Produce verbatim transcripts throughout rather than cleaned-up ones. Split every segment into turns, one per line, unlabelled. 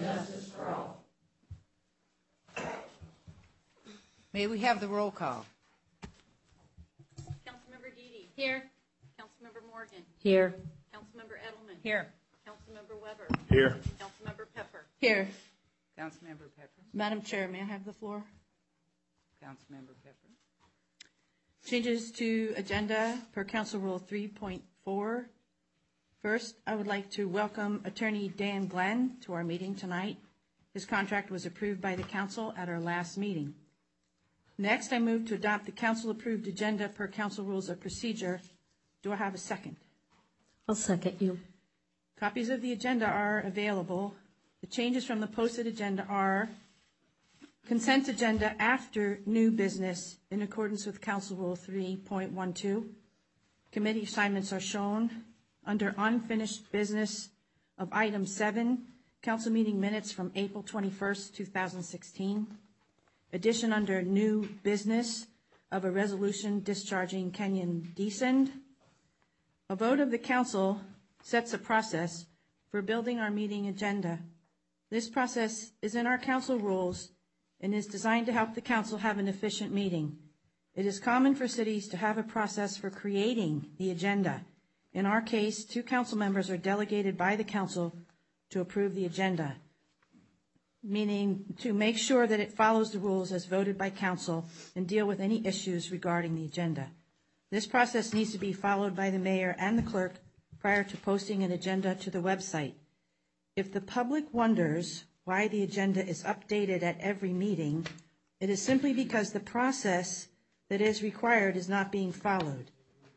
justice for all.
May we have the roll call?
Councilmember Deedy.
Here.
Councilmember Morgan.
Here.
Councilmember Edelman.
Here.
Councilmember Weber.
Here.
Councilmember Pepper.
Here.
Councilmember Pepper.
Madam Chair, may I have the floor?
Councilmember Pepper.
Changes to agenda per Council Rule three point four. First, I would like to welcome Attorney Dan Glenn to our meeting tonight. His contract was approved by the Council at our last meeting. Next, I move to adopt the Council-approved agenda per Council Rules of Procedure. Do I have a second?
I'll second you.
Copies of the agenda are available. The changes from the posted agenda are consent agenda after new business in accordance with Council Rule three point twelve. Committee assignments are shown under unfinished business of item seven, council meeting minutes from April twenty-first, two thousand sixteen. Addition under new business of a resolution discharging Kenyon Descend. A vote of the council sets a process for building our meeting agenda. This process is in our council rules and is designed to help the council have an efficient meeting. It is common for cities to have a process for creating the agenda. In our case, two council members are delegated by the council to approve the agenda, meaning to make sure that it follows the rules as voted by council and deal with any issues regarding the agenda. This process needs to be followed by the mayor and the clerk prior to posting an agenda to the website. If the public wonders why the agenda is updated at every meeting, it is simply because the process that is required is not being followed.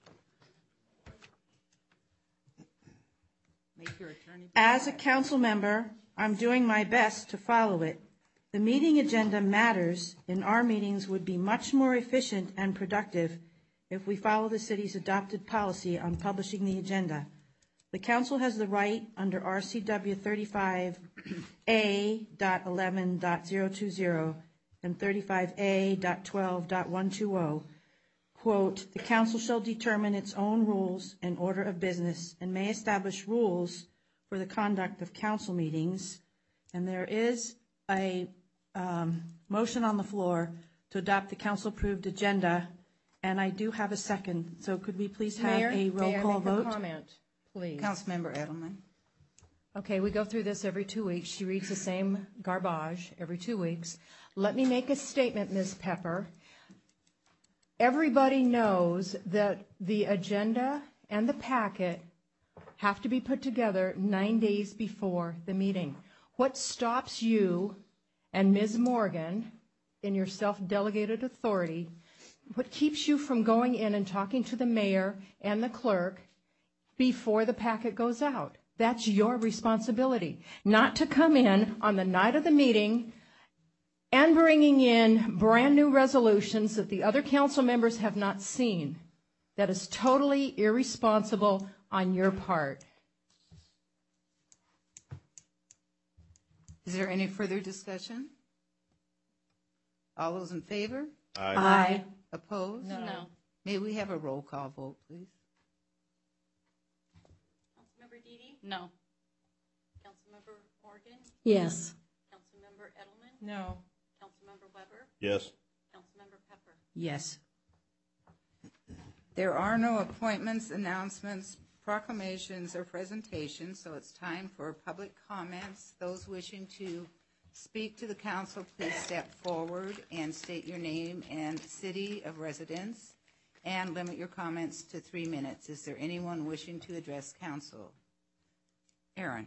Make your attorney.
As a council member, I'm doing my best to follow it. The meeting agenda matters, and our meetings would be much more efficient and productive if we follow the city's adopted policy on publishing the agenda. The council has the right under R C W thirty-five A eleven point zero two zero and thirty-five A twelve point one two zero, quote, the council shall determine its own rules and order of business and may establish rules for the conduct of council meetings. And there is a um, motion on the floor to adopt the council-approved agenda, and I do have a second. So could we please have
Mayor,
a roll
may I
call
make
vote?
a comment, please?
Councilmember Edelman.
Okay, we go through this every two weeks. She reads the same garbage every two weeks. Let me make a statement, Miz Pepper. Everybody knows that the agenda and the packet have to be put together nine days before the meeting. What stops you and Miz Morgan in your self-delegated authority, what keeps you from going in and talking to the mayor and the clerk before the packet goes out? That's your responsibility, not to come in on the night of the meeting and bringing in brand new resolutions that the other council members have not seen. That is totally irresponsible on your part.
Is there any further discussion? All those in favor?
Aye.
Aye.
Opposed?
No.
May we have a roll call vote, please?
Councilmember Deedy.
No.
Councilmember Morgan.
Yes.
Councilmember Edelman.
No.
Councilmember Weber.
Yes.
Councilmember Pepper.
Yes.
There are no appointments, announcements, proclamations, or presentations, so it's time for public comments. Those wishing to speak to the council, please step forward and state your name and city of residence, and limit your comments to three minutes. Is there anyone wishing to address council? Aaron.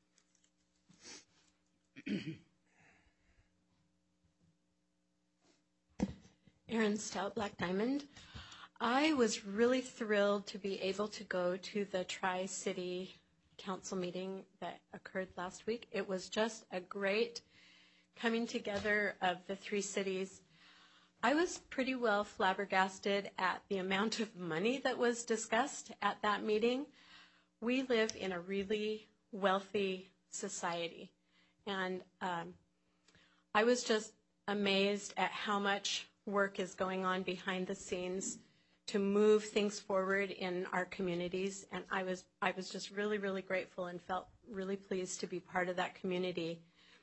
Erin Stout, Black Diamond. I was really thrilled to be able to go to the Tri-City Council meeting that occurred last week. It was just a great coming together of the three cities. I was pretty well flabbergasted at the amount of money that was discussed at that meeting. We live in a really wealthy society, and um, I was just amazed at how much work is going on behind the scenes to move things forward in our communities, and I was I was just really, really grateful and felt really pleased to be part of that community.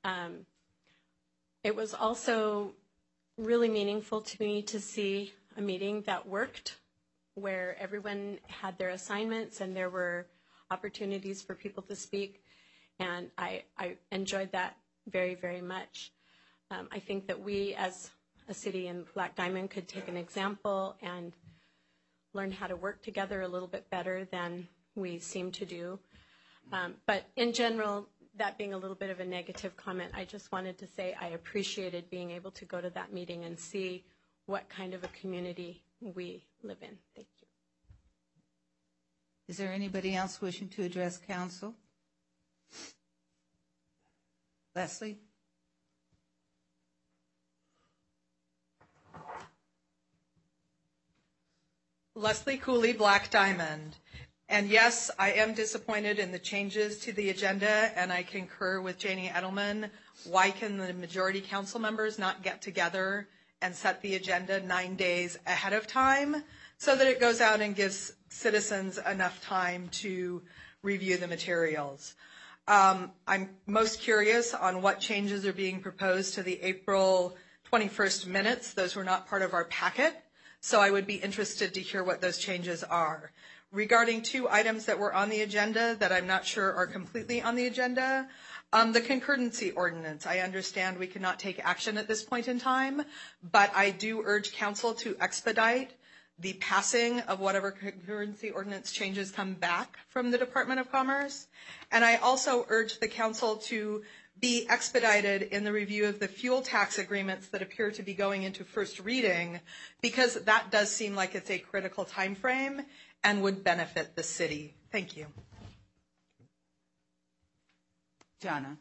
Um, it was also really meaningful to me to see a meeting that worked, where everyone had their assignments and there were opportunities for people to speak. And I, I enjoyed that very, very much. Um, I think that we as a city in Black Diamond could take an example and learn how to work together a little bit better than we seem to do. Um, but in general, that being a little bit of a negative comment, I just wanted to say I appreciated being able to go to that meeting and see what kind of a community we live in. Thank you.
Is there anybody else wishing to address council? Leslie?
Leslie Cooley, Black Diamond. And yes, I am disappointed in the changes to the agenda, and I concur with Janie Edelman. Why can the majority council members not get together and set the agenda nine days ahead of time so that it goes out and gives citizens enough time to review the materials? Um, I'm most curious on what changes are being proposed to the April twenty-first minutes. Those were not part of our packet, so I would be interested to hear what those changes are. Regarding two items that were on the agenda that I'm not sure are completely on the agenda, um, the concordancy ordinance. I understand we cannot take action at this point in time, but I do urge council to expedite the passing of whatever concurrency ordinance changes come back from the Department of Commerce. And I also urge the council to be expedited in the review of the fuel tax agreements that appear to be going into first reading, because that does seem like it's a critical time frame and would benefit the city. Thank you.
Jana?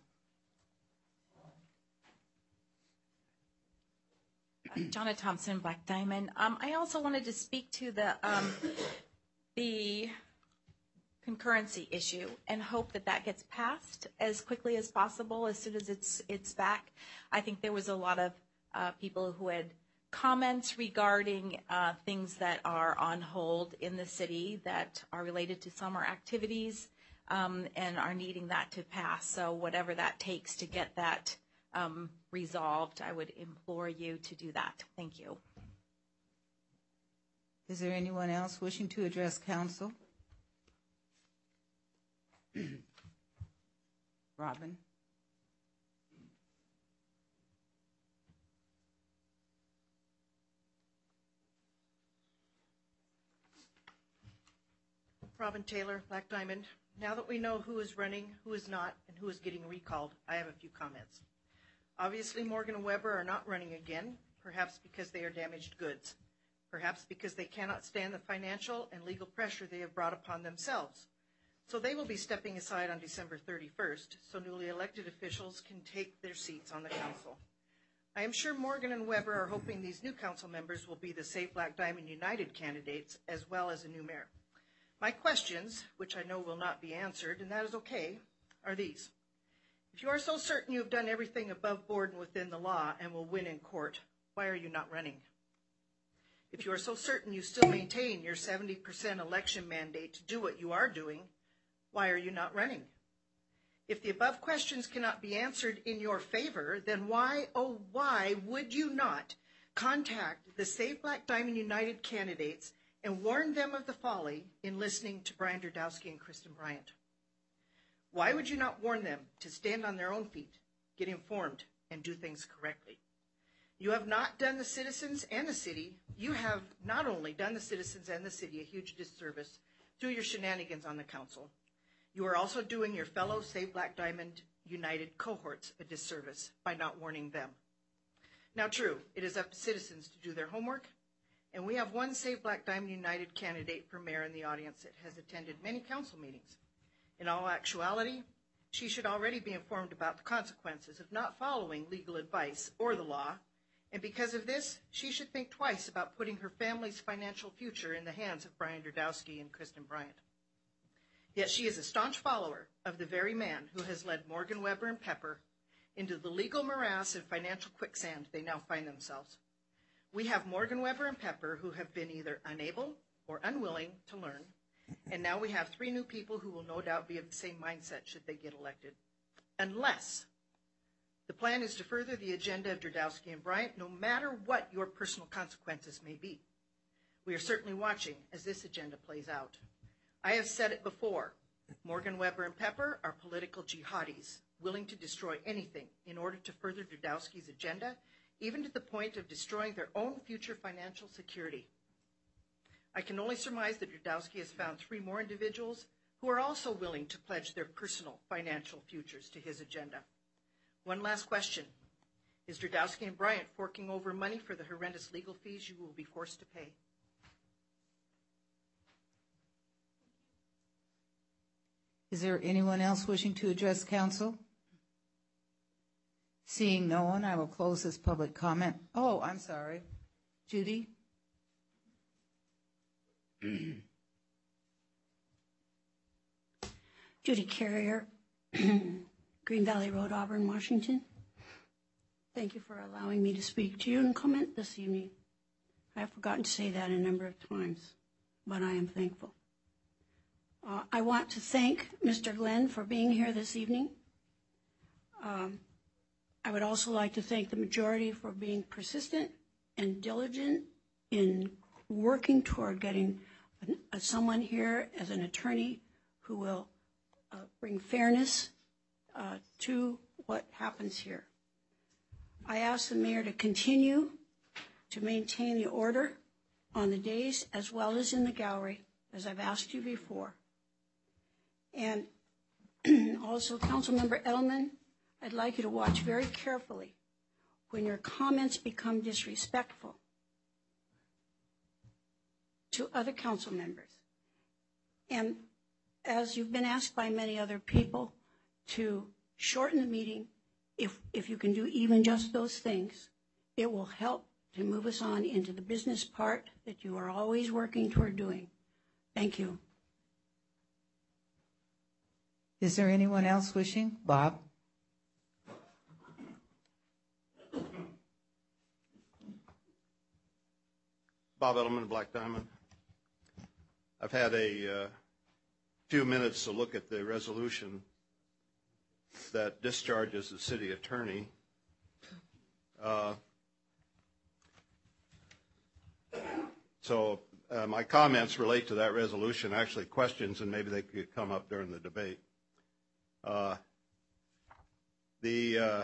Jana Thompson, Black Diamond. Um, I also wanted to speak to the um, the concurrency issue and hope that that gets passed as quickly as possible as soon as it's it's back. I think there was a lot of uh, people who had comments regarding uh, things that are on hold in the city that are related to summer activities um, and are needing that to pass. So whatever that takes to get that um, resolved, I would implore you to do that. Thank you.
Is there anyone else wishing to address council? Robin?
Robin Taylor, Black Diamond. Now that we know who is running, who is not, and who is getting recalled, I have a few comments. Obviously, Morgan and Weber are not running again, perhaps because they are damaged goods, perhaps because they cannot stand the financial and legal pressure they have brought upon themselves. So they will be stepping aside on December thirty-first, so newly elected officials can take their seats on the council. I am sure Morgan and Weber are hoping these new council members will be the Save Black Diamond United candidates, as well as a new mayor. My questions, which I know will not be answered, and that is okay, are these. If you are so certain you have done everything above board and within the law and will win in court, why are you not running? If you are so certain you still maintain your seventy percent election mandate to do what you are doing, why are you not running? If the above questions cannot be answered in your favor, then why, oh why, would you not contact the Save Black Diamond United candidates and warn them of the folly in listening to Brian Derdowski and Kristen Bryant? Why would you not warn them to stand on their own feet, get informed, and do things correctly? You have not done the citizens and the city, you have not only done the citizens and the city a huge disservice through your shenanigans on the council, you are also doing your fellow Save Black Diamond United cohorts a disservice by not warning them. Now true, it is up to citizens to do their homework, and we have one Save Black Diamond United candidate for mayor in the audience that has attended many council meetings. In all actuality, she should already be informed about the consequences of not following legal advice or the law, and because of this, she should think twice about putting her family's financial future in the hands of Brian Derdowski and Kristen Bryant. Yet she is a staunch follower of the very man who has led Morgan, Weber, and Pepper into the legal morass and financial quicksand they now find themselves. We have Morgan, Weber, and Pepper who have been either unable or unwilling to learn, and now we have three new people who will no doubt be of the same mindset should they get elected. Unless, The plan is to further the agenda of Derdowski and Bryant, no matter what your personal consequences may be. We are certainly watching as this agenda plays out. I have said it before, Morgan, Webber, and Pepper are political jihadis, willing to destroy anything in order to further Derdowski's agenda, even to the point of destroying their own future financial security. I can only surmise that Derdowski has found three more individuals who are also willing to pledge their personal financial futures to his agenda. One last question. Is Derdowski and Bryant forking over money for the horrendous legal fees you will be forced to pay?
Is there anyone else wishing to address council? Seeing no one, I will close this public comment. Oh, I'm sorry. Judy?
Judy Carrier, Green Valley Road, Auburn, Washington. Thank you for allowing me to speak to you and comment this evening. I have forgotten to say that a number of times, but I am thankful. Uh, I want to thank Mister Glenn for being here this evening. Um, I would also like to thank the majority for being persistent and diligent in working toward getting an, a, someone here as an attorney who will uh, bring fairness uh, to what happens here. I ask the mayor to continue to maintain the order on the days as well as in the gallery, as I've asked you before. And also, Councilmember Edelman, I'd like you to watch very carefully when your comments become disrespectful to other council members. And as you've been asked by many other people to shorten the meeting, if, if you can do even just those things, it will help to move us on into the business part that you are always working toward doing. Thank you.
Is there anyone else wishing? Bob?
Bob Edelman, Black Diamond. I've had a uh, few minutes to look at the resolution that discharges the city attorney. Uh, so uh, my comments relate to that resolution, actually questions, and maybe they could come up during the debate. Uh, the uh,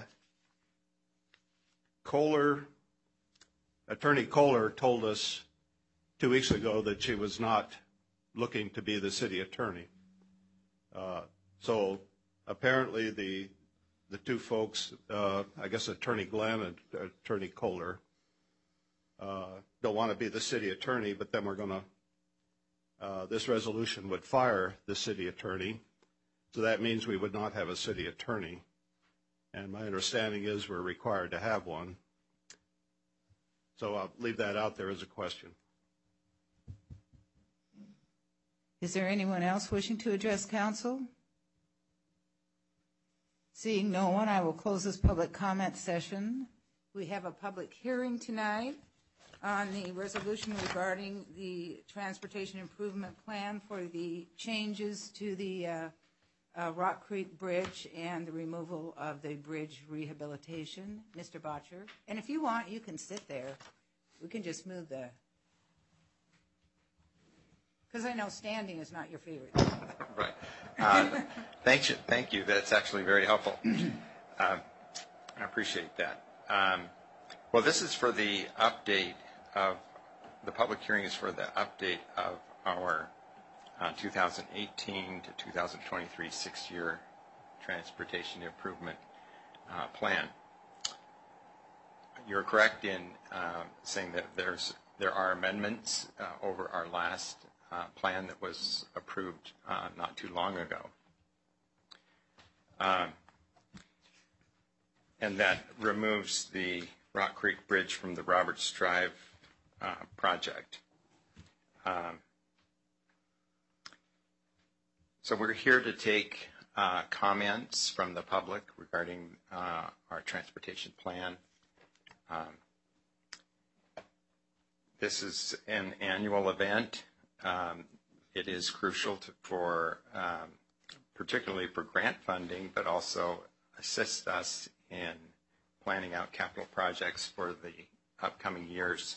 Kohler, Attorney Kohler told us two weeks ago that she was not looking to be the city attorney. Uh, so apparently the the two folks, uh, I guess Attorney Glenn and Attorney Kohler, uh, don't want to be the city attorney, but then we're going to, uh, this resolution would fire the city attorney. So that means we would not have a city attorney. And my understanding is we're required to have one. So I'll leave that out there as a question.
Is there anyone else wishing to address council? Seeing no one, I will close this public comment session. We have a public hearing tonight on the resolution regarding the transportation improvement plan for the changes to the uh, uh, Rock Creek Bridge and the removal of the bridge rehabilitation. Mister Botcher. And if you want, you can sit there. We can just move the... Because I know standing is not your favorite.
Right. Uh, thank you. Thank you. That's actually very helpful. Uh, I appreciate that. Um, well, this is for the update of, the public hearing is for the update of our uh, two thousand eighteen to two thousand twenty-three six-year transportation improvement uh, plan. You're correct in uh, saying that there's there are amendments uh, over our last uh, plan that was approved uh, not too long ago. Um, and that removes the Rock Creek Bridge from the Roberts Drive uh, project. Um, so we're here to take uh, comments from the public regarding uh, our transportation plan. Um, this is an annual event. Um, it is crucial to, for, um, particularly for grant funding, but also assists us in planning out capital projects for the upcoming years.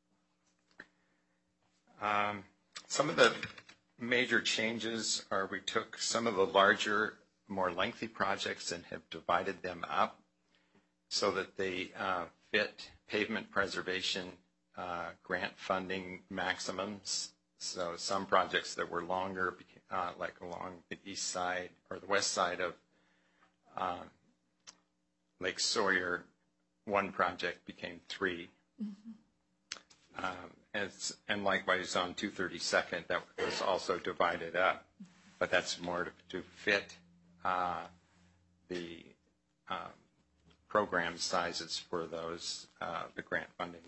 Um, some of the major changes are we took some of the larger, more lengthy projects and have divided them up so that they uh, fit pavement preservation uh, grant funding maximums. So some projects that were longer, uh, like along the east side or the west side of uh, Lake Sawyer, one project became three. Mm-hmm. um, as, and likewise on two thirty-second, that was also divided up. But that's more to, to fit uh, the um, program sizes for those, uh, the grant funding.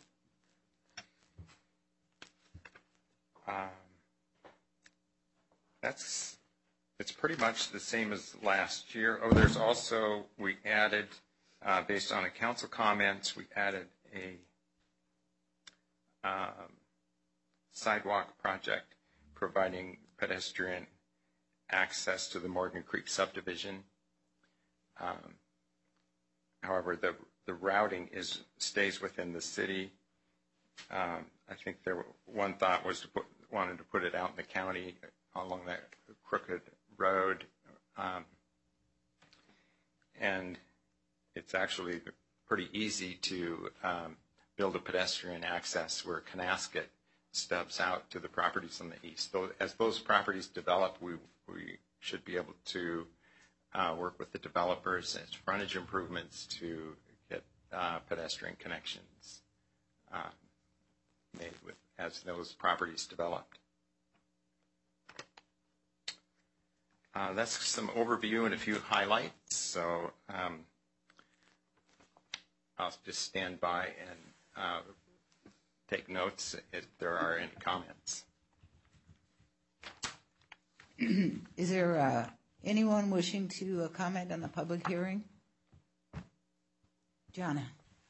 Um, that's, it's pretty much the same as last year. Oh, there's also, we added, uh, based on the council comments, we added a um, sidewalk project providing pedestrian access to the Morgan Creek subdivision. Um, however, the, the routing is stays within the city. Um, I think there one thought was to put wanted to put it out in the county along that crooked road, um, and it's actually pretty easy to um, build a pedestrian access where Canasket stubs out to the properties on the east. So as those properties develop, we we should be able to uh, work with the developers as frontage improvements to get uh, pedestrian connections uh, made with as those properties developed. Uh, that's some overview and a few highlights. So um, I'll just stand by and uh, take notes if there are any comments.
Is there uh, anyone wishing to uh, comment on the public hearing? Jonna.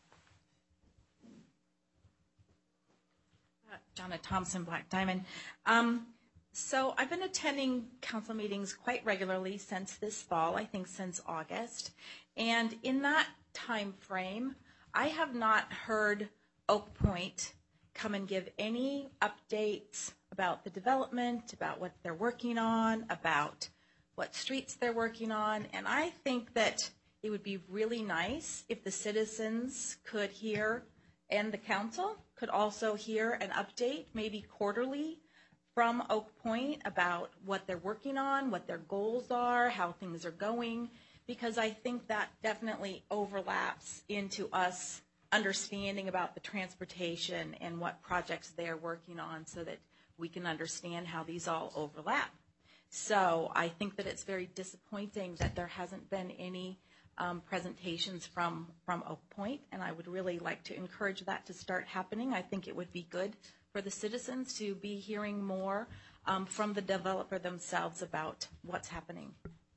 Jonna Thompson, Black Diamond. Um, so I've been attending council meetings quite regularly since this fall, I think since August. And in that time frame, I have not heard Oak Point come and give any updates about the development, about what they're working on, about what streets they're working on. And I think that it would be really nice if the citizens could hear, and the council could also hear an update, maybe quarterly, from Oak Point about what they're working on, what their goals are, how things are going, because I think that definitely overlaps into us understanding about the transportation and what projects they're working on so that we can understand how these all overlap. So I think that it's very disappointing that there hasn't been any um, presentations from, from Oak Point, and I would really like to encourage that to start happening. I think it would be good for the citizens to be hearing more um, from the developer themselves about what's happening.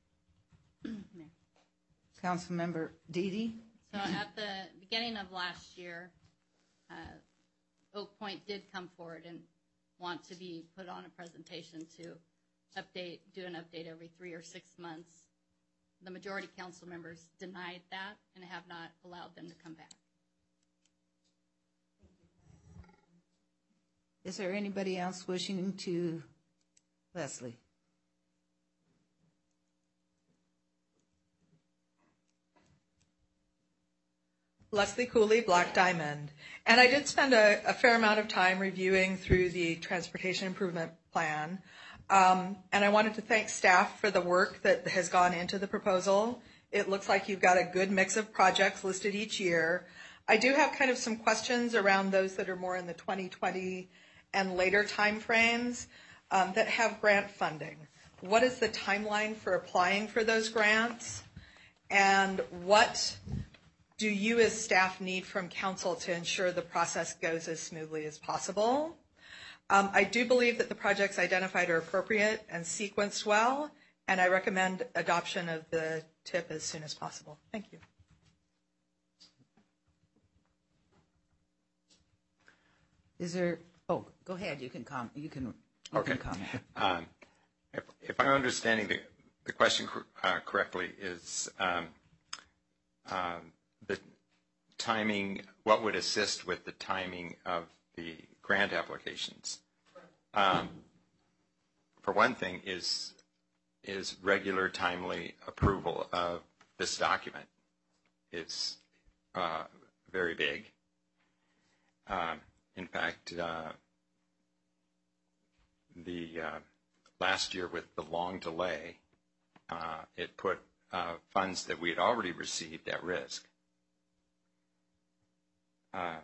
Councilmember Dede.
So at the beginning of last year, uh, Oak Point did come forward and want to be put on a presentation to update, do an update every three or six months. The majority council members denied that and have not allowed them to come back.
Is there anybody else wishing to? Leslie.
Leslie Cooley, Black Diamond. And I did spend a, a fair amount of time reviewing through the Transportation Improvement Plan. Um, and I wanted to thank staff for the work that has gone into the proposal. It looks like you've got a good mix of projects listed each year. I do have kind of some questions around those that are more in the twenty twenty and later timeframes um, that have grant funding. What is the timeline for applying for those grants? And what do you as staff need from council to ensure the process goes as smoothly as possible? Um, I do believe that the projects identified are appropriate and sequenced well, and I recommend adoption of the T I P as soon as possible. Thank you.
Is there, oh, go ahead, you can com you can, you
okay.
can comment.
Um, if, if I'm understanding the, the question uh, correctly is um, um, the timing, what would assist with the timing of the grant applications? Um, for one thing, is is regular, timely approval of this document is uh, very big. Uh, in fact, uh, the uh, last year with the long delay, uh, it put uh, funds that we had already received at risk. Uh,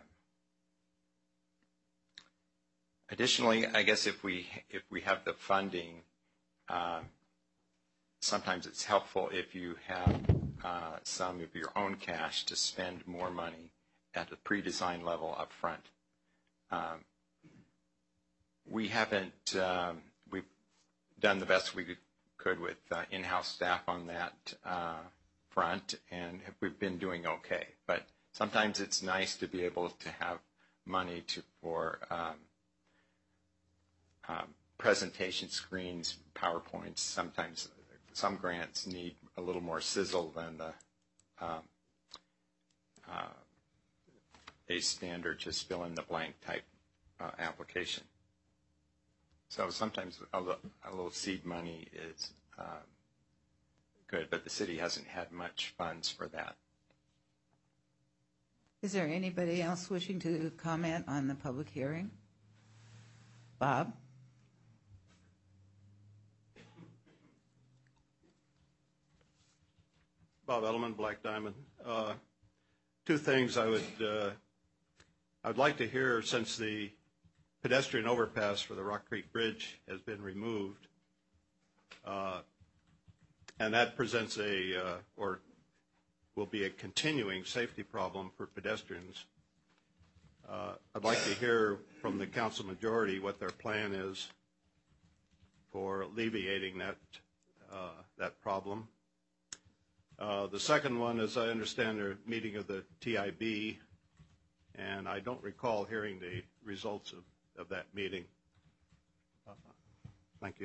additionally, I guess if we if we have the funding, uh, sometimes it's helpful if you have uh, some of your own cash to spend more money at the pre-design level up front. Um, we haven't, um, we've done the best we could with uh, in-house staff on that uh, front, and we've been doing okay. But sometimes it's nice to be able to have money to for um, um, presentation screens, PowerPoints. Sometimes some grants need a little more sizzle than the um, uh, a standard just fill in the blank type uh, application. So sometimes a, a little seed money is uh, good, but the city hasn't had much funds for that.
Is there anybody else wishing to comment on the public hearing? Bob?
Bob Edelman, Black Diamond. Uh, two things I would uh, I'd like to hear, since the pedestrian overpass for the Rock Creek Bridge has been removed, uh, and that presents a uh, or will be a continuing safety problem for pedestrians. Uh, I'd like to hear from the council majority what their plan is for alleviating that uh, that problem. Uh, the second one is, I understand, a meeting of the T I B, and I don't recall hearing the results of, of that meeting. Uh, thank you.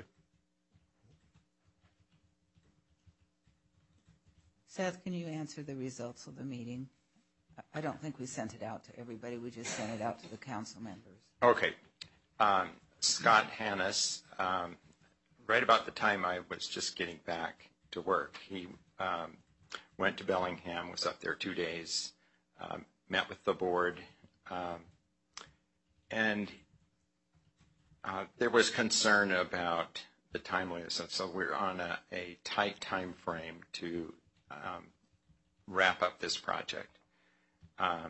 Seth, can you answer the results of the meeting? I don't think we sent it out to everybody. We just sent it out to the council members.
Okay. Um, Scott Hannes, um, right about the time I was just getting back to work, he um, went to Bellingham, was up there two days, um, met with the board, um, and uh, there was concern about the timeliness, and so we're on a, a tight time frame to um, wrap up this project, um,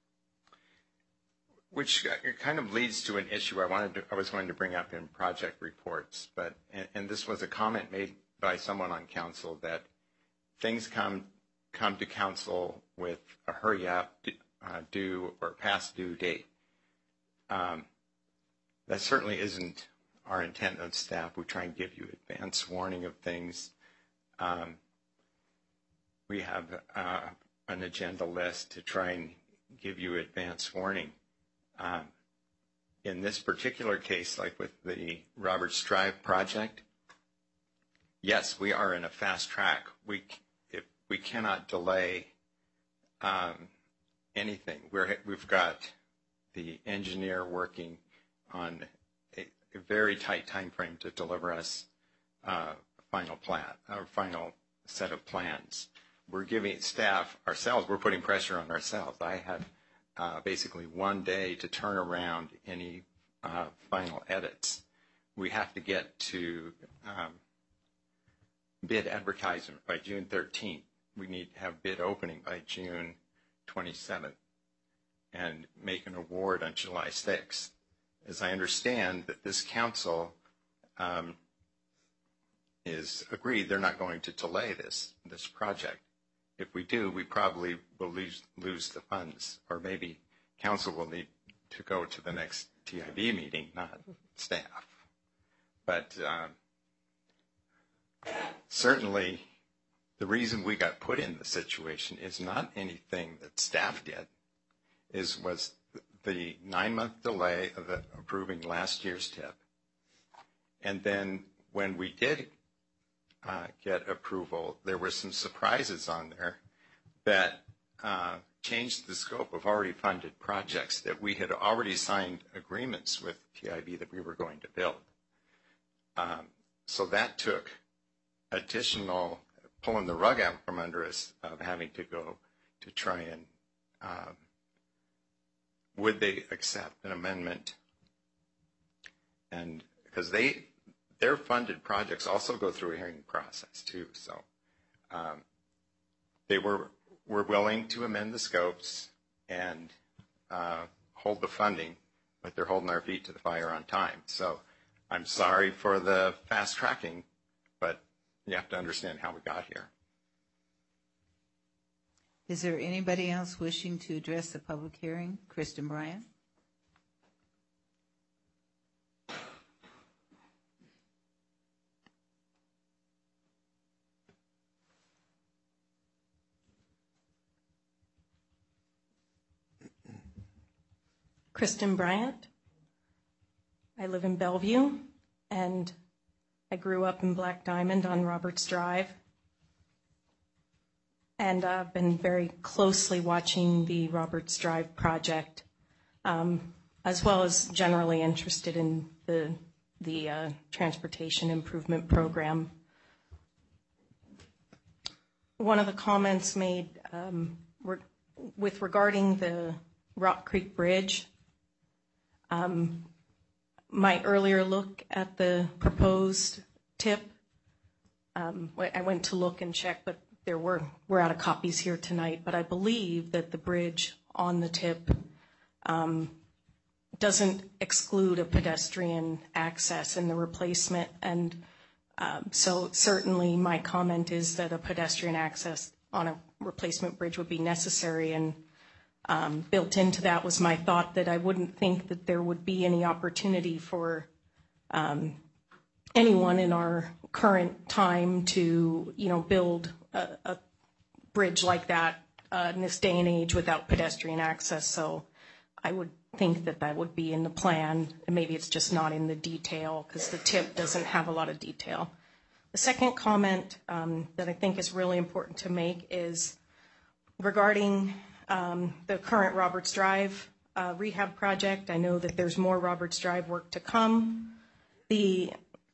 which kind of leads to an issue I wanted to, I was going to bring up in project reports, but and, and this was a comment made by someone on council that things come come to council with a hurry up, uh, due or past due date. Um, that certainly isn't our intent on staff. We try and give you advance warning of things. Um, we have uh, an agenda list to try and give you advance warning. Um, in this particular case, like with the Roberts Drive project, yes, we are in a fast track. We if we cannot delay um, anything. We're we've got the engineer working on a, a very tight time frame to deliver us uh, a final plan, our final set of plans. We're giving staff ourselves. We're putting pressure on ourselves. I have uh, basically one day to turn around any uh, final edits. We have to get to um, bid advertisement by June thirteenth. We need to have bid opening by June twenty-seventh and make an award on July sixth. As I understand that this council um, is agreed they're not going to delay this this project. If we do, we probably will lose, lose the funds, or maybe council will need to go to the next T I B meeting, not staff. But um, certainly the reason we got put in the situation is not anything that staff did, is was the nine-month delay of the approving last year's T I P. And then when we did uh, get approval, there were some surprises on there that uh, changed the scope of already funded projects that we had already signed agreements with P I B that we were going to build. Um, so that took additional pulling the rug out from under us of having to go to try and um, would they accept an amendment? And because they their funded projects also go through a hearing process too, so um, they were were willing to amend the scopes and uh, hold the funding, but they're holding our feet to the fire on time. So I'm sorry for the fast tracking, but you have to understand how we got here.
Is there anybody else wishing to address the public hearing? Kristen Bryant.
Kristen Bryant. I live in Bellevue, and I grew up in Black Diamond on Roberts Drive. And I've been very closely watching the Roberts Drive project, um, as well as generally interested in the, the uh, transportation improvement program. One of the comments made um, re- with regarding the Rock Creek Bridge, um, my earlier look at the proposed tip, um, I went to look and check, but there were, we're out of copies here tonight, but I believe that the bridge on the tip um, doesn't exclude a pedestrian access in the replacement. And um, so certainly my comment is that a pedestrian access on a replacement bridge would be necessary, and um, built into that was my thought that I wouldn't think that there would be any opportunity for um, anyone in our current time to, you know, build a, a bridge like that uh, in this day and age without pedestrian access. So I would think that that would be in the plan, and maybe it's just not in the detail because the tip doesn't have a lot of detail. The second comment um, that I think is really important to make is regarding um, the current Roberts Drive uh, rehab project. I know that there's more Roberts Drive work to come. The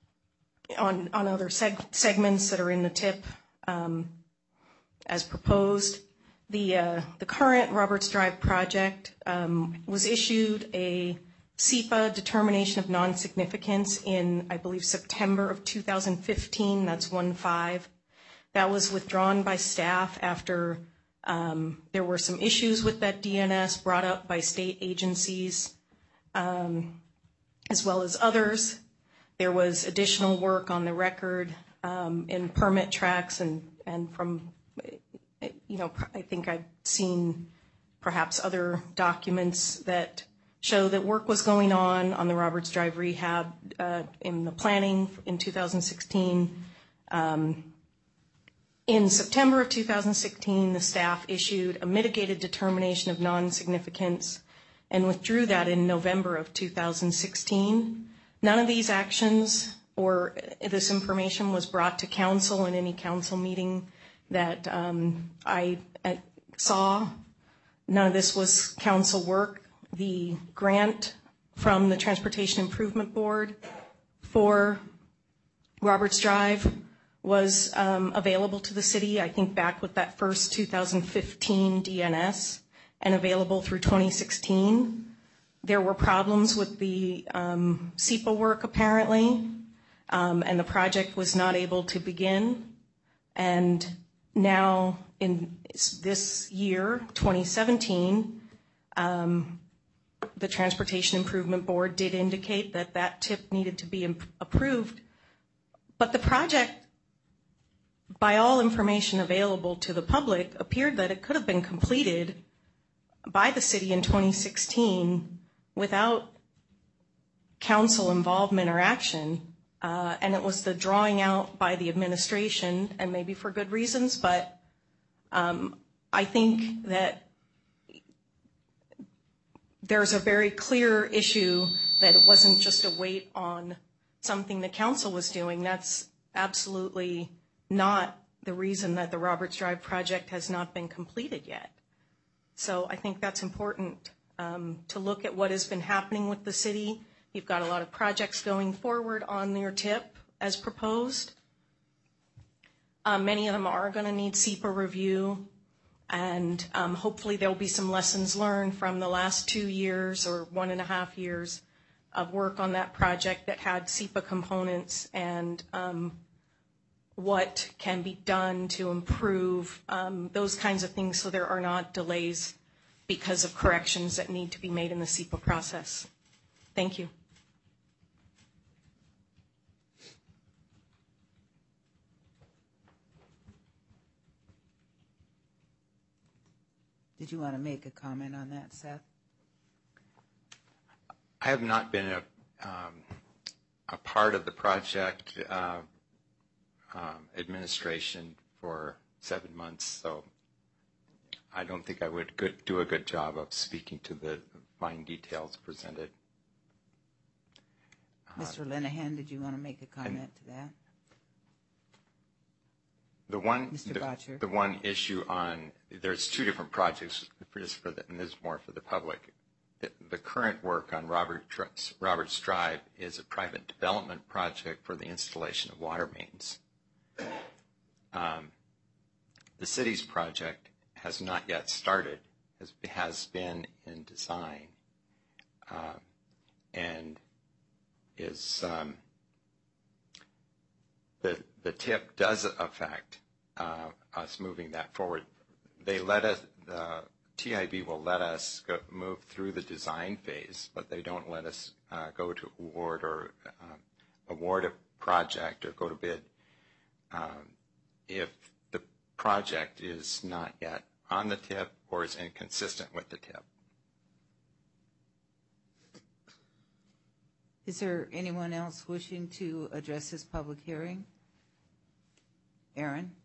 on, on other seg- segments that are in the tip um, as proposed. The, uh, the current Roberts Drive project um, was issued a S E P A determination of non-significance in, I believe, September of two thousand fifteen. That's one five. That was withdrawn by staff after um, there were some issues with that D N S brought up by state agencies um, as well as others. There was additional work on the record um, in permit tracks and, and from, you know, I think I've seen perhaps other documents that show that work was going on on the Roberts Drive rehab uh, in the planning in two thousand sixteen. Um, in September of two thousand sixteen, the staff issued a mitigated determination of non-significance and withdrew that in November of two thousand sixteen. None of these actions or this information was brought to council in any council meeting that um, I uh, saw. None of this was council work. The grant from the Transportation Improvement Board for Roberts Drive was um, available to the city, I think back with that first two thousand fifteen D N S, and available through twenty sixteen. There were problems with the um, S E P A work apparently, um, and the project was not able to begin. And now in this year, twenty seventeen, um, the Transportation Improvement Board did indicate that that tip needed to be imp- approved. But the project, by all information available to the public, appeared that it could have been completed by the city in twenty sixteen without council involvement or action. Uh, and it was the drawing out by the administration, and maybe for good reasons, but um, I think that there's a very clear issue that it wasn't just a wait on something the council was doing. That's absolutely not the reason that the Roberts Drive project has not been completed yet. So I think that's important um, to look at what has been happening with the city. You've got a lot of projects going forward on your tip as proposed. Uh, many of them are going to need S E P A review, and um, hopefully there will be some lessons learned from the last two years or one and a half years of work on that project that had S E P A components, and um, what can be done to improve um, those kinds of things so there are not delays because of corrections that need to be made in the S E P A process. Thank you.
Did you want to make a comment on that, Seth?
I have not been a, um, a part of the project uh, um, administration for seven months, so I don't think I would good, do a good job of speaking to the fine details presented.
Mister Linehan, did you want to make a comment to that?
The one,
Mister
the,
Botcher.
the one issue on, there's two different projects, just for the, and this is more for the public. The, the current work on Robert, Roberts Drive is a private development project for the installation of water mains. Um, the city's project has not yet started, has, has been in design, uh, and is, um, the, the tip does affect uh, us moving that forward. They let us, the T I B will let us go, move through the design phase, but they don't let us uh, go to award or uh, award a project or go to bid um, if the project is not yet on the tip or is inconsistent with the tip.
Is there anyone else wishing to address this public hearing? Aaron?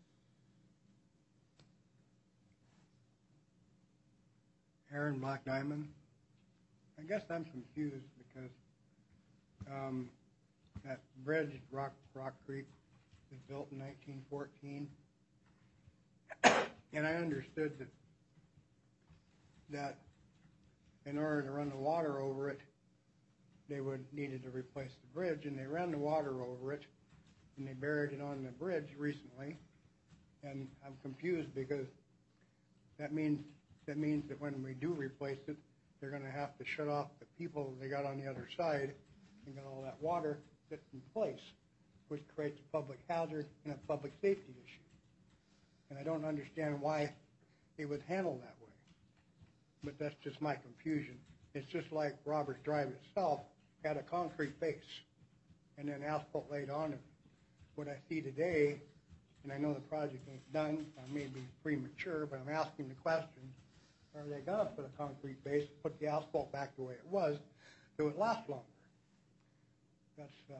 Aaron Black Diamond. I guess I'm confused because um, that bridge, Rock, Rock Creek, was built in nineteen fourteen. And I understood that, that in order to run the water over it, they would needed to replace the bridge, and they ran the water over it, and they buried it on the bridge recently. And I'm confused because that means that means that when we do replace it, they're going to have to shut off the people they got on the other side and get all that water that's in place, which creates a public hazard and a public safety issue. And I don't understand why they would handle that way. But that's just my confusion. It's just like Roberts Drive itself had a concrete base and then asphalt laid on it. What I see today, and I know the project ain't done, I may be premature, but I'm asking the question, are they going to put a concrete base, put the asphalt back the way it was, so it lasts longer? That's, um,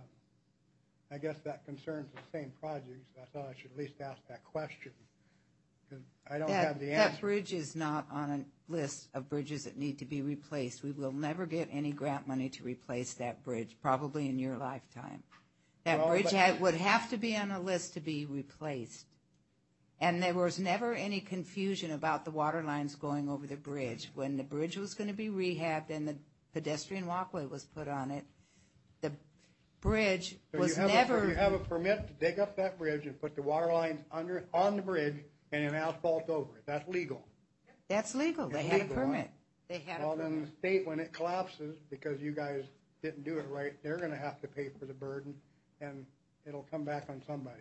I guess that concerns the same projects. I thought I should at least ask that question, because I don't
that,
have the answer.
That bridge is not on a list of bridges that need to be replaced. We will never get any grant money to replace that bridge, probably in your lifetime. That
Well,
bridge
but-
had, would have to be on a list to be replaced. And there was never any confusion about the water lines going over the bridge. When the bridge was going to be rehabbed and the pedestrian walkway was put on it, the bridge
So
was
you have
never...
A, you have a permit to dig up that bridge and put the water lines under on the bridge and then asphalt over it. That's legal.
That's legal. They
It's
had a
legal,
permit.
huh?
They had
Well,
a
then
permit.
the state, when it collapses, because you guys didn't do it right, they're going to have to pay for the burden, and it'll come back on somebody.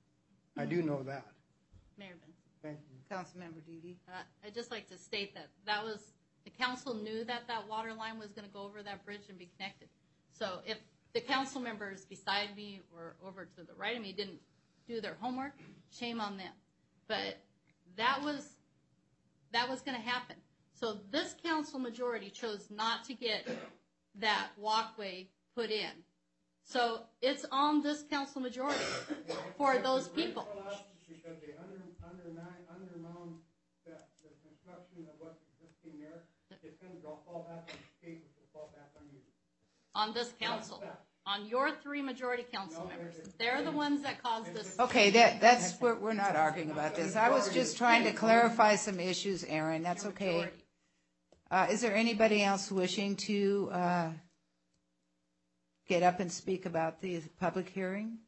I do know that.
Mayor Benson.
Thank you.
Councilmember Dede.
Uh, I'd just like to state that that was, the council knew that that water line was going to go over that bridge and be connected. So if the council members beside me or over to the right of me didn't do their homework, shame on them. But that was, that was going to happen. So this council majority chose not to get that walkway put in. So it's on this council majority for those people.
Because they under, undermine, undermine the, the construction of what's existing there, it's going to fall back on the state, which will fall back on you.
On this council. on your three majority council members. They're the ones that caused this.
Okay, that, that's, we're, we're not arguing about this. I was just trying to clarify some issues, Aaron. That's okay. Uh, is there anybody else wishing to uh, get up and speak about the public hearing?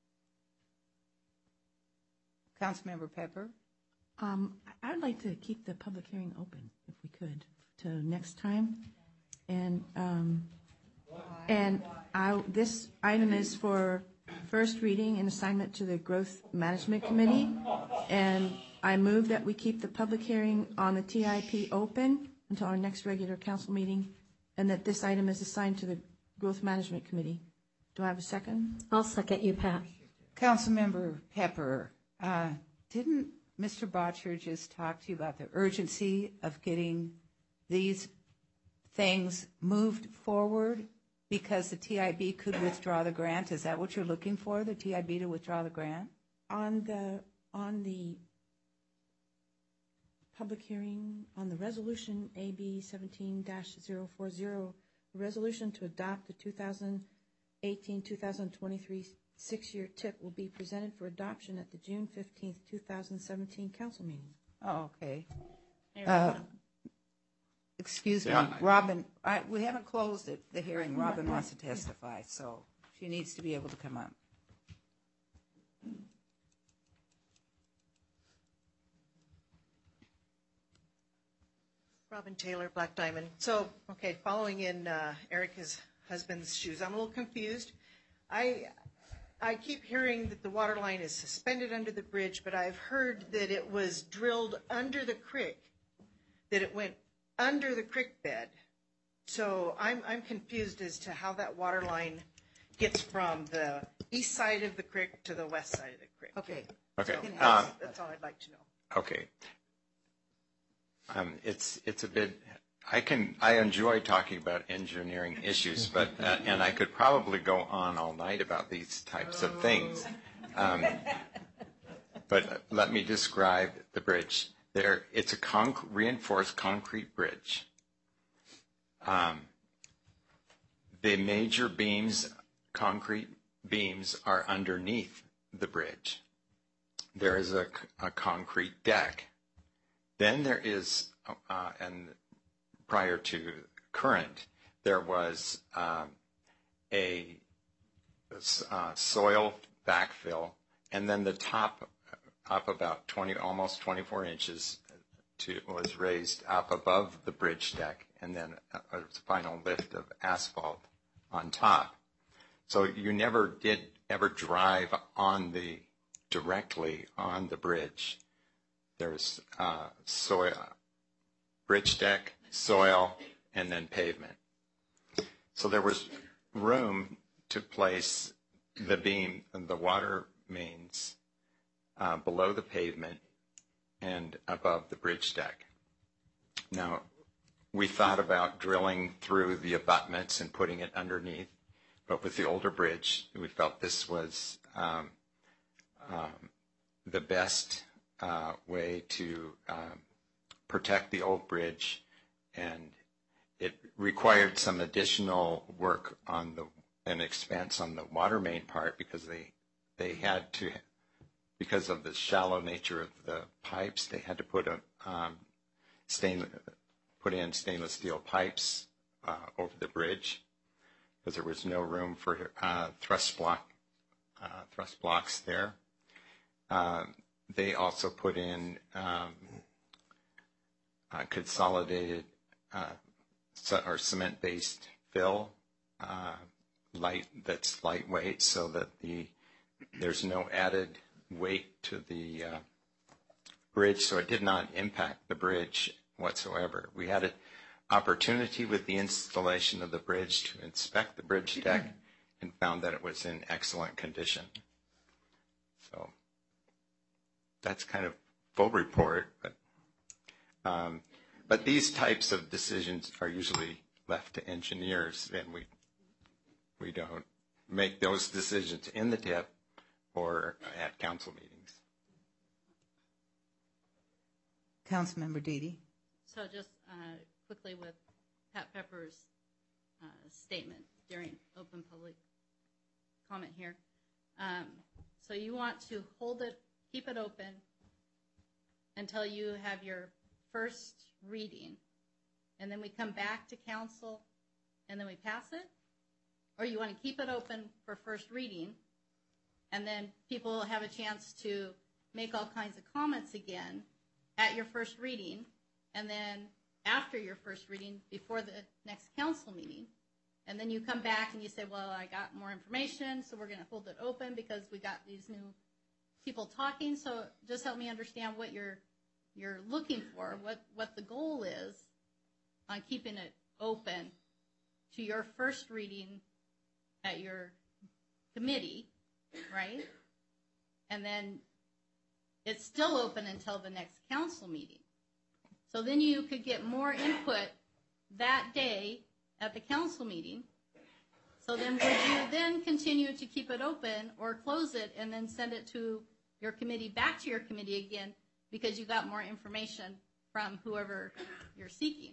Councilmember Pepper?
Um, I would like to keep the public hearing open, if we could, to next time. And um, and I, this item is for first reading and assignment to the Growth Management Committee. And I move that we keep the public hearing on the T I P open until our next regular council meeting, and that this item is assigned to the Growth Management Committee. Do I have a second?
I'll second you, Pat.
Councilmember Pepper, uh, didn't Mister Botcher just talk to you about the urgency of getting these things moved forward because the T I B could withdraw the grant? Is that what you're looking for, the T I B to withdraw the grant?
On the on the public hearing on the resolution A B seventeen dash zero four zero, a resolution to adopt the two thousand eighteen two thousand twenty-three six-year tip will be presented for adoption at the June fifteenth, two thousand seventeen council meeting.
Oh, okay. Uh, excuse me,
Yeah.
Robin, I, we haven't closed it, the hearing. Robin wants to testify, so she needs to be able to come up.
Robin Taylor, Black Diamond. So, okay, following in uh, Erica's husband's shoes, I'm a little confused. I I keep hearing that the water line is suspended under the bridge, but I've heard that it was drilled under the creek, that it went under the creek bed. So I'm I'm confused as to how that water line gets from the east side of the creek to the west side of the creek.
Okay.
Okay.
So
Um,
that's, that's all I'd like to know.
Okay. Um, it's it's a bit. I can I enjoy talking about engineering issues, but uh, and I could probably go on all night about these types of things. Um, but let me describe the bridge. There, it's a conc- reinforced concrete bridge. Um, the major beams, concrete beams, are underneath the bridge. There is a, a concrete deck. Then there is, uh, and prior to current, there was um, a uh, soil backfill, and then the top up about twenty, almost twenty-four inches, to was raised up above the bridge deck, and then a, a final lift of asphalt on top. So you never did ever drive on the directly on the bridge. There's uh, soil, bridge deck, soil, and then pavement. So there was room to place the beam and the water mains uh, below the pavement and above the bridge deck. Now, we thought about drilling through the abutments and putting it underneath, but with the older bridge, we felt this was um, um, the best uh, way to um, protect the old bridge, and it required some additional work on the an expense on the water main part because they they had to, because of the shallow nature of the pipes, they had to put a um, stainless put in stainless steel pipes uh, over the bridge because there was no room for uh, thrust block uh, thrust blocks there. Uh, they also put in um, uh, consolidated uh, or cement-based fill, uh, light that's lightweight, so that the there's no added weight to the uh, bridge, so it did not impact the bridge whatsoever. We had an opportunity with the installation of the bridge to inspect the bridge deck and found that it was in excellent condition. So that's kind of full report, but um, but these types of decisions are usually left to engineers, and we we don't make those decisions in the T I P or at council meetings.
Councilmember Deedy.
So just uh, quickly with Pat Pepper's uh, statement during open public comment here. Um, so you want to hold it, keep it open until you have your first reading, and then we come back to council, and then we pass it? Or you want to keep it open for first reading, and then people have a chance to make all kinds of comments again at your first reading, and then after your first reading, before the next council meeting, and then you come back and you say, well, I got more information, so we're going to hold it open because we got these new people talking. So just help me understand what you're you're looking for, what, what the goal is on keeping it open to your first reading at your committee, right? And then it's still open until the next council meeting. So then you could get more input that day at the council meeting. So then would you then continue to keep it open or close it and then send it to your committee, back to your committee again, because you got more information from whoever you're seeking?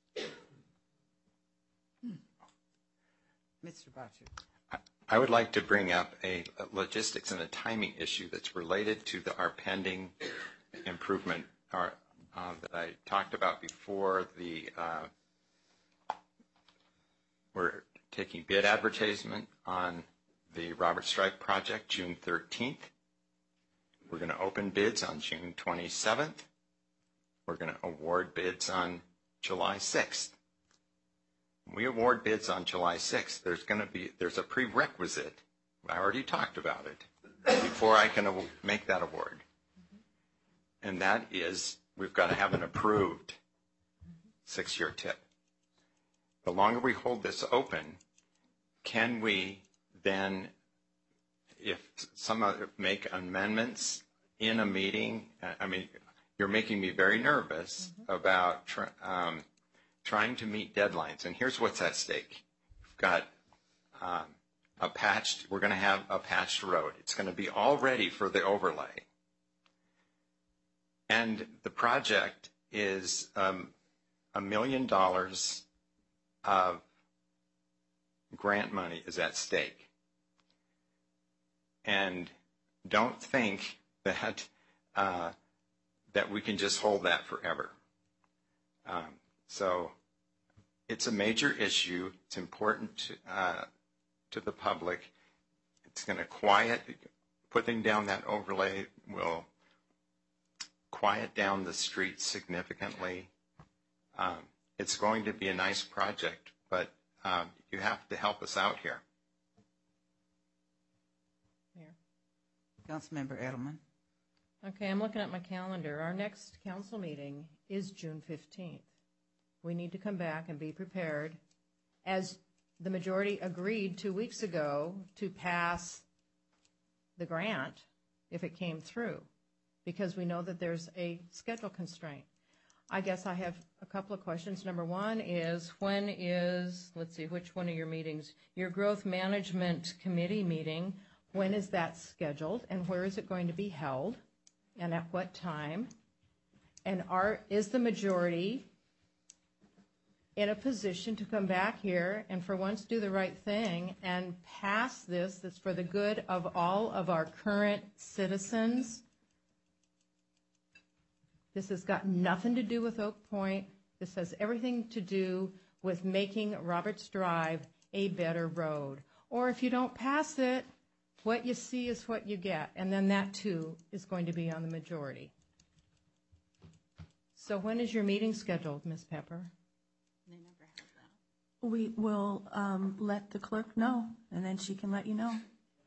Mister Boucher.
I would like to bring up a logistics and a timing issue that's related to the, our pending improvement our, uh, that I talked about before. The uh, we're taking bid advertisement on the Robert Strike project June thirteenth. We're going to open bids on June twenty-seventh. We're going to award bids on July sixth. When we award bids on July sixth, there's going to be there's a prerequisite. I already talked about it before I can aw- make that award, and that is we've got to have an approved six-year tip. The longer we hold this open, can we then, if some other, make amendments in a meeting? I mean, you're making me very nervous mm-hmm. about tr- um, trying to meet deadlines. And here's what's at stake. We've got um, a patched, we're going to have a patched road. It's going to be all ready for the overlay. And the project is um, a million dollars of grant money is at stake. And don't think that uh, that we can just hold that forever. Um, so it's a major issue. It's important to, uh, to the public. It's going to quiet, putting down that overlay will quiet down the streets significantly. Um, it's going to be a nice project, but um, you have to help us out here.
Mayor. Councilmember Edelman.
Okay, I'm looking at my calendar. Our next council meeting is June fifteenth. We need to come back and be prepared, as the majority agreed two weeks ago, to pass the grant if it came through, because we know that there's a schedule constraint. I guess I have a couple of questions. Number one is, when is, let's see, which one of your meetings? Your Growth Management Committee meeting, when is that scheduled, and where is it going to be held, and at what time? And are is the majority in a position to come back here and for once do the right thing and pass this that's for the good of all of our current citizens? This has got nothing to do with Oak Point. This has everything to do with making Roberts Drive a better road. Or if you don't pass it, what you see is what you get. And then that, too, is going to be on the majority. So when is your meeting scheduled, Miz Pepper?
They never have that.
We will um, let the clerk know, and then she can let you know.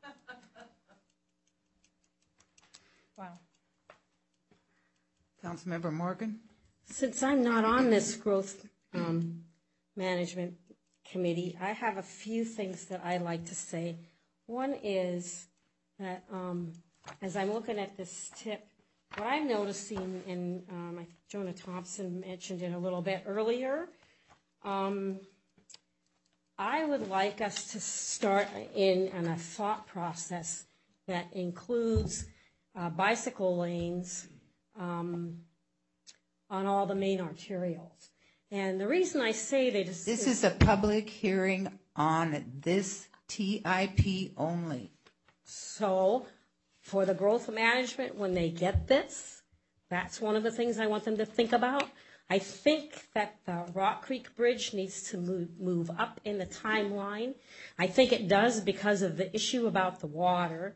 Wow.
Councilmember Morgan.
Since I'm not on this growth um, management committee, I have a few things that I like to say. One is that um, as I'm looking at this tip, what I'm noticing, and um, I think Jonah Thompson mentioned it a little bit earlier, um, I would like us to start in, in a thought process that includes uh, bicycle lanes um, on all the main arterials. And the reason I say that is...
This is a public hearing on this T I P only.
So for the growth management, when they get this, that's one of the things I want them to think about. I think that the Rock Creek Bridge needs to move, move up in the timeline. I think it does because of the issue about the water.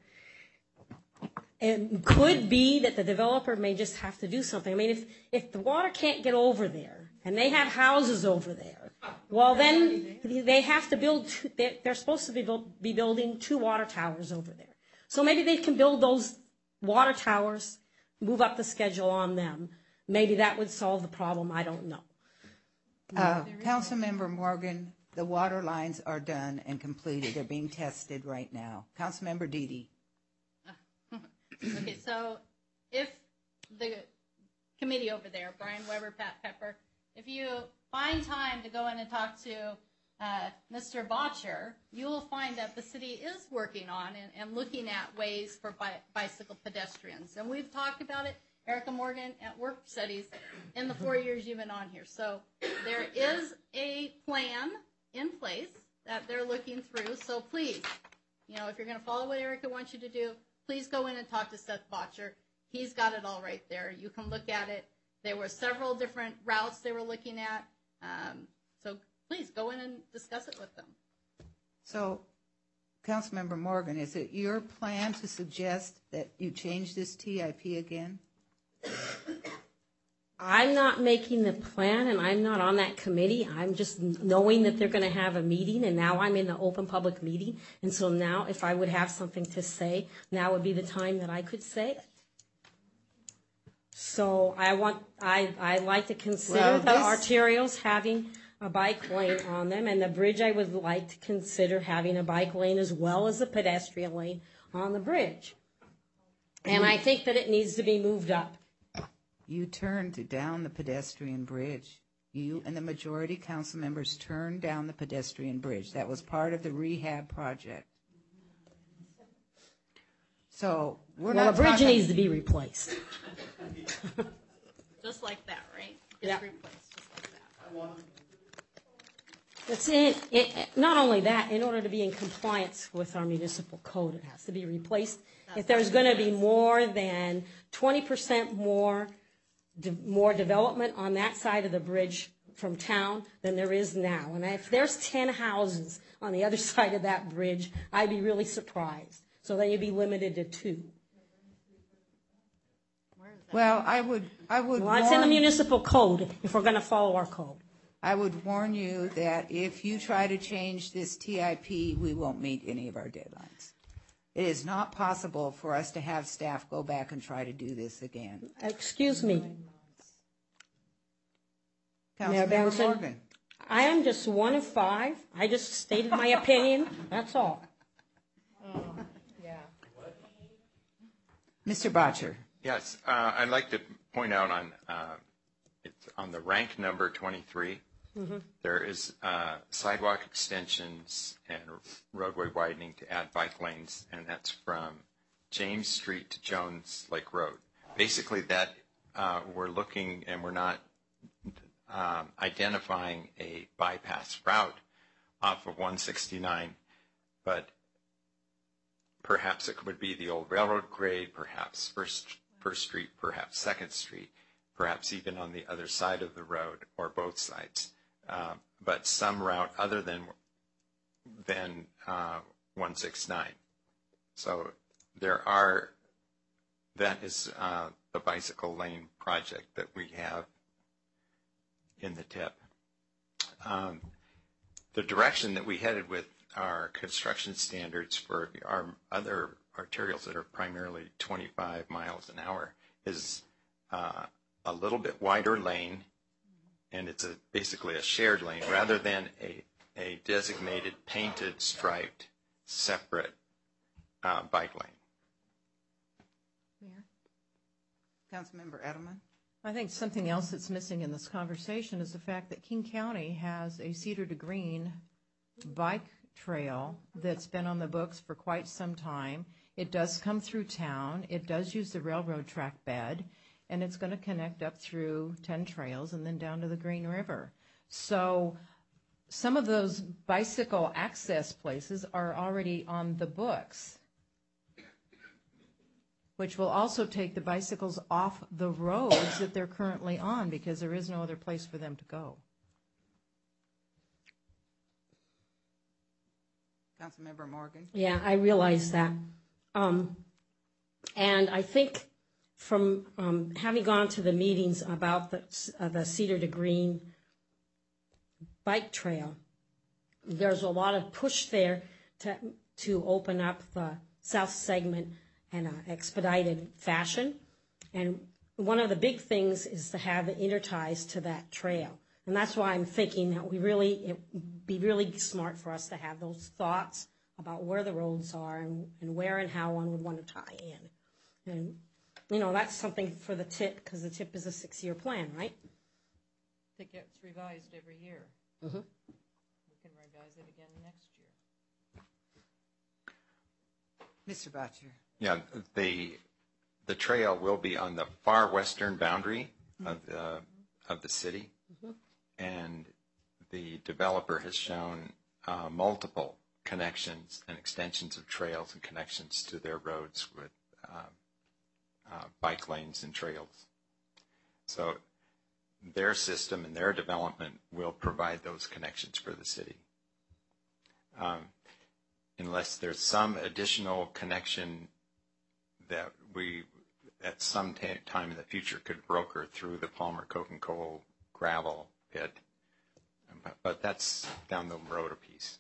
It could be that the developer may just have to do something. I mean, if, if the water can't get over there and they have houses over there, well, then they have to build, two, they're, they're supposed to be, build, be building two water towers over there. So maybe they can build those water towers, move up the schedule on them. Maybe that would solve the problem. I don't know.
Uh, Councilmember Morgan, the water lines are done and completed. They're being tested right now. Councilmember Dede.
Okay, so if the committee over there, Brian Weber, Pat Pepper, if you find time to go in and talk to uh, Mister Botcher, you will find that the city is working on and, and looking at ways for bi- bicycle pedestrians. And we've talked about it, Erica Morgan, at work studies in the four years you've been on here. So there is a plan in place that they're looking through. So please, you know, if you're going to follow what Erica wants you to do, please go in and talk to Seth Botcher. He's got it all right there. You can look at it. There were several different routes they were looking at. Um, so please go in and discuss it with them.
So, Councilmember Morgan, is it your plan to suggest that you change this T I P again?
I'm not making the plan, and I'm not on that committee. I'm just knowing that they're going to have a meeting, and now I'm in the open public meeting. And so now, if I would have something to say, now would be the time that I could say it. So I want, I, I like to consider
Well,
the
this-
arterials having a bike lane on them, and the bridge I would like to consider having a bike lane as well as a pedestrian lane on the bridge. And I think that it needs to be moved up.
You turned down the pedestrian bridge. You and the majority council members turned down the pedestrian bridge. That was part of the rehab project. So we're
well,
not
the bridge
talking...
needs to be replaced.
Just like that, right? It's
Yeah.
replaced just like that.
It's in, it, not only that, in order to be in compliance with our municipal code, it has to be replaced. If there's going to be more than twenty percent more, de, more development on that side of the bridge from town than there is now, and if there's ten houses on the other side of that bridge, I'd be really surprised. So then you'd be limited to two.
Well, I would, I would
Well, it's in the
warn-
municipal code if we're going to follow our code.
I would warn you that if you try to change this T I P, we won't meet any of our deadlines. It is not possible for us to have staff go back and try to do this again.
Excuse me. Mayor
Councilmember
Benson,
Morgan.
I am just one of five. I just stated my opinion. That's all.
Mister Botcher.
Yes, uh, I'd like to point out on uh, it's on the rank number twenty-three,
Mhm.
there is uh, sidewalk extensions and roadway widening to add bike lanes, and that's from James Street to Jones Lake Road. Basically, that uh, we're looking and we're not um, identifying a bypass route off of one sixty-nine, but perhaps it would be the old railroad grade, perhaps First, First Street, perhaps Second Street, perhaps even on the other side of the road or both sides, uh, but some route other than than uh, one sixty-nine. So there are, that is uh, the bicycle lane project that we have in the tip. Um, the direction that we headed with our construction standards for our other arterials that are primarily twenty-five miles an hour is uh, a little bit wider lane, and it's a, basically a shared lane rather than a, a designated painted striped separate uh, bike lane.
Councilmember Edelman.
I think something else that's missing in this conversation is the fact that King County has a Cedar to Green bike trail that's been on the books for quite some time. It does come through town. It does use the railroad track bed, and it's going to connect up through ten trails and then down to the Green River. So some of those bicycle access places are already on the books, which will also take the bicycles off the roads that they're currently on because there is no other place for them to go.
Councilmember Morgan?
Yeah, I realize that. Um, and I think from um, having gone to the meetings about the, uh, the Cedar to Green bike trail, there's a lot of push there to, to open up the south segment in an expedited fashion. And one of the big things is to have the interties to that trail. And that's why I'm thinking that we really, it would be really smart for us to have those thoughts about where the roads are and, and where and how one would want to tie in. And, you know, that's something for the T I P, because the T I P is a six-year plan, right?
It gets revised every year.
Mm-hmm.
We can revise it again next year.
Mister Butcher?
Yeah, the the trail will be on the far western boundary of the of the city,
mm-hmm.
and the developer has shown uh, multiple connections and extensions of trails and connections to their roads with uh, uh, bike lanes and trails. So their system and their development will provide those connections for the city. Um, unless there's some additional connection that we, at some t- time in the future, could broker through the Palmer Coke and Coal gravel pit. But, but that's down the road a piece.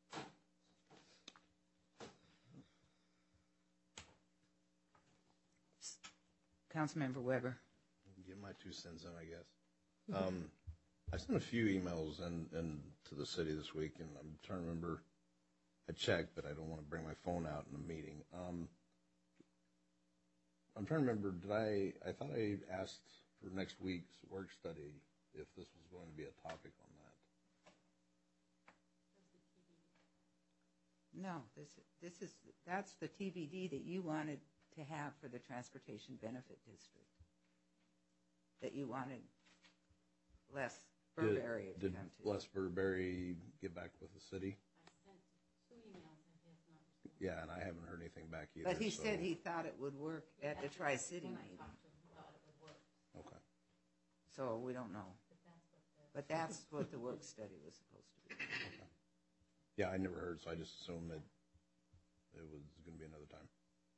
Councilmember Weber?
Get my two cents in, I guess. Um, I sent a few emails in, in to the city this week, and I'm trying to remember. I checked, but I don't want to bring my phone out in a meeting. Um, I'm trying to remember, did I, I thought I asked for next week's work study if this was going to be a topic on that.
No, this, this is, that's the T B D that you wanted to have for the Transportation Benefit District. That you wanted Les Burberry to
Did,
come
did
to.
Les Burberry get back with the city? Yeah, and I haven't heard anything back either.
But he
so.
said he thought it would work at the Tri-City meeting.
Okay.
So we don't know. But that's what the work study was supposed to be.
Okay. Yeah, I never heard, so I just assumed that it was going to be another time.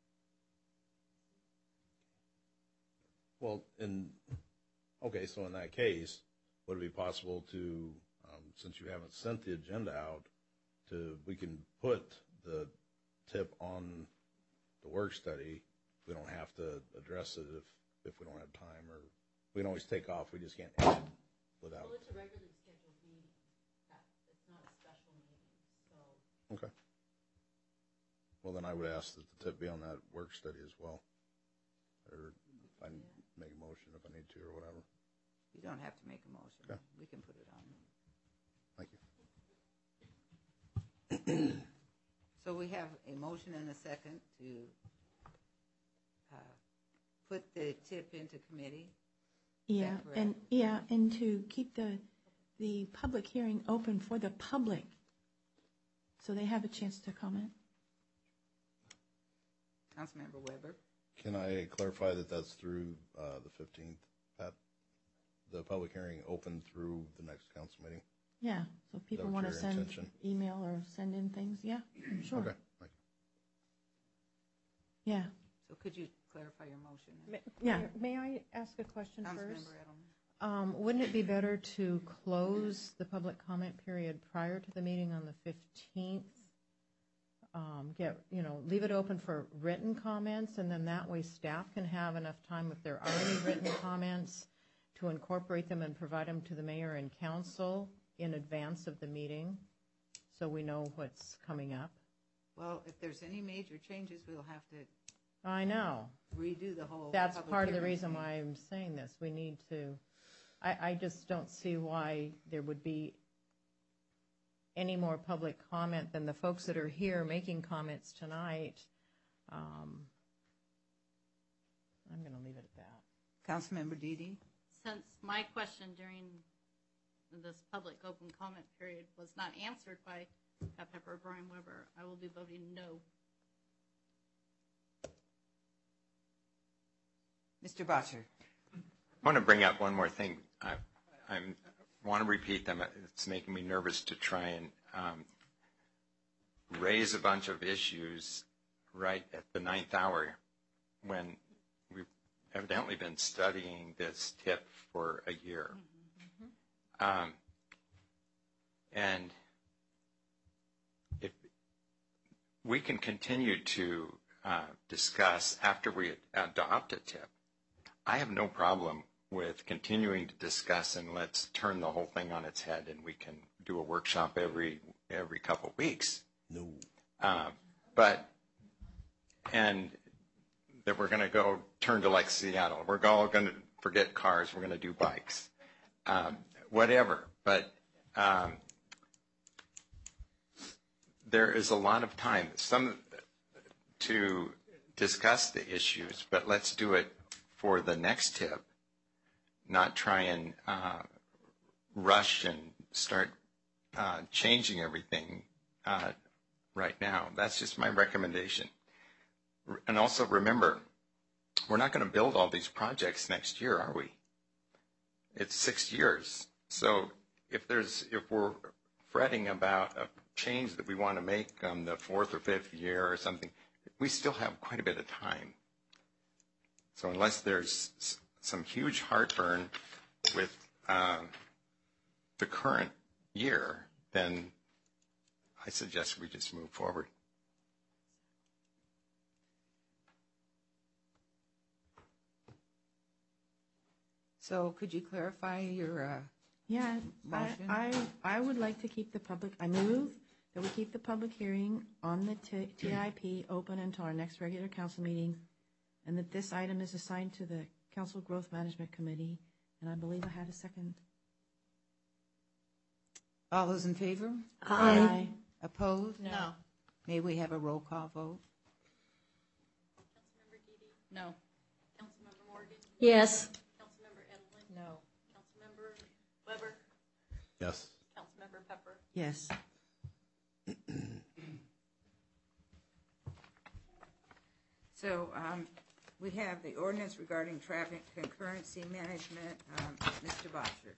Well, in, okay, so in that case, would it be possible to, um, since you haven't sent the agenda out, to, we can put the tip on the work study. We don't have to address it if, if we don't have time, or we can always take off. We just can't add without.
Well, it's a regularly scheduled meeting. It's not a special meeting, so.
Okay. Well, then I would ask that the tip be on that work study as well. Or if I make a motion if I need to or whatever.
You don't have to make a motion.
Okay.
We can put it on.
Thank you.
So we have a motion and a second to uh, put the tip into committee.
Yeah, and yeah, and to keep the the public hearing open for the public, so they have a chance to comment.
Councilmember Weber.
Can I clarify that that's through uh, the fifteenth, Pat? The public hearing open through the next council meeting?
Yeah, so if people want to send intention? email or send in things, yeah, sure.
Okay, thank
you. Yeah.
So could you clarify your motion?
May,
yeah.
May I ask a question
Councilmember
first?
Edelman.
Um, wouldn't it be better to close the public comment period prior to the meeting on the fifteenth? Um, get, you know, leave it open for written comments, and then that way staff can have enough time, if there are any written comments, to incorporate them and provide them to the mayor and council in advance of the meeting, so we know what's coming up.
Well, if there's any major changes, we'll have to
I know.
redo the whole.
That's
public
part of the
hearing
reason
thing.
why I'm saying this. We need to, I, I just don't see why there would be any more public comment than the folks that are here making comments tonight. Um, I'm going to leave it at that.
Councilmember Dede.
Since my question during this public open comment period was not answered by Pat Pepper or Brian Weber, I will be voting no.
Mister Botcher.
I want to bring up one more thing. I I'm, want to repeat them. It's making me nervous to try and um, raise a bunch of issues right at the ninth hour when we've evidently been studying this tip for a year. Mm-hmm. Um, and if we can continue to uh, discuss after we adopt a tip, I have no problem with continuing to discuss, and let's turn the whole thing on its head, and we can do a workshop every every couple of weeks.
No.
Uh, but, and that we're going to go turn to like Seattle. We're all going to forget cars. We're going to do bikes. Um, whatever. But um, there is a lot of time some to discuss the issues, but let's do it for the next tip, not try and uh, rush and start uh, changing everything uh, right now. That's just my recommendation. And also remember, we're not going to build all these projects next year, are we? It's six years. So if there's if we're fretting about a change that we want to make on the fourth or fifth year or something, we still have quite a bit of time. So unless there's some huge heartburn with uh, the current year, then I suggest we just move forward.
So could you clarify your uh,
Yeah, I,
motion?
I, I would like to keep the public, I move that we keep the public hearing on the T- TIP open until our next regular council meeting, and that this item is assigned to the Council Growth Management Committee, and I believe I had a second.
All those in favor?
Aye.
Aye.
Opposed?
No.
May we have a roll call vote?
No.
Councilmember Morgan? Yes.
Councilmember Edelman? No. Councilmember Weber?
Yes.
Councilmember Pepper?
Yes.
So um, we have the ordinance regarding traffic concurrency management. Um, Mister Botcher.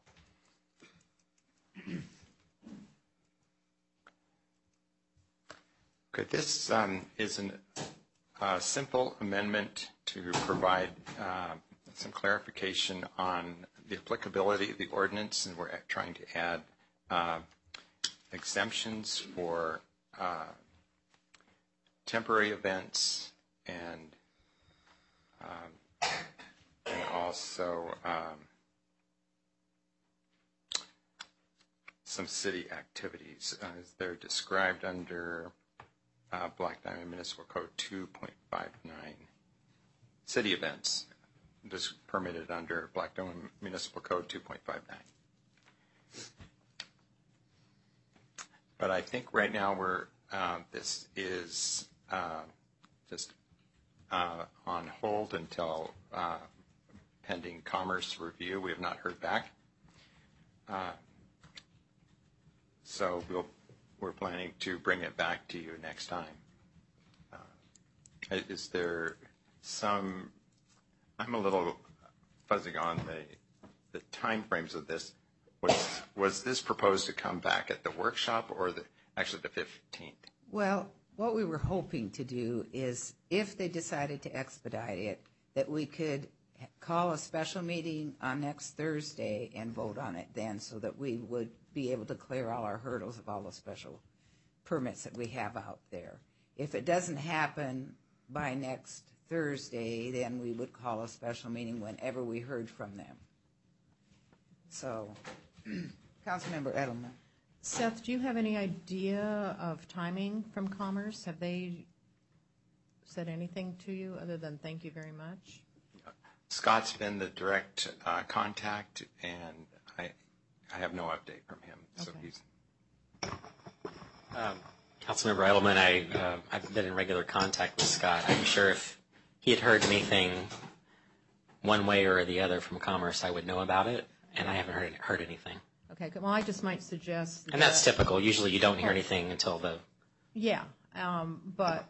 Okay, this um, is a uh, simple amendment to provide uh, some clarification on the applicability of the ordinance, and we're trying to add uh, exemptions for uh, temporary events and, um, and also um, some city activities uh, as they're described under uh, Black Diamond Municipal Code two point five nine. City events is permitted under Black Diamond Municipal Code two point five nine. But I think right now we're uh, this is uh, just uh, on hold until uh, pending Commerce review. We have not heard back. Uh, so we'll, we're planning to bring it back to you next time. Uh, is there some, I'm a little fuzzy on the, the time frames of this. Was, was this proposed to come back at the workshop or the, actually the fifteenth?
Well, what we were hoping to do is if they decided to expedite it, that we could call a special meeting on next Thursday and vote on it then, so that we would be able to clear all our hurdles of all the special permits that we have out there. If it doesn't happen by next Thursday, then we would call a special meeting whenever we heard from them. So, Councilmember Edelman.
Seth, do you have any idea of timing from Commerce? Have they said anything to you other than thank you very much?
Scott's been the direct uh, contact, and I, I have no update from him. So
Okay.
he's.
Um, Councilmember Edelman, I, uh, I've been in regular contact with Scott. I'm sure if he had heard anything one way or the other from Commerce, I would know about it, and I haven't heard heard anything.
Okay, well, I just might suggest.
And that's
that-
typical. Usually you don't hear anything until the...
Yeah, um, but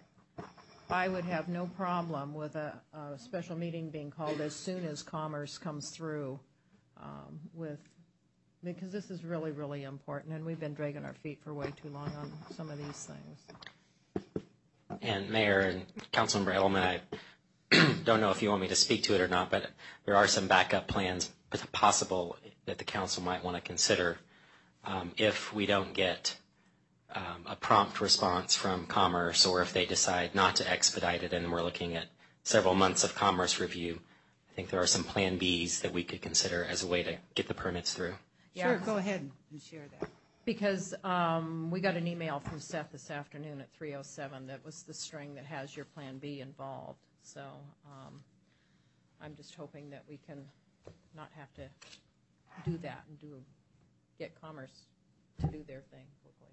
I would have no problem with a, a special meeting being called as soon as Commerce comes through um, with, because this is really, really important, and we've been dragging our feet for way too long on some of these things.
And Mayor and Councilmember Edelman, I don't know if you want me to speak to it or not, but there are some backup plans possible that the council might want to consider um, if we don't get um, a prompt response from Commerce, or if they decide not to expedite it and we're looking at several months of Commerce review. I think there are some Plan Bs that we could consider as a way to get the permits through.
Sure, go ahead and share that.
Because um, we got an email from Seth this afternoon at three oh seven that was the string that has your Plan B involved. So um, I'm just hoping that we can not have to do that and do get Commerce to do their thing quickly.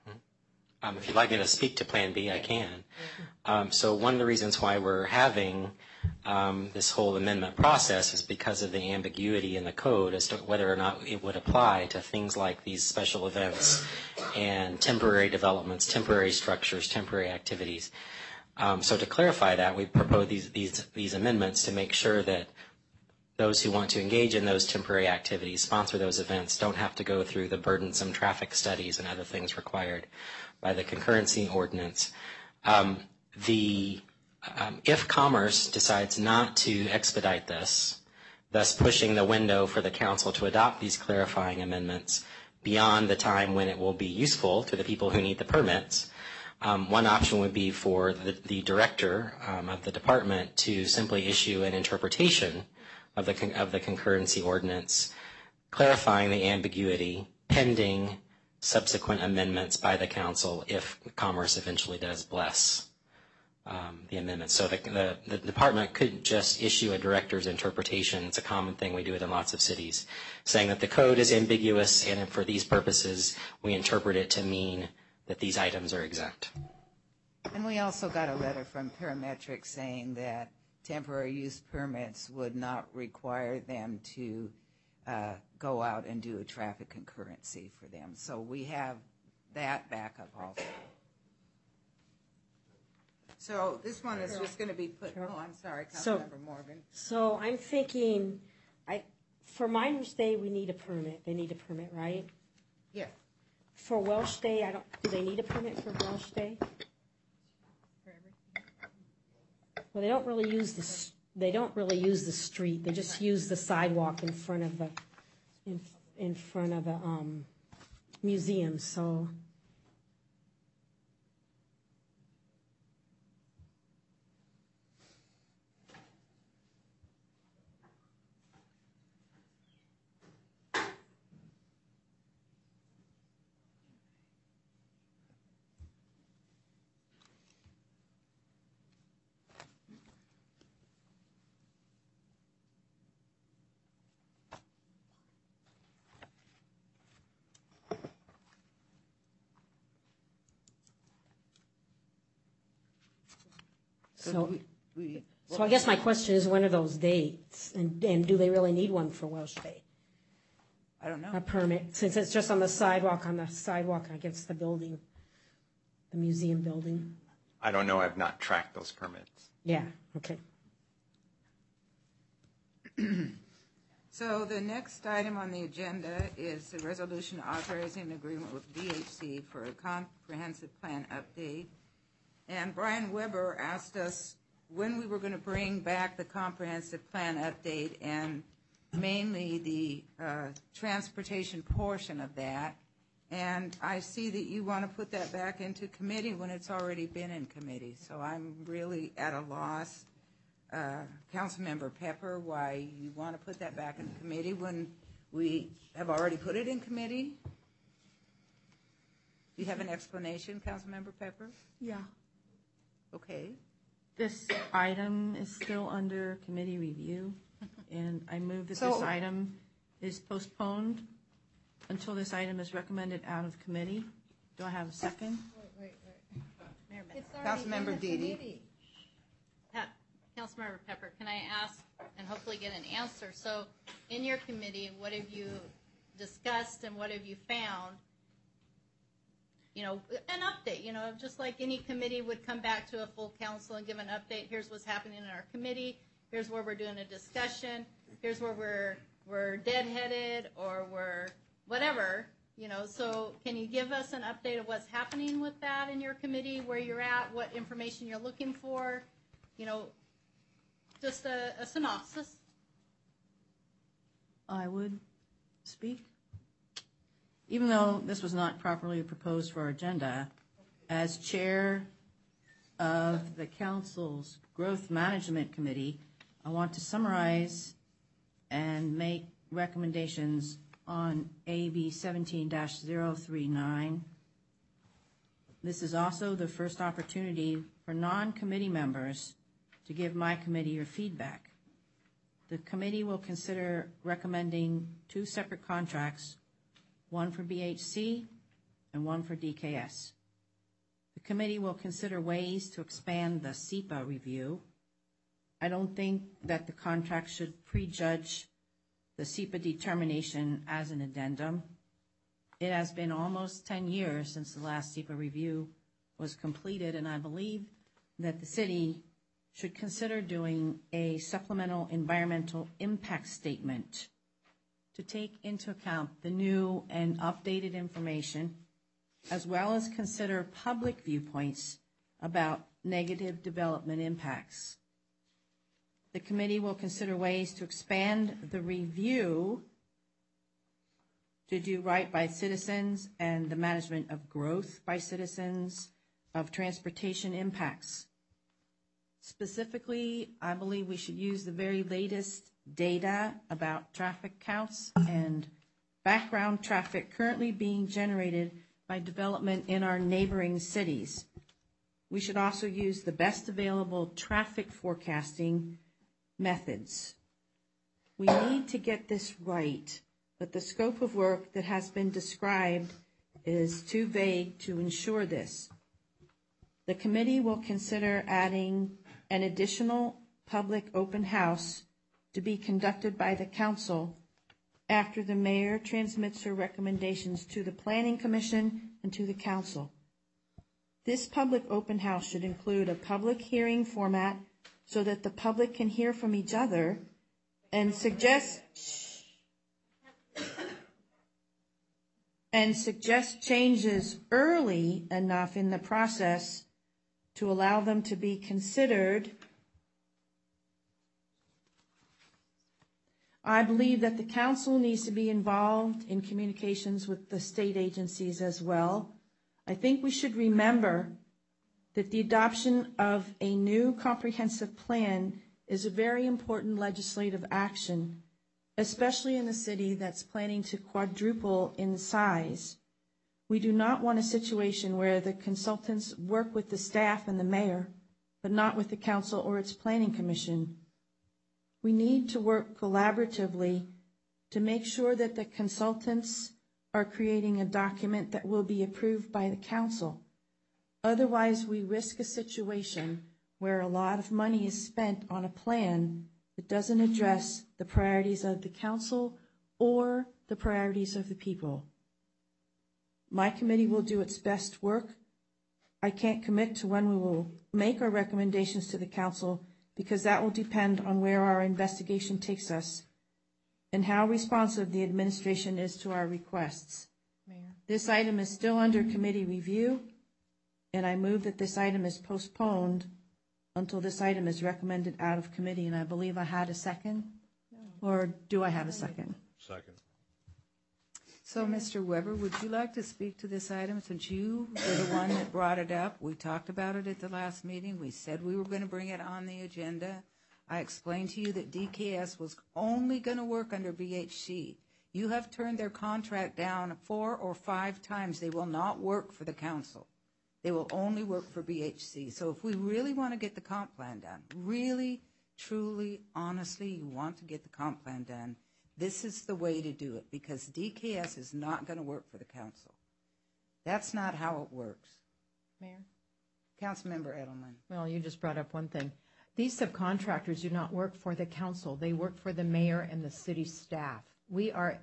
Um, if you'd like me to speak to Plan B, I can. Um, so one of the reasons why we're having um, this whole amendment process is because of the ambiguity in the code as to whether or not it would apply to things like these special events and temporary developments, temporary structures, temporary activities. Um, so to clarify that, we propose these, these, these amendments to make sure that those who want to engage in those temporary activities, sponsor those events, don't have to go through the burdensome traffic studies and other things required by the concurrency ordinance. Um, the, um, if Commerce decides not to expedite this, thus pushing the window for the council to adopt these clarifying amendments beyond the time when it will be useful to the people who need the permits, um, one option would be for the, the director um, of the department to simply issue an interpretation of the, con- of the concurrency ordinance, clarifying the ambiguity pending subsequent amendments by the council if Commerce eventually does bless um, the amendments. So the, the, the department could just issue a director's interpretation. It's a common thing. We do it in lots of cities, saying that the code is ambiguous, and for these purposes, we interpret it to mean that these items are exempt.
And we also got a letter from Parametric saying that temporary use permits would not require them to uh, go out and do a traffic concurrency for them. So we have that backup also. So this one is just going to be put, oh, I'm sorry,
So-
Councilmember Morgan.
So I'm thinking, I, for Miners Day, we need a permit. They need a permit, right?
Yeah.
For Welsh Day, I don't, do they need a permit for Welsh Day? Well, they don't really use the, s- they don't really use the street. They just use the sidewalk in front of the, in, in front of the, um, museum, so. So,
we-
so I guess my question is, when are those dates? And, and do they really need one for Welsh Day?
I don't know.
A permit, since it's just on the sidewalk, on the sidewalk against the building, the museum building?
I don't know. I've not tracked those permits.
Yeah, okay.
So the next item on the agenda is the resolution authorizing an agreement with V H C for a comprehensive plan update. And Brian Weber asked us when we were going to bring back the comprehensive plan update, and mainly the uh, transportation portion of that. And I see that you want to put that back into committee when it's already been in committee. So I'm really at a loss, uh, Councilmember Pepper, why you want to put that back in committee when we have already put it in committee. Do you have an explanation, Councilmember Pepper?
Yeah.
Okay.
This item is still under committee review, and I move that
So-
this item is postponed until this item is recommended out of committee. Do I have a second?
Wait, wait, wait.
Councilmember Dede.
Pa- Councilmember Pepper, can I ask and hopefully get an answer? So in your committee, what have you discussed and what have you found? You know, an update, you know, just like any committee would come back to a full council and give an update. Here's what's happening in our committee. Here's where we're doing a discussion. Here's where we're we're deadheaded or we're whatever, you know. So can you give us an update of what's happening with that in your committee, where you're at, what information you're looking for, you know, just a, a synopsis.
I would speak. Even though this was not properly proposed for our agenda, as chair of the council's Growth Management Committee, I want to summarize and make recommendations on A B seventeen dash zero three nine. This is also the first opportunity for non-committee members to give my committee your feedback. The committee will consider recommending two separate contracts, one for B H C and one for D K S. The committee will consider ways to expand the S E P A review. I don't think that the contract should prejudge the S E P A determination as an addendum. It has been almost ten years since the last S E P A review was completed, and I believe that the city should consider doing a supplemental environmental impact statement to take into account the new and updated information, as well as consider public viewpoints about negative development impacts. The committee will consider ways to expand the review to do right by citizens and the management of growth by citizens of transportation impacts. Specifically, I believe we should use the very latest data about traffic counts and background traffic currently being generated by development in our neighboring cities. We should also use the best available traffic forecasting methods. We need to get this right, but the scope of work that has been described is too vague to ensure this. The committee will consider adding an additional public open house to be conducted by the council after the mayor transmits her recommendations to the Planning Commission and to the council. This public open house should include a public hearing format so that the public can hear from each other and suggest and suggest changes early enough in the process to allow them to be considered. I believe that the council needs to be involved in communications with the state agencies as well. I think we should remember that the adoption of a new comprehensive plan is a very important legislative action, especially in a city that's planning to quadruple in size. We do not want a situation where the consultants work with the staff and the mayor, but not with the council or its planning commission. We need to work collaboratively to make sure that the consultants are creating a document that will be approved by the council. Otherwise, we risk a situation where a lot of money is spent on a plan that doesn't address the priorities of the council or the priorities of the people. My committee will do its best work. I can't commit to when we will make our recommendations to the council because that will depend on where our investigation takes us and how responsive the administration is to our requests. Mayor. This item is still under committee review, and I move that this item is postponed until this item is recommended out of committee, and I believe I had a second? No. Or do I have a second?
Second.
So, Mister Weber, would you like to speak to this item since you were the one that brought it up? We talked about it at the last meeting. We said we were going to bring it on the agenda. I explained to you that D K S was only going to work under B H C. You have turned their contract down four or five times. They will not work for the council. They will only work for B H C. So if we really want to get the comp plan done, really, truly, honestly, you want to get the comp plan done, this is the way to do it, because D K S is not going to work for the council. That's not how it works.
Mayor?
Councilmember Edelman.
Well, you just brought up one thing. These subcontractors do not work for the council. They work for the mayor and the city staff. We are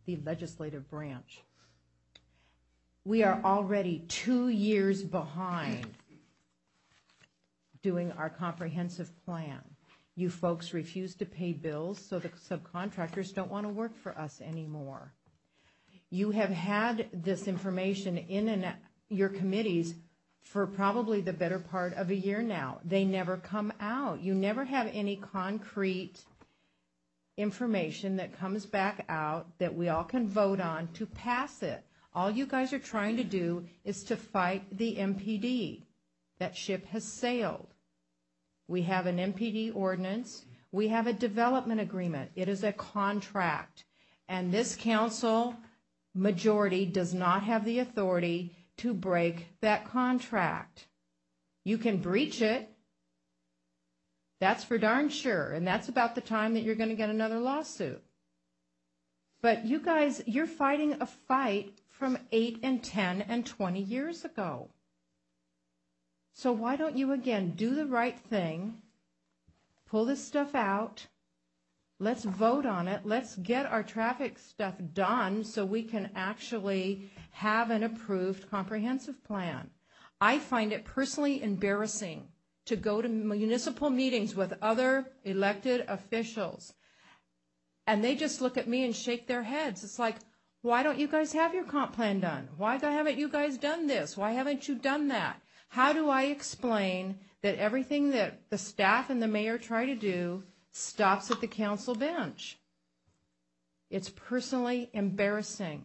the legislative branch. We are already two years behind doing our comprehensive plan. You folks refuse to pay bills, so the subcontractors don't want to work for us anymore. You have had this information in an, your committees for probably the better part of a year now. They never come out. You never have any concrete information that comes back out that we all can vote on to pass it. All you guys are trying to do is to fight the M P D. That ship has sailed. We have an M P D ordinance. We have a development agreement. It is a contract. And this council majority does not have the authority to break that contract. You can breach it. That's for darn sure. And that's about the time that you're going to get another lawsuit. But you guys, you're fighting a fight from eight and ten and twenty years ago. So why don't you again do the right thing, pull this stuff out, let's vote on it, let's get our traffic stuff done so we can actually have an approved comprehensive plan. I find it personally embarrassing to go to municipal meetings with other elected officials and they just look at me and shake their heads. It's like, why don't you guys have your comp plan done? Why haven't you guys done this? Why haven't you done that? How do I explain that everything that the staff and the mayor try to do stops at the council bench? It's personally embarrassing.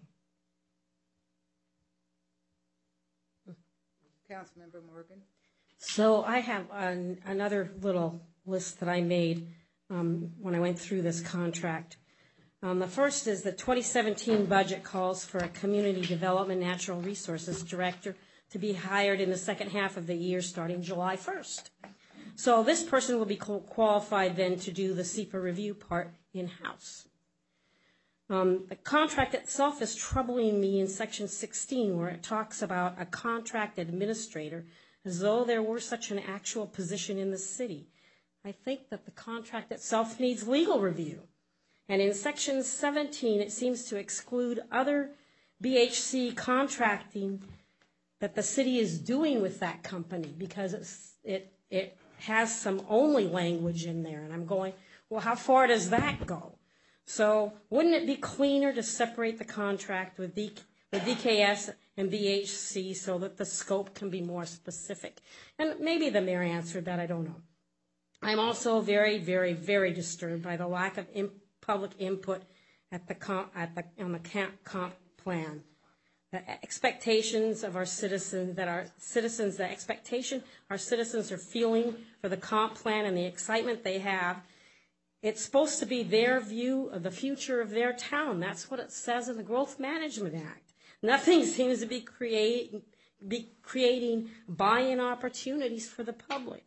Councilmember Morgan.
So I have an, another little list that I made um, when I went through this contract. Um, the first is the twenty seventeen budget calls for a community development natural resources director to be hired in the second half of the year starting July first. So this person will be qualified then to do the S E P A review part in-house. Um, the contract itself is troubling me in section sixteen, where it talks about a contract administrator as though there were such an actual position in the city. I think that the contract itself needs legal review. And in section seventeen, it seems to exclude other B H C contracting that the city is doing with that company, because it's, it it has some only language in there. And I'm going, well, how far does that go? So wouldn't it be cleaner to separate the contract with, D, with D K S and B H C so that the scope can be more specific? And maybe the mayor answered that, I don't know. I'm also very, very, very disturbed by the lack of in, public input at the comp, at the, on the camp, comp plan. The expectations of our citizens, that our citizens, the expectation our citizens are feeling for the comp plan and the excitement they have, it's supposed to be their view of the future of their town. That's what it says in the Growth Management Act. Nothing seems to be, create, be creating buy-in opportunities for the public.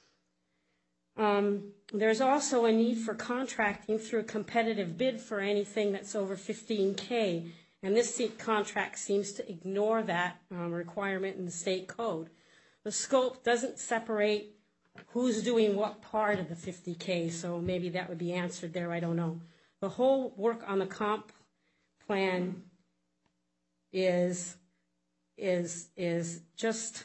Um, there's also a need for contracting through a competitive bid for anything that's over fifteen K. And this contract seems to ignore that um, requirement in the state code. The scope doesn't separate who's doing what part of the fifty K, so maybe that would be answered there, I don't know. The whole work on the comp plan is, is, is just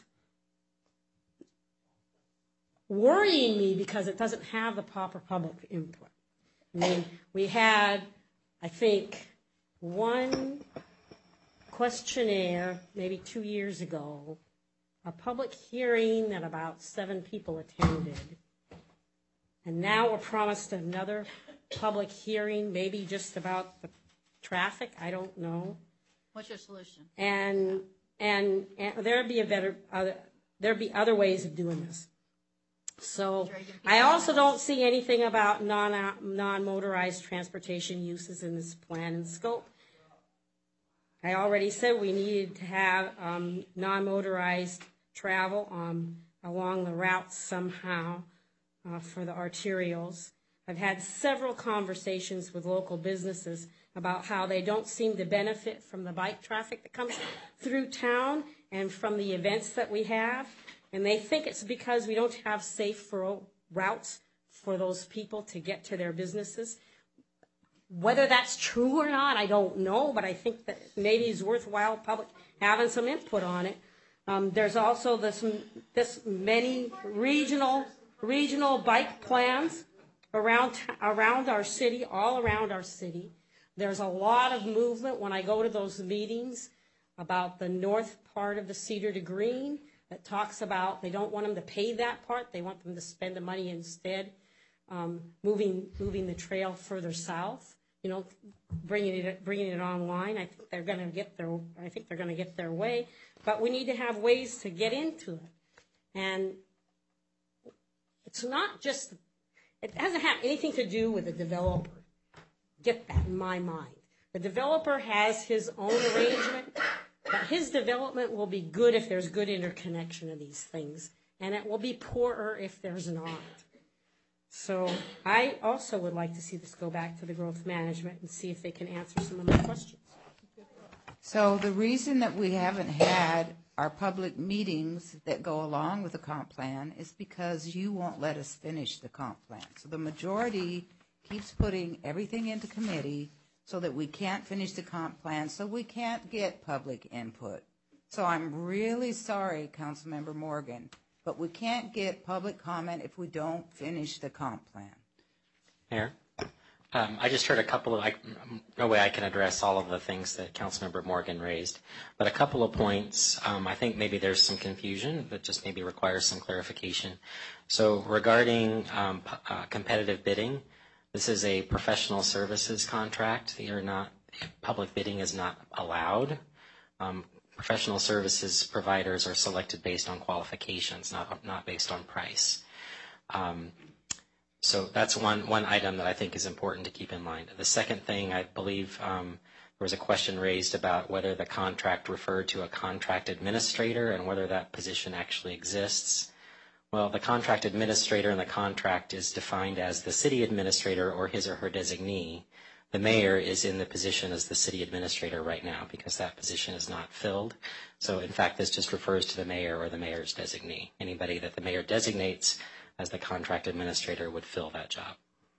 worrying me because it doesn't have the proper public input. I mean, we had, I think, one questionnaire maybe two years ago, a public hearing that about seven people attended. And now we're promised another public hearing, maybe just about the traffic, I don't know.
What's your solution? And and, and there'd be a better other there'd be other ways of doing this. So I also don't see anything about non non-motorized transportation uses in this plan and scope. I already said we needed to have um, non-motorized travel um, along the routes somehow uh, for the arterials. I've had several conversations with local businesses about how they don't seem to benefit from the bike traffic that comes through town and from the events that we have. And they think it's because we don't have safe routes for those people to get to their businesses.
Whether that's true or not, I don't know, but I think that maybe it's worthwhile public having some input on it. Um, there's also this, this many regional regional bike plans around around our city, all around our city. There's a lot of movement when I go to those meetings about the north part of the Cedar to Green that talks about they don't want them to pay that part, they want them to spend the money instead, um, moving moving the trail further south. You know, bringing it bringing it online. I think they're going to get their I think they're going to get their way, but we need to have ways to get into it, and it's not just. It doesn't have anything to do with the developer. Get that in my mind. The developer has his own arrangement, but his development will be good if there's good interconnection of these things, and it will be poorer if there's not. So I also would like to see this go back to the growth management and see if they can answer some of my questions.
So the reason that we haven't had our public meetings that go along with the comp plan is because you won't let us finish the comp plan. So the majority keeps putting everything into committee so that we can't finish the comp plan, so we can't get public input. So I'm really sorry, Councilmember Morgan, but we can't get public comment if we don't finish the comp plan.
Mayor, um, I just heard a couple of, I, no way I can address all of the things that Councilmember Morgan raised, but a couple of points, um, I think maybe there's some confusion that just maybe requires some clarification. So regarding um, p- uh, competitive bidding, this is a professional services contract. You're not, public bidding is not allowed. Um, professional services providers are selected based on qualifications, not not based on price. Um, so that's one one item that I think is important to keep in mind. The second thing, I believe um, there was a question raised about whether the contract referred to a contract administrator and whether that position actually exists. Well, the contract administrator in the contract is defined as the city administrator or his or her designee. The mayor is in the position as the city administrator right now because that position is not filled. So, in fact, this just refers to the mayor or the mayor's designee. Anybody that the mayor designates as the contract administrator would fill that job.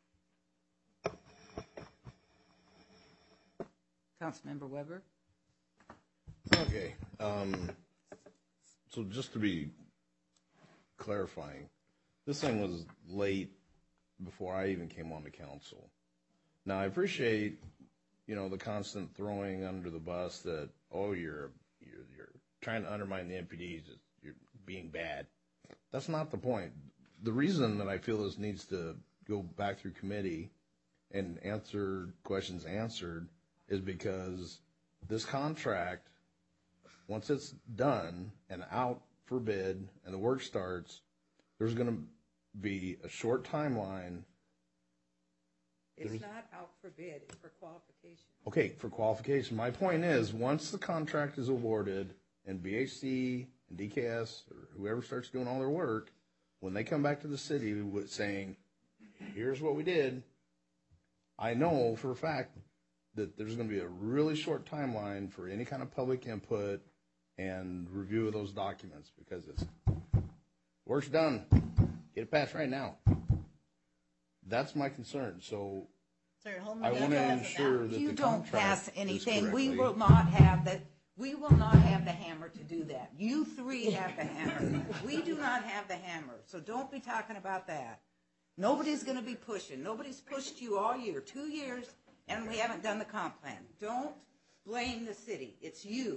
Councilmember Weber?
Okay. Um, so just to be clarifying, this thing was late before I even came on the council. Now, I appreciate, you know, the constant throwing under the bus that, oh, you're you're, you're trying to undermine the M P Ds, you're being bad. That's not the point. The reason that I feel this needs to go back through committee and answer questions answered is because this contract, once it's done and out for bid and the work starts, there's going to be a short timeline.
It's
There's,
not out for bid, it's for qualification.
Okay, for qualification. My point is, once the contract is awarded and B H C and D K S or whoever starts doing all their work, when they come back to the city with saying, here's what we did, I know for a fact that there's going to be a really short timeline for any kind of public input and review of those documents because it's work's done. Get it passed right now. That's my concern. So I want to ensure that
you
the
don't
contract
pass anything.
is
We
correctly-
will not have that. We will not have the hammer to do that. You three have the hammer. We do not have the hammer. So don't be talking about that. Nobody's going to be pushing. Nobody's pushed you all year, two years, and we haven't done the comp plan. Don't blame the city. It's you.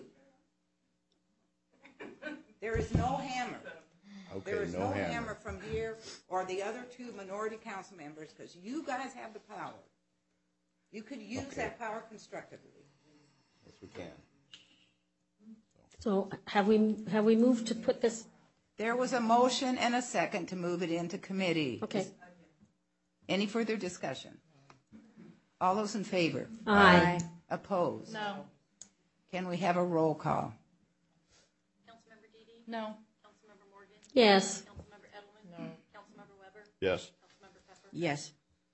There is no hammer.
Okay,
there is
no
no
hammer.
hammer from here or the other two minority council members because you guys have the power. You could use
Okay.
that power constructively.
Yes, we can.
So have we have we moved to put this?
There was a motion and a second to move it into committee.
Okay.
Any further discussion? All those in favor?
Aye.
Opposed?
No.
Can we have a roll call?
Councilmember Dede?
No.
Councilmember Morgan?
Yes.
Councilmember Edelman? No. Councilmember Weber?
Yes.
Councilmember Pepper?
Yes.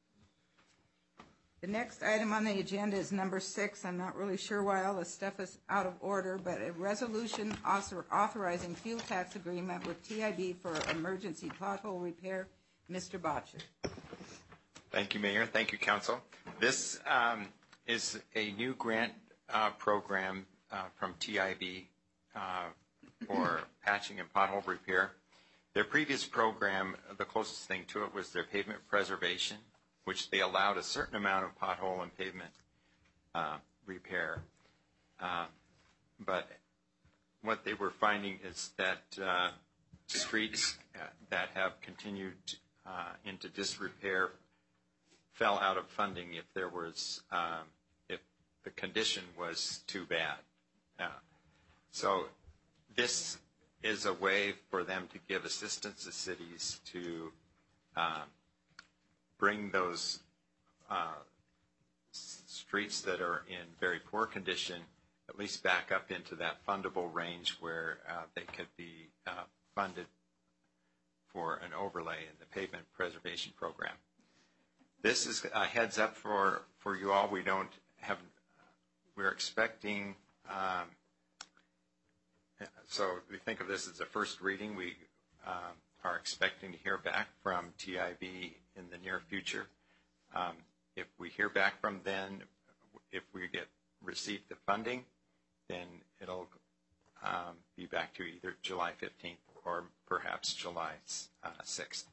The next item on the agenda is number six. I'm not really sure why all this stuff is out of order, but a resolution author- authorizing fuel tax agreement with T I B for emergency pothole repair. Mister Botcher.
Thank you, Mayor. Thank you, Council. This um, is a new grant uh, program uh, from T I B uh, for patching and pothole repair. Their previous program, the closest thing to it was their pavement preservation, which they allowed a certain amount of pothole and pavement uh, repair. Uh, but what they were finding is that uh, streets uh, that have continued uh, into disrepair fell out of funding if there was um, if the condition was too bad. Uh, so this is a way for them to give assistance to cities to um, bring those uh, streets that are in very poor condition at least back up into that fundable range where uh, they could be uh, funded for an overlay in the pavement preservation program. This is a heads up for, for you all. We don't have, we're expecting, um, so we think of this as a first reading. We um, are expecting to hear back from T I B in the near future. Um, if we hear back from them, if we get receive the funding, then it'll um, be back to either July fifteenth or perhaps July uh, sixth.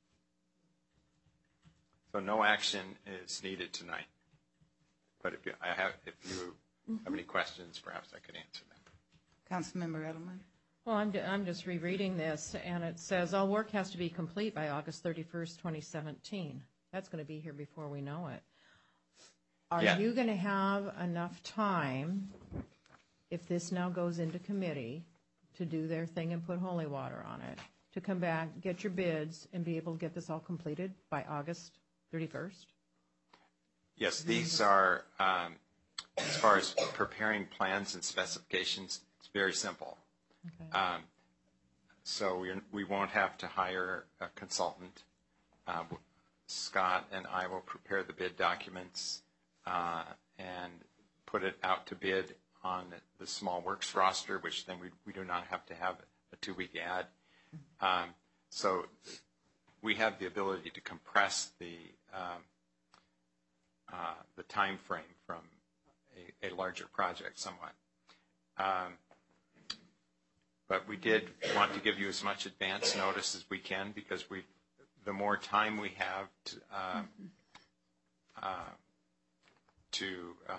So no action is needed tonight. But if you, I have, if you have any questions, perhaps I could answer them.
Councilmember Edelman.
Well, I'm, I'm just rereading this, and it says all work has to be complete by August thirty-first, twenty seventeen. That's going to be here before we know it. Are
Yeah.
you going to have enough time, if this now goes into committee, to do their thing and put holy water on it, to come back, get your bids, and be able to get this all completed by August thirty-first?
Yes, these are, um, as far as preparing plans and specifications, it's very simple.
Okay.
Um, so we're, we won't have to hire a consultant. Uh, Scott and I will prepare the bid documents uh, and put it out to bid on the small works roster, which then we, we do not have to have a two-week ad. Um, so we have the ability to compress the um, uh, the time frame from a, a larger project somewhat. Um, but we did want to give you as much advance notice as we can, because we, the more time we have to, uh, uh, to um,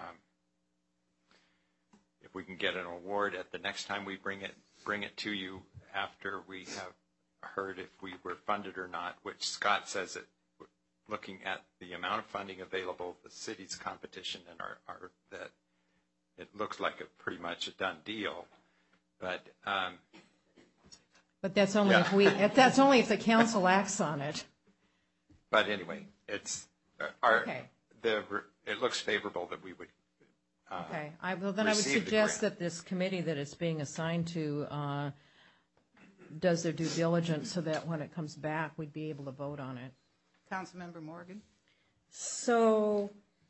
if we can get an award at the next time we bring it bring it to you after we have heard if we were funded or not, which Scott says that looking at the amount of funding available, the city's competition, and our, our that it looks like a pretty much a done deal. But um,
But that's only
yeah.
if we, if that's only if the council acts on it.
But anyway, it's uh, our
Okay.
the it looks favorable that we would. Uh,
Okay, I, well, then I would
receive the
suggest
grant.
that this committee that it's being assigned to uh, does their due diligence so that when it comes back, we'd be able to vote on it.
Councilmember Morgan.
So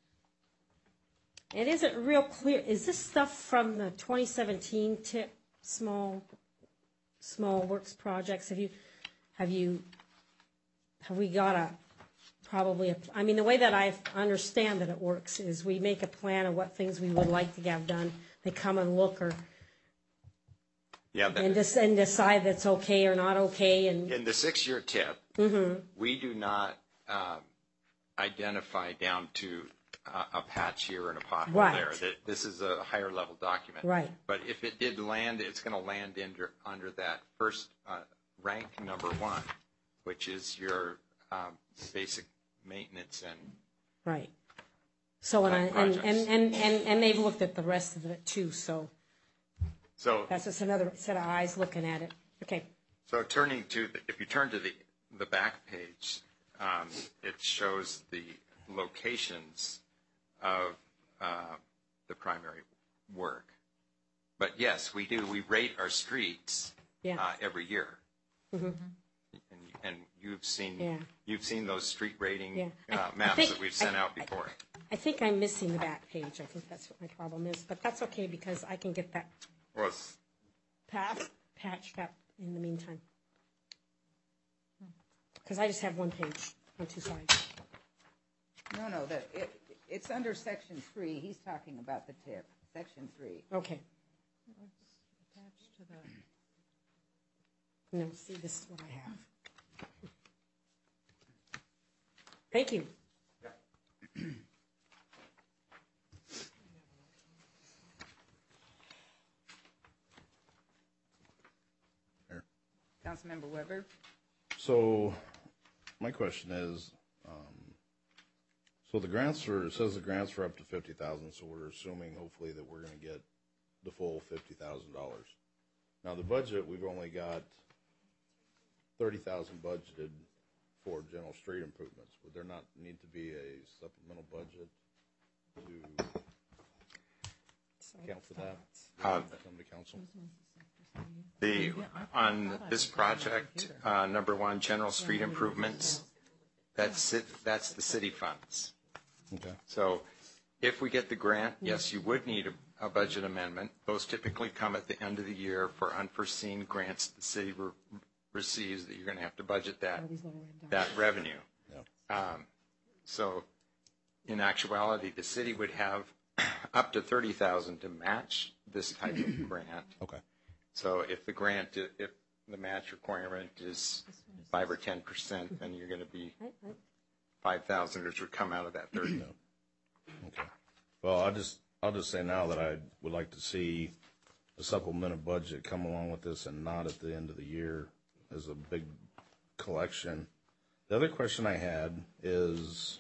it isn't real clear. Is this stuff from the twenty seventeen tip small small works projects? Have you have you have we got a probably a, I mean, the way that I understand that it works is we make a plan of what things we would like to have done. They come and look or
yeah, that,
and, dis, and decide that's okay or not okay. And
in the six-year tip,
mm-hmm.
we do not um, identify down to uh, a patch here and a pothole
Right.
there. That this is a higher level document.
Right.
But if it did land, it's going to land under under that first uh, rank number one, which is your um, basic maintenance and
right. So and, I,
type
and,
projects.
and, and, and, and they've looked at the rest of it too. So
So
that's just another set of eyes looking at it. Okay.
So turning to, the, if you turn to the, the back page, um, it shows the locations of uh, the primary work. But yes, we do. We rate our streets
Yeah.
uh, every year.
Mm-hmm.
And, and you've seen
Yeah.
you've seen those street rating
Yeah. I-
uh,
I
maps
think-
that we've sent
I-
out before.
I think I'm missing the back page. I think that's what my problem is. But that's okay because I can get that
Well, it's,
path patched up in the meantime. Because I just have one page on two sides.
No, no, the, it, it's under section three. He's talking about the tip, section three.
Okay.
Attached to the.
No, see, this is what I have. Thank you.
Councilmember Weber?
So, my question is, um, so the grants are, it says the grants are up to fifty thousand, so we're assuming hopefully that we're gonna get the full fifty thousand dollars. Now, the budget, we've only got thirty thousand budgeted for general street improvements. Would there not need to be a supplemental budget to account for that?
Uh,
Come to council?
The, on this project, uh, number one, general street improvements, that's it, that's the city funds.
Okay.
So if we get the grant, yes, you would need a, a budget amendment. Those typically come at the end of the year for unforeseen grants the city re- receives that you're going to have to budget that, that revenue.
Yeah.
Um, so in actuality, the city would have up to thirty thousand to match this type of grant.
Okay.
So if the grant, if the match requirement is five or ten percent, then you're going to be five thousand, which would come out of that thirty.
Okay. Well, I'll just, I'll just say now that I would like to see a supplemental budget come along with this and not at the end of the year as a big collection. The other question I had is,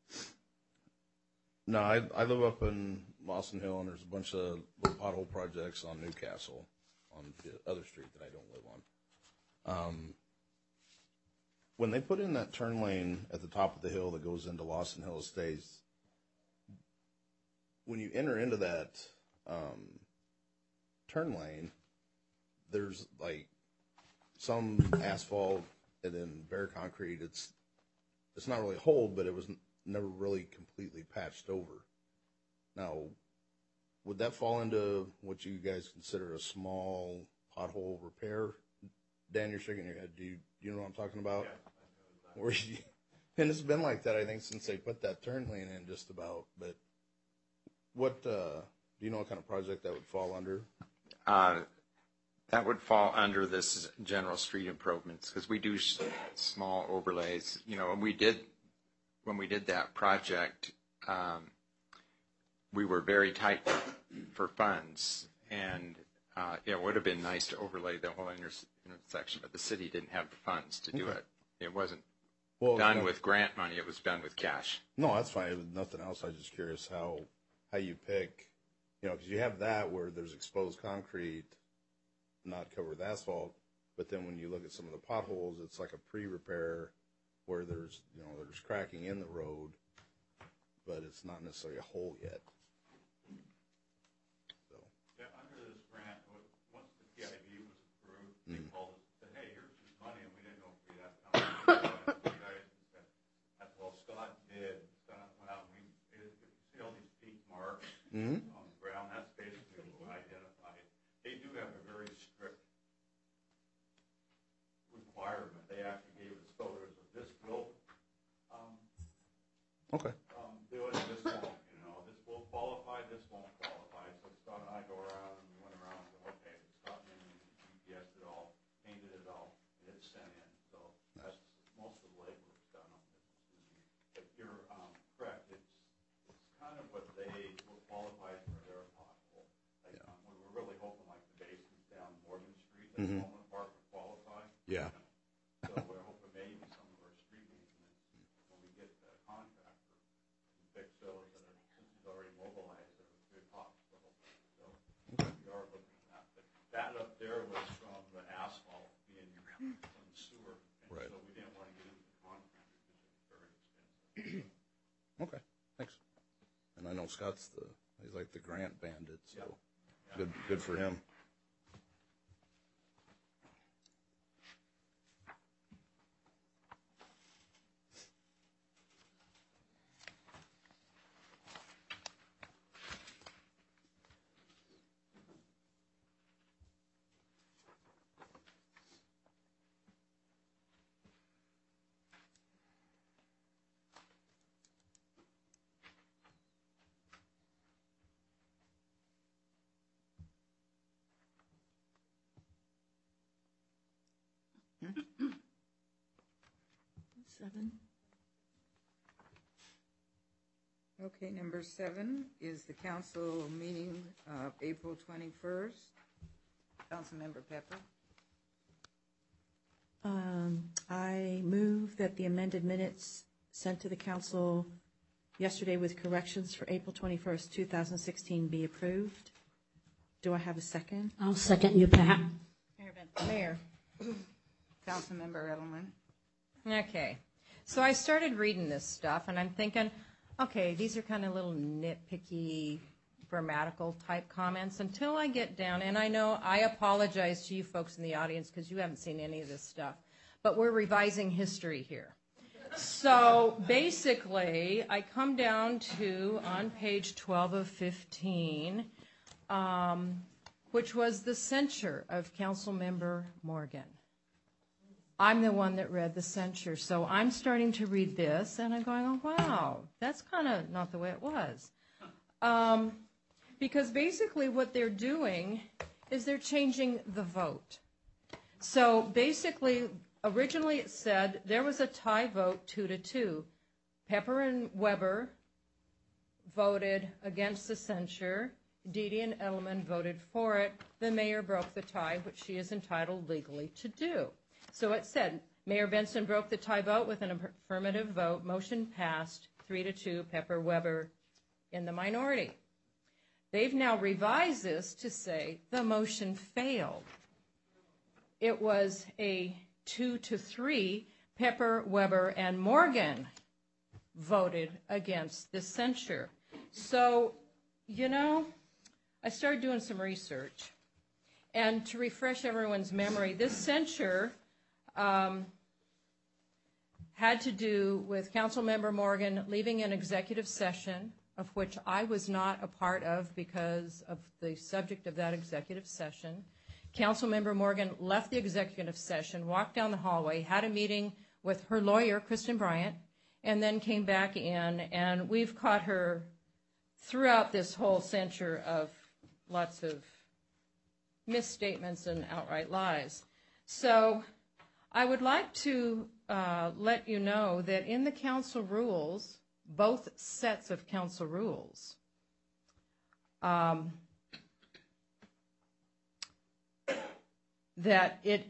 no, I, I live up in Lawson Hill, and there's a bunch of little pothole projects on Newcastle, on the other street that I don't live on. Um, when they put in that turn lane at the top of the hill that goes into Lawson Hill Estates, when you enter into that um, turn lane, there's like some asphalt and then bare concrete. It's it's not really hold, but it was n- never really completely patched over. Now, would that fall into what you guys consider a small pothole repair? Dan, you're shaking your head. Do you, do you know what I'm talking about? Yeah. Where you, and it's been like that, I think, since they put that turn lane in just about. But what, uh, do you know what kind of project that would fall under?
Uh, that would fall under this general street improvements, because we do s- small overlays. You know, and we did, when we did that project, um, we were very tight for funds, and uh, it would have been nice to overlay the whole inter- intersection, but the city didn't have the funds to do
Okay.
it. It wasn't
Well,
done
no-
with grant money, it was done with cash.
No, that's fine. If nothing else, I was just curious how how you pick, you know, because you have that where there's exposed concrete, not covered with asphalt, but then when you look at some of the potholes, it's like a pre-repair where there's, you know, there's cracking in the road, but it's not necessarily a hole yet. So.
Yeah, under this grant, once the P I B was approved, they
Mhm.
called us and said, hey, here's this money, and we didn't know if we'd have to come back. You guys said, that's well, Scott did. Scott went out, and we, if you see all these peak marks
Mhm.
on the ground, that's basically what we identified. They do have a very strict requirement. They actually gave us photos of this will um,
Okay.
um, do it, and this won't, you know, this will qualify, this won't qualify. So Scott and I go around, and we went around and said, okay, Scott and G P S it all, painted it all, and it's sent in. So that's most of the legwork's done on this. But you're um, correct, it's, it's kind of what they, what qualifies for their pothole. Like, um, we were really hoping like the basements down Morgan Street, that
Mhm.
Coleman Park would qualify.
Yeah.
So we're hoping maybe some of our street maintenance, when we get the contractor, can fix those that are, since he's already mobilized, that are good pots. So we are looking at that. But that up there was from the asphalt being from the sewer. And
Right.
so we didn't want to get into the contractor because it's very expensive.
Okay. Thanks. And I know Scott's the, he's like the grant bandit, so
Yeah.
good, good for him.
Seven.
Okay, number seven is the council meeting of April twenty-first. Councilmember Pepper.
Um, I move that the amended minutes sent to the council yesterday with corrections for April twenty-first, two thousand sixteen be approved. Do I have a second?
I'll second you, Pat.
Mayor.
Councilmember Edelman.
Okay. So I started reading this stuff, and I'm thinking, okay, these are kind of little nitpicky, grammatical type comments until I get down, and I know I apologize to you folks in the audience because you haven't seen any of this stuff, but we're revising history here. So basically, I come down to, on page twelve of fifteen, um, which was the censure of Councilmember Morgan. I'm the one that read the censure, so I'm starting to read this, and I'm going, oh, wow, that's kind of not the way it was. Um, because basically what they're doing is they're changing the vote. So basically, originally it said there was a tie vote, two to two. Pepper and Weber voted against the censure. Dede and Edelman voted for it. The mayor broke the tie, which she is entitled legally to do. So it said, Mayor Benson broke the tie vote with an affirmative vote. Motion passed, three to two, Pepper Weber in the minority. They've now revised this to say the motion failed. It was a two to three, Pepper, Weber, and Morgan voted against the censure. So, you know, I started doing some research. And to refresh everyone's memory, this censure um, had to do with Councilmember Morgan leaving an executive session, of which I was not a part of because of the subject of that executive session. Councilmember Morgan left the executive session, walked down the hallway, had a meeting with her lawyer, Kristen Bryant, and then came back in, and we've caught her throughout this whole censure of lots of misstatements and outright lies. So I would like to uh, let you know that in the council rules, both sets of council rules, um, that it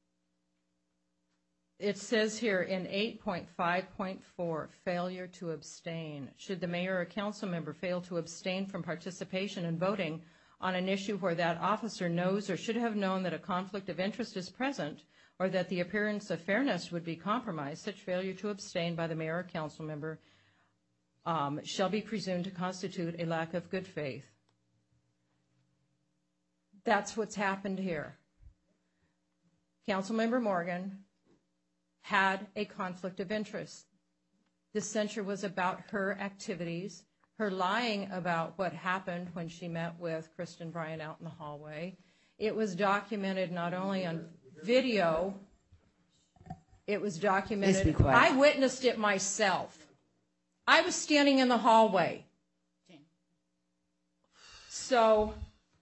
it says here in eight point five point four, failure to abstain. Should the mayor or council member fail to abstain from participation in voting on an issue where that officer knows or should have known that a conflict of interest is present or that the appearance of fairness would be compromised, such failure to abstain by the mayor or council member um, shall be presumed to constitute a lack of good faith. That's what's happened here. Councilmember Morgan had a conflict of interest. The censure was about her activities, her lying about what happened when she met with Kristen Bryant out in the hallway. It was documented not only on video, it was documented. I witnessed it myself. I was standing in the hallway. So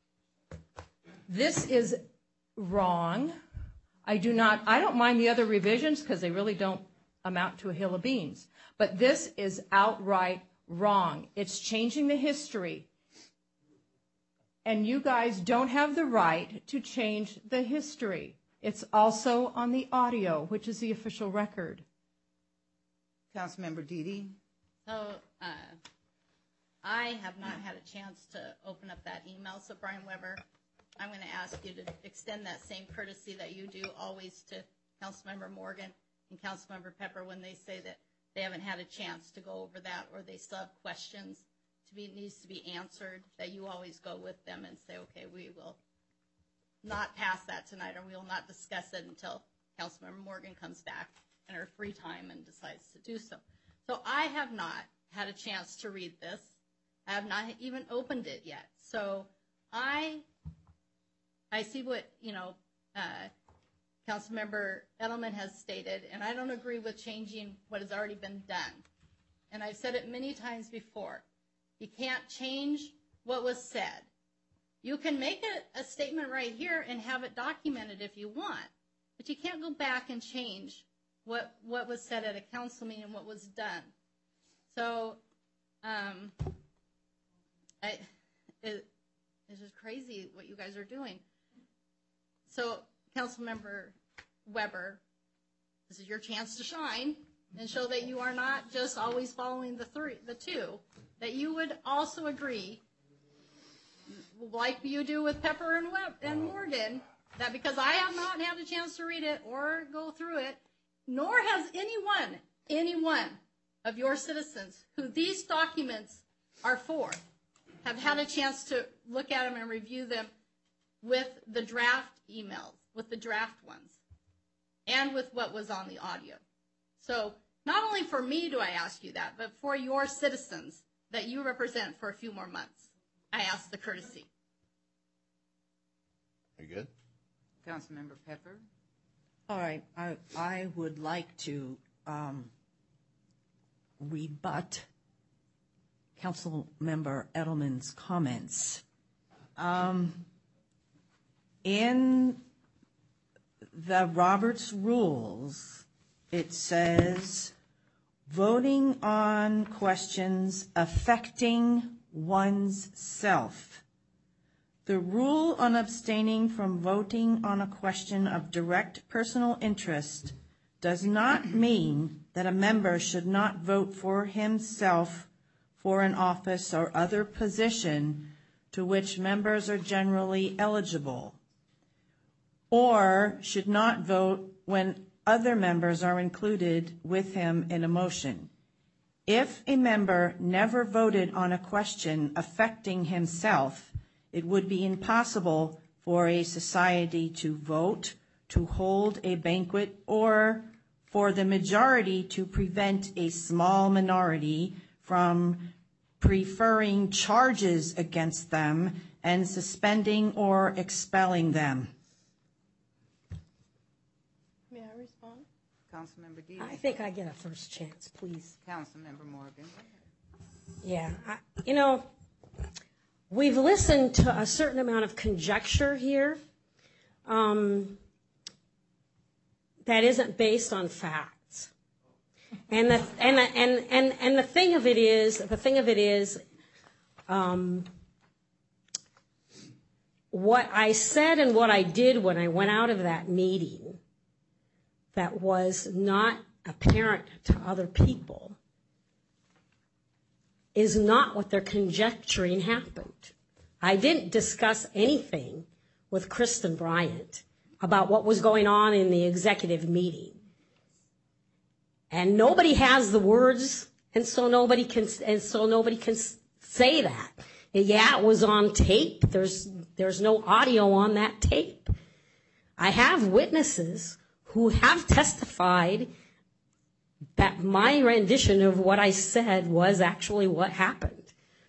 this is wrong. I do not, I don't mind the other revisions because they really don't amount to a hill of beans. But this is outright wrong. It's changing the history. And you guys don't have the right to change the history. It's also on the audio, which is the official record.
Councilmember Dede.
So uh, I have not had a chance to open up that email. So Brian Weber, I'm going to ask you to extend that same courtesy that you do always to Councilmember Morgan and Councilmember Pepper when they say that they haven't had a chance to go over that or they still have questions to be needs to be answered, that you always go with them and say, okay, we will not pass that tonight or we will not discuss it until Councilmember Morgan comes back in her free time and decides to do so. So I have not had a chance to read this. I have not even opened it yet. So I I see what, you know, uh, Councilmember Edelman has stated, and I don't agree with changing what has already been done. And I've said it many times before. You can't change what was said. You can make a, a statement right here and have it documented if you want, but you can't go back and change what what was said at a council meeting and what was done. So, um, I it, it's just crazy what you guys are doing. So, Councilmember Weber, this is your chance to shine and show that you are not just always following the three, the two, that you would also agree, like you do with Pepper and Webb and Morgan, that because I have not had a chance to read it or go through it, nor has anyone, anyone of your citizens who these documents are for, have had a chance to look at them and review them with the draft emails, with the draft ones, and with what was on the audio. So not only for me do I ask you that, but for your citizens that you represent for a few more months, I ask the courtesy.
You good?
Councilmember Pepper.
All right, I, I would like to um, rebut Councilmember Edelman's comments. Um, in the Roberts Rules, it says voting on questions affecting one's self. The rule on abstaining from voting on a question of direct personal interest does not mean that a member should not vote for himself for an office or other position to which members are generally eligible, or should not vote when other members are included with him in a motion. If a member never voted on a question affecting himself, it would be impossible for a society to vote, to hold a banquet, or for the majority to prevent a small minority from preferring charges against them and suspending or expelling them.
May I respond? Councilmember Dean.
I think I get a first chance, please.
Councilmember Morgan.
Yeah, I, you know, we've listened to a certain amount of conjecture here um, that isn't based on facts. And the and the, and and and the thing of it is, the thing of it is, um, what I said and what I did when I went out of that meeting that was not apparent to other people is not what they're conjecturing happened. I didn't discuss anything with Kristen Bryant about what was going on in the executive meeting. And nobody has the words, and so nobody can and so nobody can say that. Yeah, it was on tape. There's there's no audio on that tape. I have witnesses who have testified that my rendition of what I said was actually what happened.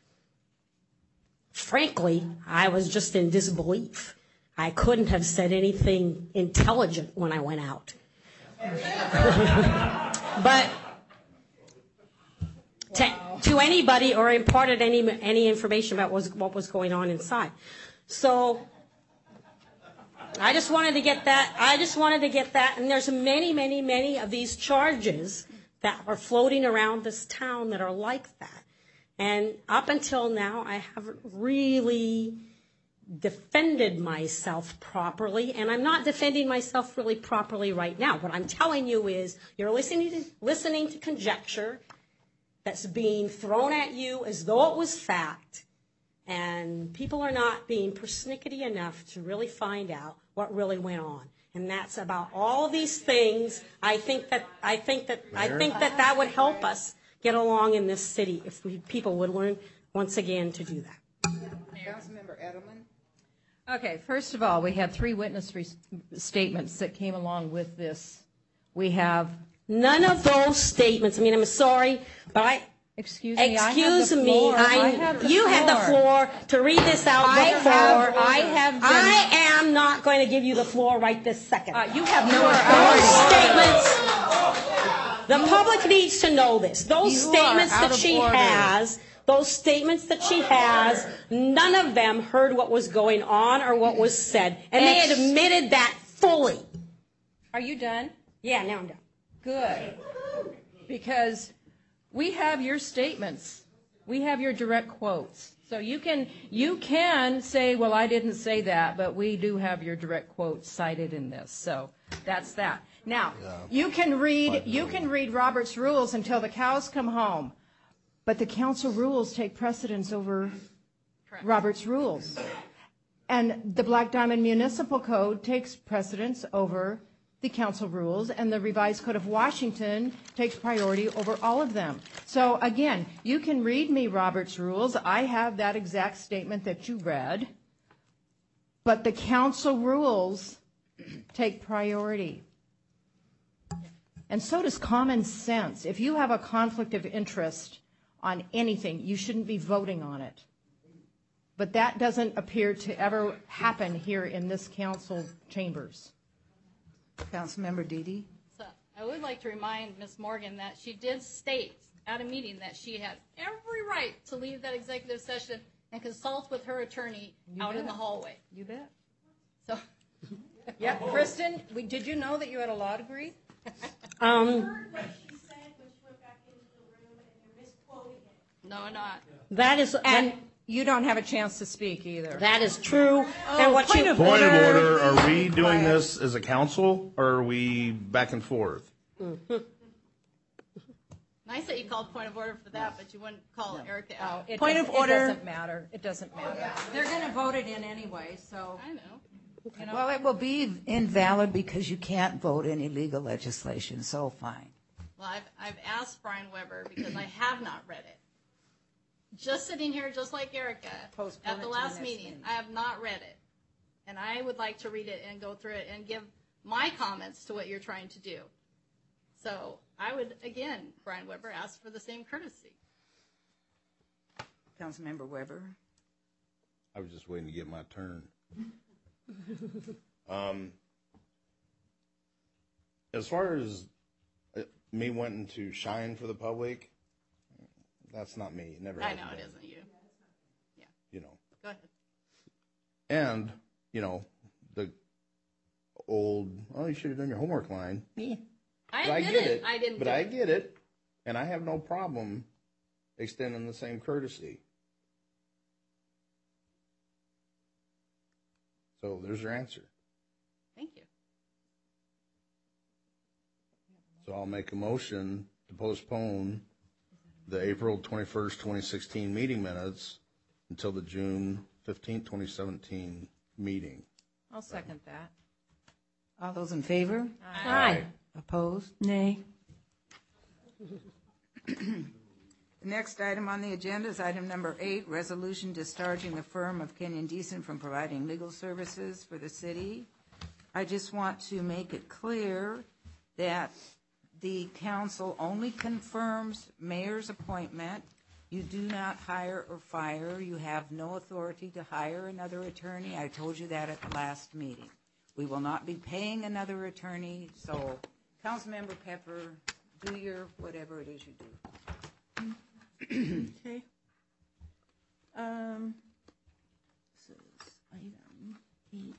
Frankly, I was just in disbelief. I couldn't have said anything intelligent when I went out. But to, to anybody or imparted any any information about was, what was going on inside. So I just wanted to get that. I just wanted to get that. And there's many, many, many of these charges that are floating around this town that are like that. And up until now, I haven't really defended myself properly, and I'm not defending myself really properly right now. What I'm telling you is you're listening to, listening to conjecture that's being thrown at you as though it was fact, and people are not being persnickety enough to really find out what really went on. And that's about all of these things. I think that I think that I think that that would help us get along in this city if we, people would learn once again to do that.
Councilmember Edelman.
Okay, first of all, we had three witness re- statements that came along with this. We have
none of those statements. I mean, I'm sorry, but I
excuse me.
Excuse
I have the
me.
floor.
I,
I have the
you
floor.
had the floor to read this out
I
before.
have- I have been-
I am not going to give you the floor right this second.
Uh, you have no
Those
authority.
statements. The public needs to know this. Those
You are
statements
out
that
of
she
order.
has. Those statements that she has, none of them heard what was going on or what was said. And they
Ex-
admitted that fully.
Are you done?
Yeah, now I'm done.
Good. Because we have your statements. We have your direct quotes. So you can you can say, well, I didn't say that, but we do have your direct quotes cited in this. So that's that. Now, you can read you can read Robert's rules until the cows come home, but the council rules take precedence over Correct. Robert's rules. And the Black Diamond Municipal Code takes precedence over the council rules, and the Revised Code of Washington takes priority over all of them. So again, you can read me Robert's rules. I have that exact statement that you read, but the council rules take priority. And so does common sense. If you have a conflict of interest on anything, you shouldn't be voting on it. But that doesn't appear to ever happen here in this council chambers.
Councilmember Dede.
So I would like to remind Miz Morgan that she did state at a meeting that she had every right to leave that executive session and consult with her attorney
You
out
bet.
in the hallway.
You bet.
So,
yeah, Kristen, we, did you know that you had a law degree?
Um,
no, not.
that is,
And
that,
you don't have a chance to speak either.
that is true.
Oh,
and what
point
you,
of
Point of
Order.
order, are we doing
Quiet.
this as a council, or are we back and forth?
Nice that you called point of order for that, but you wouldn't call Erica
Oh,
out.
it
Point of
doesn't-
order.
It doesn't matter. It doesn't matter. They're going to vote it in anyway, so.
I know. You know,
Well, it will be invalid because you can't vote any legal legislation, so fine.
Well, I've, I've asked Brian Weber because I have not read it. Just sitting here, just like Erica,
Postpone
at
it
the
to
last
the next
meeting,
meeting.
I have not read it. And I would like to read it and go through it and give my comments to what you're trying to do. So I would, again, Brian Weber, ask for the same courtesy.
Councilmember Weber.
I was just waiting to get my turn. um, as far as uh, me wanting to shine for the public, that's not me. It never
I
has
know it
been,
isn't you. Yeah,
You know.
go ahead.
And, you know, the old, oh, you should have done your homework line. Yeah.
I
But
admit
get
it. I didn't
But
do
I
it.
get it, and I have no problem extending the same courtesy. So there's your answer.
Thank you.
So I'll make a motion to postpone the April twenty-first, twenty sixteen meeting minutes until the June fifteenth, twenty seventeen meeting.
I'll second that.
All those in favor?
Aye.
Opposed?
Nay.
The next item on the agenda is item number eight, resolution discharging the firm of Kenyon Deason from providing legal services for the city. I just want to make it clear that the council only confirms mayor's appointment. You do not hire or fire. You have no authority to hire another attorney. I told you that at the last meeting. We will not be paying another attorney, so Councilmember Pepper, do your whatever it is you do.
Okay. Um, this is item eight.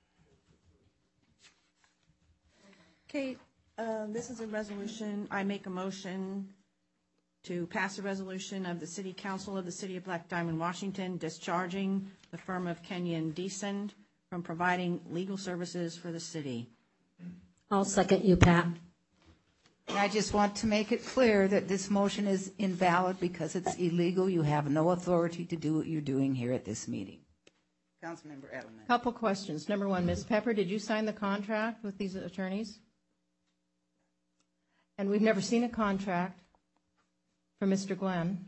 Okay, uh, this is a resolution. I make a motion to pass a resolution of the City Council of the City of Black Diamond, Washington, discharging the firm of Kenyon Deason from providing legal services for the city.
I'll second you, Pat.
And I just want to make it clear that this motion is invalid because it's illegal. You have no authority to do what you're doing here at this meeting. Councilmember Edelman.
Couple questions. Number one, Miz Pepper, did you sign the contract with these attorneys? And we've never seen a contract for Mister Glenn.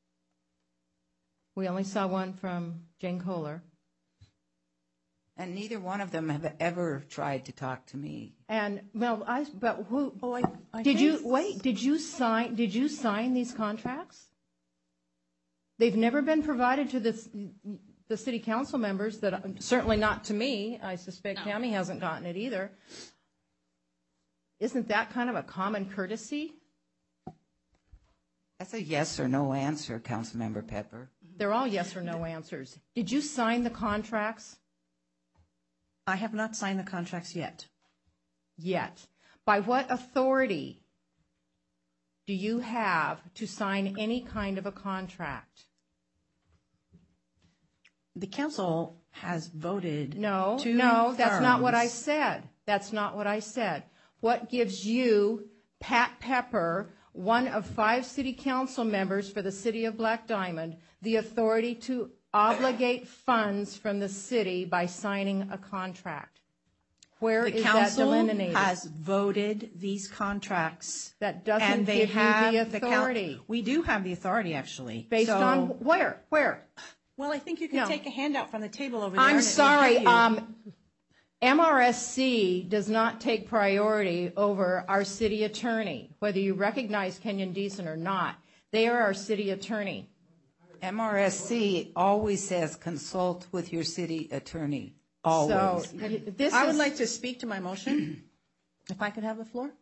We only saw one from Jane Kohler.
And neither one of them have ever tried to talk to me.
And well, I but who?
Oh, I, I
Did you
think-
wait? Did you sign? Did you sign these contracts? They've never been provided to the the city council members. That certainly not to me. I suspect
No.
Tammy hasn't gotten it either. Isn't that kind of a common courtesy?
That's a yes or no answer, Councilmember Pepper.
They're all yes or no answers. Did you sign the contracts?
I have not signed the contracts yet.
Yet. By what authority do you have to sign any kind of a contract?
The council has voted.
No,
two
no, that's not what I
firms.
said. That's not what I said. What gives you, Pat Pepper, one of five city council members for the city of Black Diamond, the authority to obligate funds from the city by signing a contract? Where
The
is that
council
delineated?
has voted these contracts.
That doesn't
and they
give you the
have the coun-
authority.
We do have the authority, actually.
Based
So-
on where? Where?
Well, I think you can
No.
take a handout from the table over there.
I'm
and it will
sorry,
give you-
um, M R S C does not take priority over our city attorney, whether you recognize Kenyon Deason or not. They are our city attorney.
M R S C always says consult with your city attorney, always.
So, this
I
is-
would like to speak to my motion, if I could have the floor.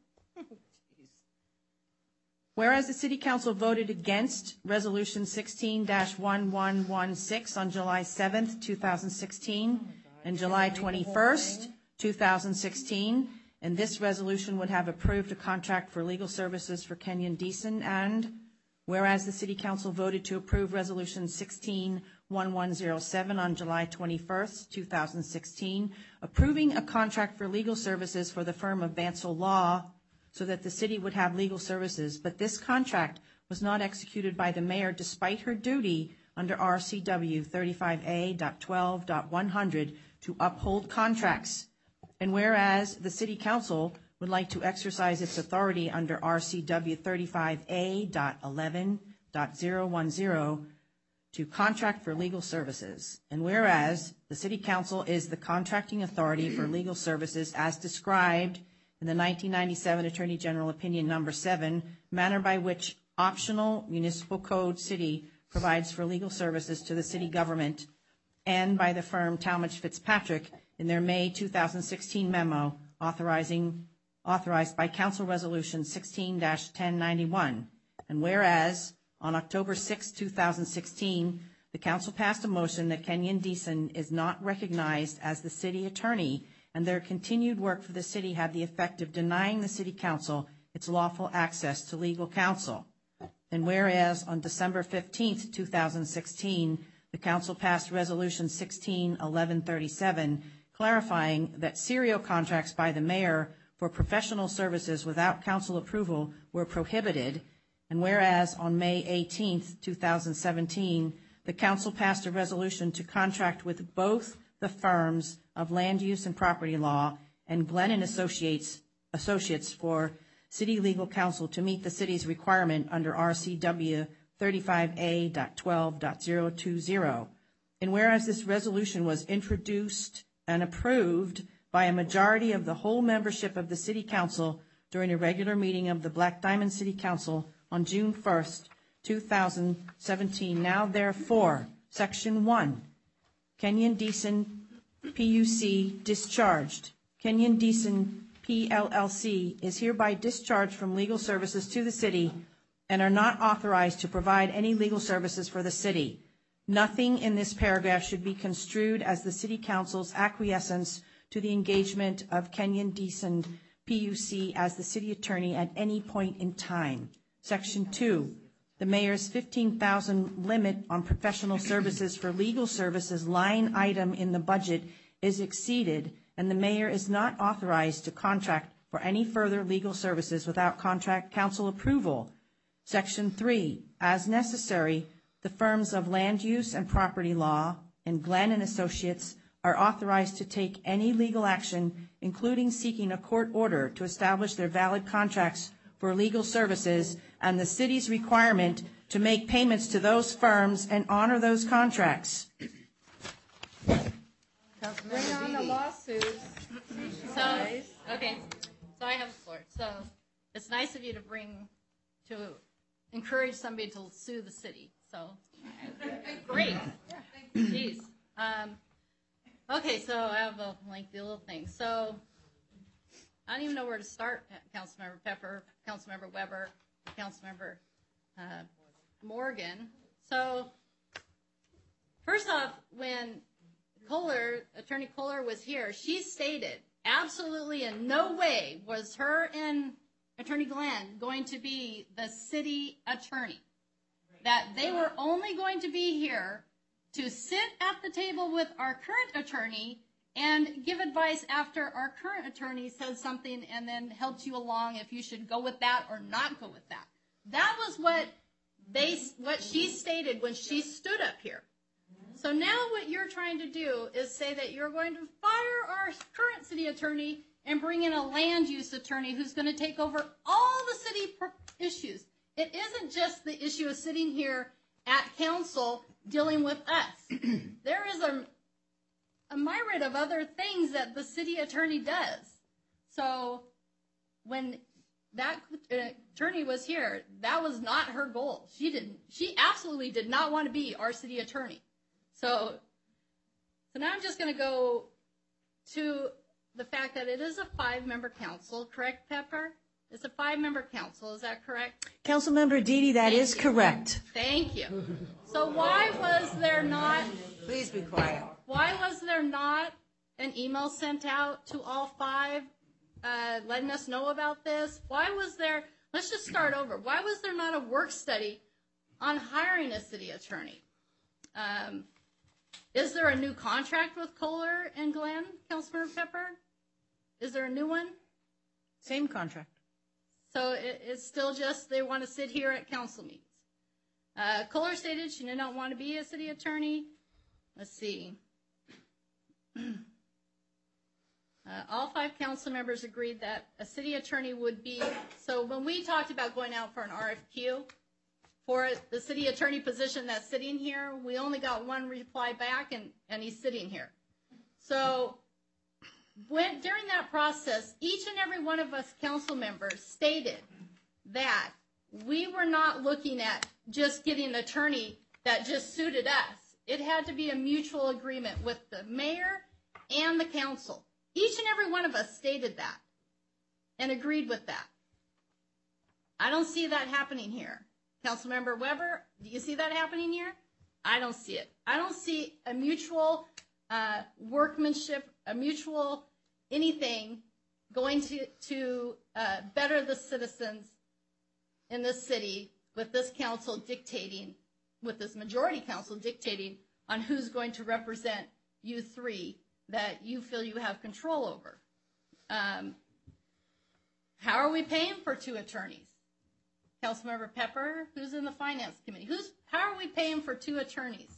Whereas the City Council voted against Resolution sixteen dash one one one six on July seventh, two thousand sixteen, and July twenty-first, two thousand sixteen, and this resolution would have approved a contract for legal services for Kenyon Deason, and whereas the City Council voted to approve Resolution sixteen one one zero seven on July twenty-first, two thousand sixteen, approving a contract for legal services for the firm of Bansal Law so that the city would have legal services, but this contract was not executed by the mayor despite her duty under R C W thirty-five A twelve one hundred to uphold contracts. And whereas the City Council would like to exercise its authority under R C W thirty-five A eleven zero one zero to contract for legal services. And whereas the City Council is the contracting authority for legal services as described in the nineteen ninety-seven Attorney General Opinion Number seven, manner by which optional municipal code city provides for legal services to the city government, and by the firm Talmadge Fitzpatrick in their May two thousand sixteen memo authorizing authorized by Council Resolution sixteen dash ten ninety-one. And whereas on October sixth, two thousand sixteen, the Council passed a motion that Kenyon Deason is not recognized as the city attorney, and their continued work for the city had the effect of denying the City Council its lawful access to legal counsel. And whereas on December fifteenth, two thousand sixteen, the Council passed Resolution sixteen eleven thirty-seven, clarifying that serial contracts by the mayor for professional services without council approval were prohibited. And whereas on May eighteenth, two thousand seventeen, the Council passed a resolution to contract with both the firms of Land Use and Property Law and Glenn and Associates, Associates for City Legal Counsel to meet the city's requirement under R C W thirty-five A twelve zero two zero. And whereas this resolution was introduced and approved by a majority of the whole membership of the City Council during a regular meeting of the Black Diamond City Council on June first, two thousand seventeen, now therefore, Section one, Kenyon Deason P U C discharged. Kenyon Deason P L L C is hereby discharged from legal services to the city and are not authorized to provide any legal services for the city. Nothing in this paragraph should be construed as the City Council's acquiescence to the engagement of Kenyon Deason P U C as the city attorney at any point in time. Section two, the mayor's fifteen thousand limit on professional services for legal services line item in the budget is exceeded, and the mayor is not authorized to contract for any further legal services without contract council approval. Section three, as necessary, the firms of Land Use and Property Law and Glenn and Associates are authorized to take any legal action, including seeking a court order to establish their valid contracts for legal services and the city's requirement to make payments to those firms and honor those contracts.
Bring on the lawsuits.
So, okay, so I have the floor. So it's nice of you to bring, to encourage somebody to sue the city. So, great. Jeez. Um, okay, so I have a lengthy little thing. So I don't even know where to start, Councilmember Pepper, Councilmember Weber, Councilmember uh, Morgan. So first off, when Kohler, Attorney Kohler was here, she stated absolutely in no way was her and Attorney Glenn, going to be the city attorney. That they were only going to be here to sit at the table with our current attorney and give advice after our current attorney says something and then helps you along if you should go with that or not go with that. That was what they, what she stated when she stood up here. So now what you're trying to do is say that you're going to fire our current city attorney and bring in a land use attorney who's going to take over all the city issues. It isn't just the issue of sitting here at council dealing with us. There is a, a myriad of other things that the city attorney does. So when that attorney was here, that was not her goal. She didn't. She absolutely did not want to be our city attorney. So, so now I'm just going to go to the fact that it is a five-member council, correct, Pepper? It's a five-member council, is that correct?
Councilmember Didi, that is correct.
Thank you. So why was there not...
Please be quiet.
Why was there not an email sent out to all five uh, letting us know about this? Why was there... Let's just start over. Why was there not a work study on hiring a city attorney? Um, is there a new contract with Kohler and Glenn, Councilmember Pepper? Is there a new one?
Same contract.
So it, it's still just they want to sit here at council meetings. Uh, Kohler stated she did not want to be a city attorney. Let's see. uh, all five council members agreed that a city attorney would be, so when we talked about going out for an R F Q for the city attorney position that's sitting here, we only got one reply back, and, and he's sitting here. So when, during that process, each and every one of us council members stated that we were not looking at just getting an attorney that just suited us. It had to be a mutual agreement with the mayor and the council. Each and every one of us stated that and agreed with that. I don't see that happening here. Councilmember Weber, do you see that happening here? I don't see it. I don't see a mutual uh, workmanship, a mutual anything going to, to uh, better the citizens in this city with this council dictating, with this majority council dictating on who's going to represent you three that you feel you have control over. Um, how are we paying for two attorneys? Councilmember Pepper, who's in the Finance Committee? Who's, how are we paying for two attorneys?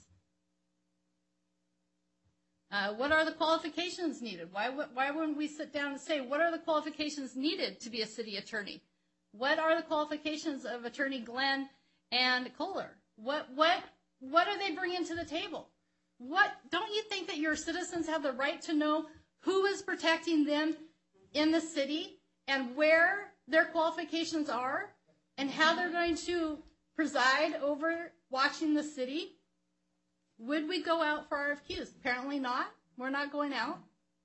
Uh, what are the qualifications needed? Why, why wouldn't we sit down and say, what are the qualifications needed to be a city attorney? What are the qualifications of Attorney Glenn and Kohler? What, what, what are they bringing to the table? What, don't you think that your citizens have the right to know who is protecting them in the city and where their qualifications are and how they're going to preside over watching the city? Would we go out for R F Qs? Apparently not. We're not going out.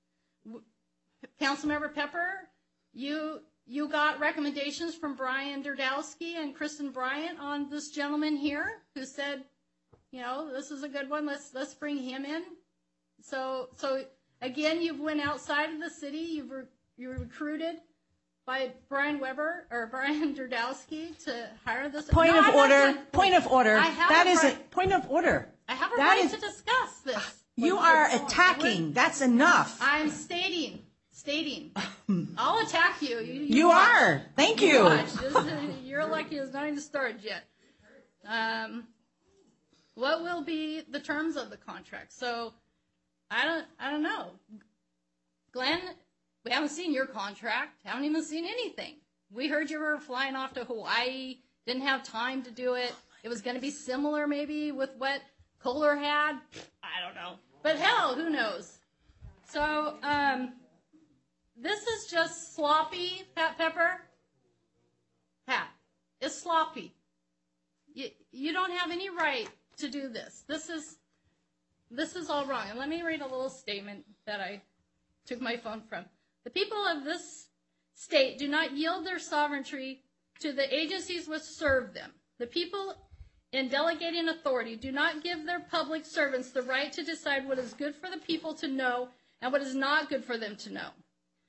Councilmember Pepper, you you got recommendations from Brian Derdowski and Kristen Bryant on this gentleman here who said, you know, this is a good one. Let's let's bring him in. So so again, you've went outside of the city. You've re, you recruited by Brian Weber or Brian Derdowski to hire this.
Point
no,
of
I'm
order.
not,
Point of order.
I have
That
a
is
right,
a point of order.
I have a
that
right
is,
to discuss this.
You are attacking. That's enough.
I'm stating, stating. I'll attack you. You, you,
You
watch.
are. Thank you.
watch. This is- You're lucky it's not even started yet. Um, what will be the terms of the contract? So, I don't, I don't know. Glenn, we haven't seen your contract. Haven't even seen anything. We heard you were flying off to Hawaii. Didn't have time to do it. It was going to be similar, maybe, with what Kohler had. I don't know. But hell, who knows? So, um, this is just sloppy, Pat Pepper. Pat, it's sloppy. You, you don't have any right to do this. This is, this is all wrong. And let me read a little statement that I took my phone from. The people of this state do not yield their sovereignty to the agencies which serve them. The people in delegating authority do not give their public servants the right to decide what is good for the people to know and what is not good for them to know.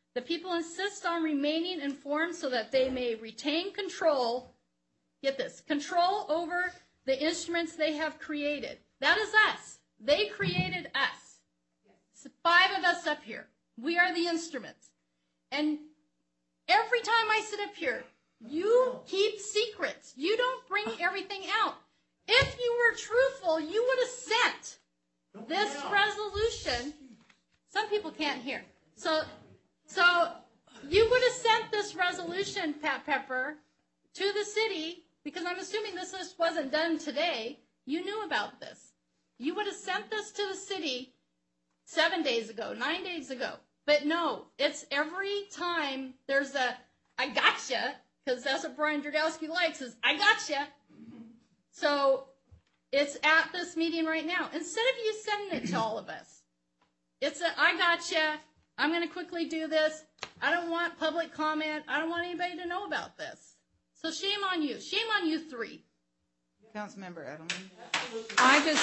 The people insist on remaining informed so that they may retain control, get this, control over the instruments they have created. That is us. They created us. It's five of us up here. We are the instruments. And every time I sit up here, you keep secrets. You don't bring everything out. If you were truthful, you would have sent this resolution. Some people can't hear. So, so you would have sent this resolution, Pat Pepper, to the city, because I'm assuming this just wasn't done today. You knew about this. You would have sent this to the city seven days ago, nine days ago. But no, it's every time there's a, I gotcha, because that's what Brian Drodowski likes, is I gotcha. So it's at this meeting right now. Instead of you sending it to all of us, it's a, I gotcha, I'm going to quickly do this. I don't want public comment. I don't want anybody to know about this. So shame on you. Shame on you three.
Councilmember Edelman.
I just...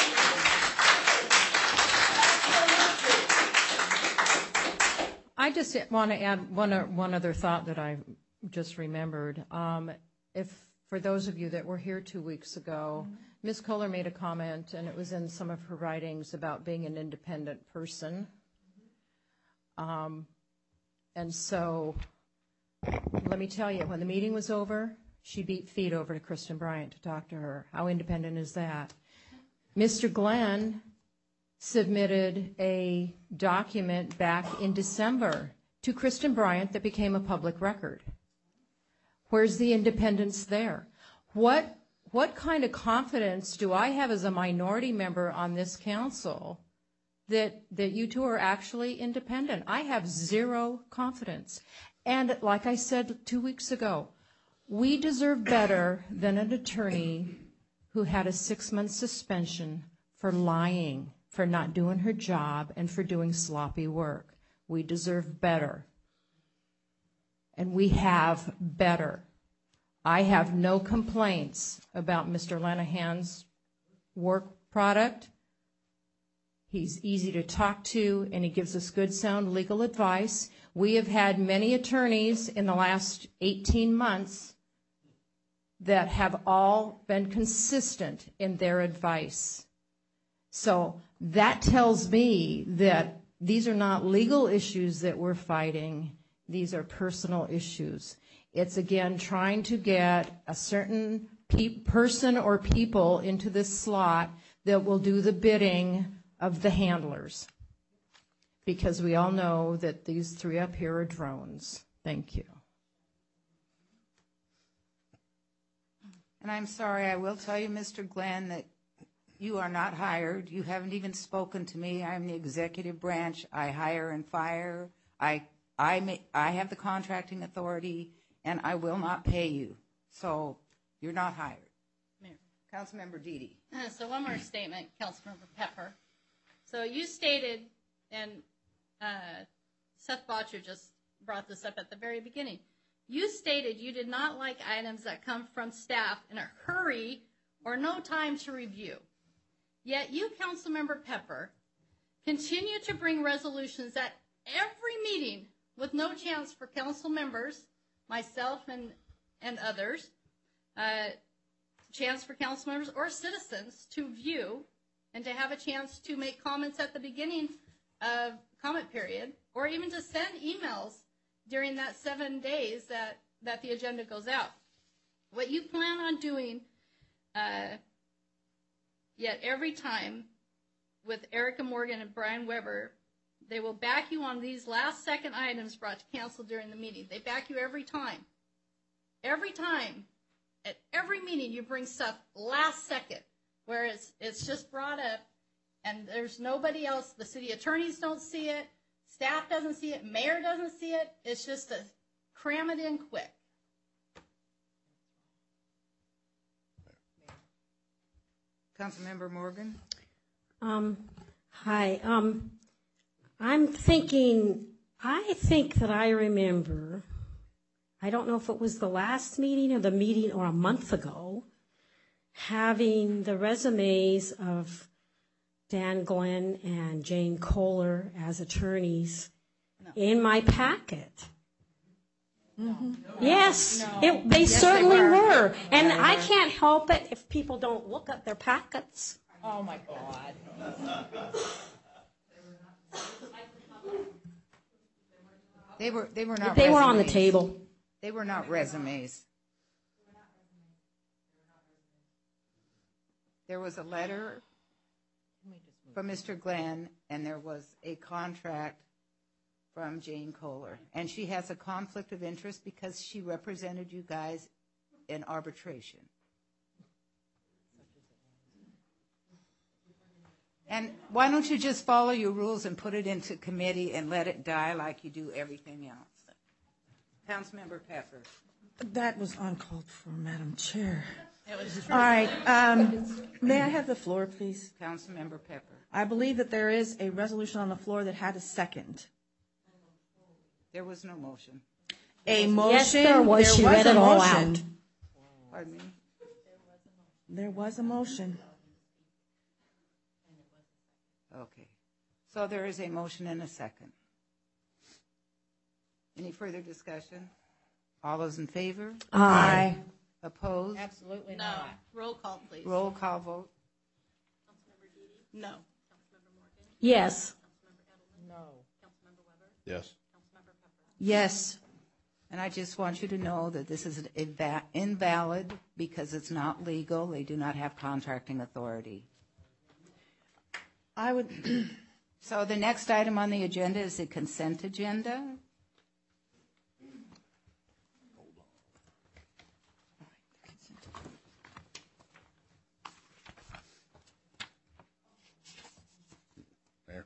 I just want to add one one other thought that I just remembered. Um, if for those of you that were here two weeks ago, Miz Kohler made a comment, and it was in some of her writings about being an independent person. Um, and so, let me tell you, when the meeting was over, she beat feet over to Kristen Bryant to talk to her. How independent is that? Mister Glenn submitted a document back in December to Kristen Bryant that became a public record. Where's the independence there? What what kind of confidence do I have as a minority member on this council that that you two are actually independent? I have zero confidence. And like I said two weeks ago, we deserve better than an attorney who had a six-month suspension for lying, for not doing her job, and for doing sloppy work. We deserve better. And we have better. I have no complaints about Mister Lanahan's work product. He's easy to talk to, and he gives us good, sound legal advice. We have had many attorneys in the last eighteen months that have all been consistent in their advice. So that tells me that these are not legal issues that we're fighting. These are personal issues. It's, again, trying to get a certain pe- person or people into this slot that will do the bidding of the handlers. Because we all know that these three up here are drones. Thank you.
And I'm sorry, I will tell you, Mister Glenn, that you are not hired. You haven't even spoken to me. I'm the executive branch. I hire and fire. I I may, I have the contracting authority, and I will not pay you. So you're not hired.
Mayor.
Councilmember Dede.
Uh, so one more statement, Councilmember Pepper. So you stated, and uh, Seth Botcher just brought this up at the very beginning, you stated you did not like items that come from staff in a hurry or no time to review. Yet you, Councilmember Pepper, continue to bring resolutions at every meeting with no chance for council members, myself and, and others, uh, chance for council members or citizens to view and to have a chance to make comments at the beginning of comment period, or even to send emails during that seven days that, that the agenda goes out. What you plan on doing, uh, yet every time with Erica Morgan and Brian Weber, they will back you on these last second items brought to council during the meeting. They back you every time. Every time, at every meeting, you bring stuff last second, where it's, it's just brought up and there's nobody else. The city attorneys don't see it. Staff doesn't see it. Mayor doesn't see it. It's just to cram it in quick.
Councilmember Morgan.
Um, hi. Um, I'm thinking, I think that I remember, I don't know if it was the last meeting or the meeting or a month ago, having the resumes of Dan Glenn and Jane Kohler as attorneys
No.
in my packet.
Mm-hmm.
Yes,
No.
it, they
Yes, they
certainly
were.
were. And
They
I
were.
can't help it if people don't look at their packets.
Oh, my God.
They were, they were not
They were on the
resumes.
table.
They were not resumes. There was a letter from Mister Glenn, and there was a contract from Jane Kohler. And she has a conflict of interest because she represented you guys in arbitration. And why don't you just follow your rules and put it into committee and let it die like you do everything else? Councilmember Pepper.
That was uncalled for, Madam Chair.
It was
All right, um, may I have the floor, please?
Councilmember Pepper.
I believe that there is a resolution on the floor that had a second.
There was no motion.
A motion.
Yes, there was. She read
a
it all
motion.
out.
Pardon me?
There was a motion.
Okay. So there is a motion and a second. Any further discussion? All those in favor?
Aye.
Opposed?
Absolutely not. Roll call, please.
Roll call vote.
No.
Yes.
Yes.
Yes.
And I just want you to know that this is inva- invalid because it's not legal. They do not have contracting authority.
I would.
So the next item on the agenda is the consent agenda.
There.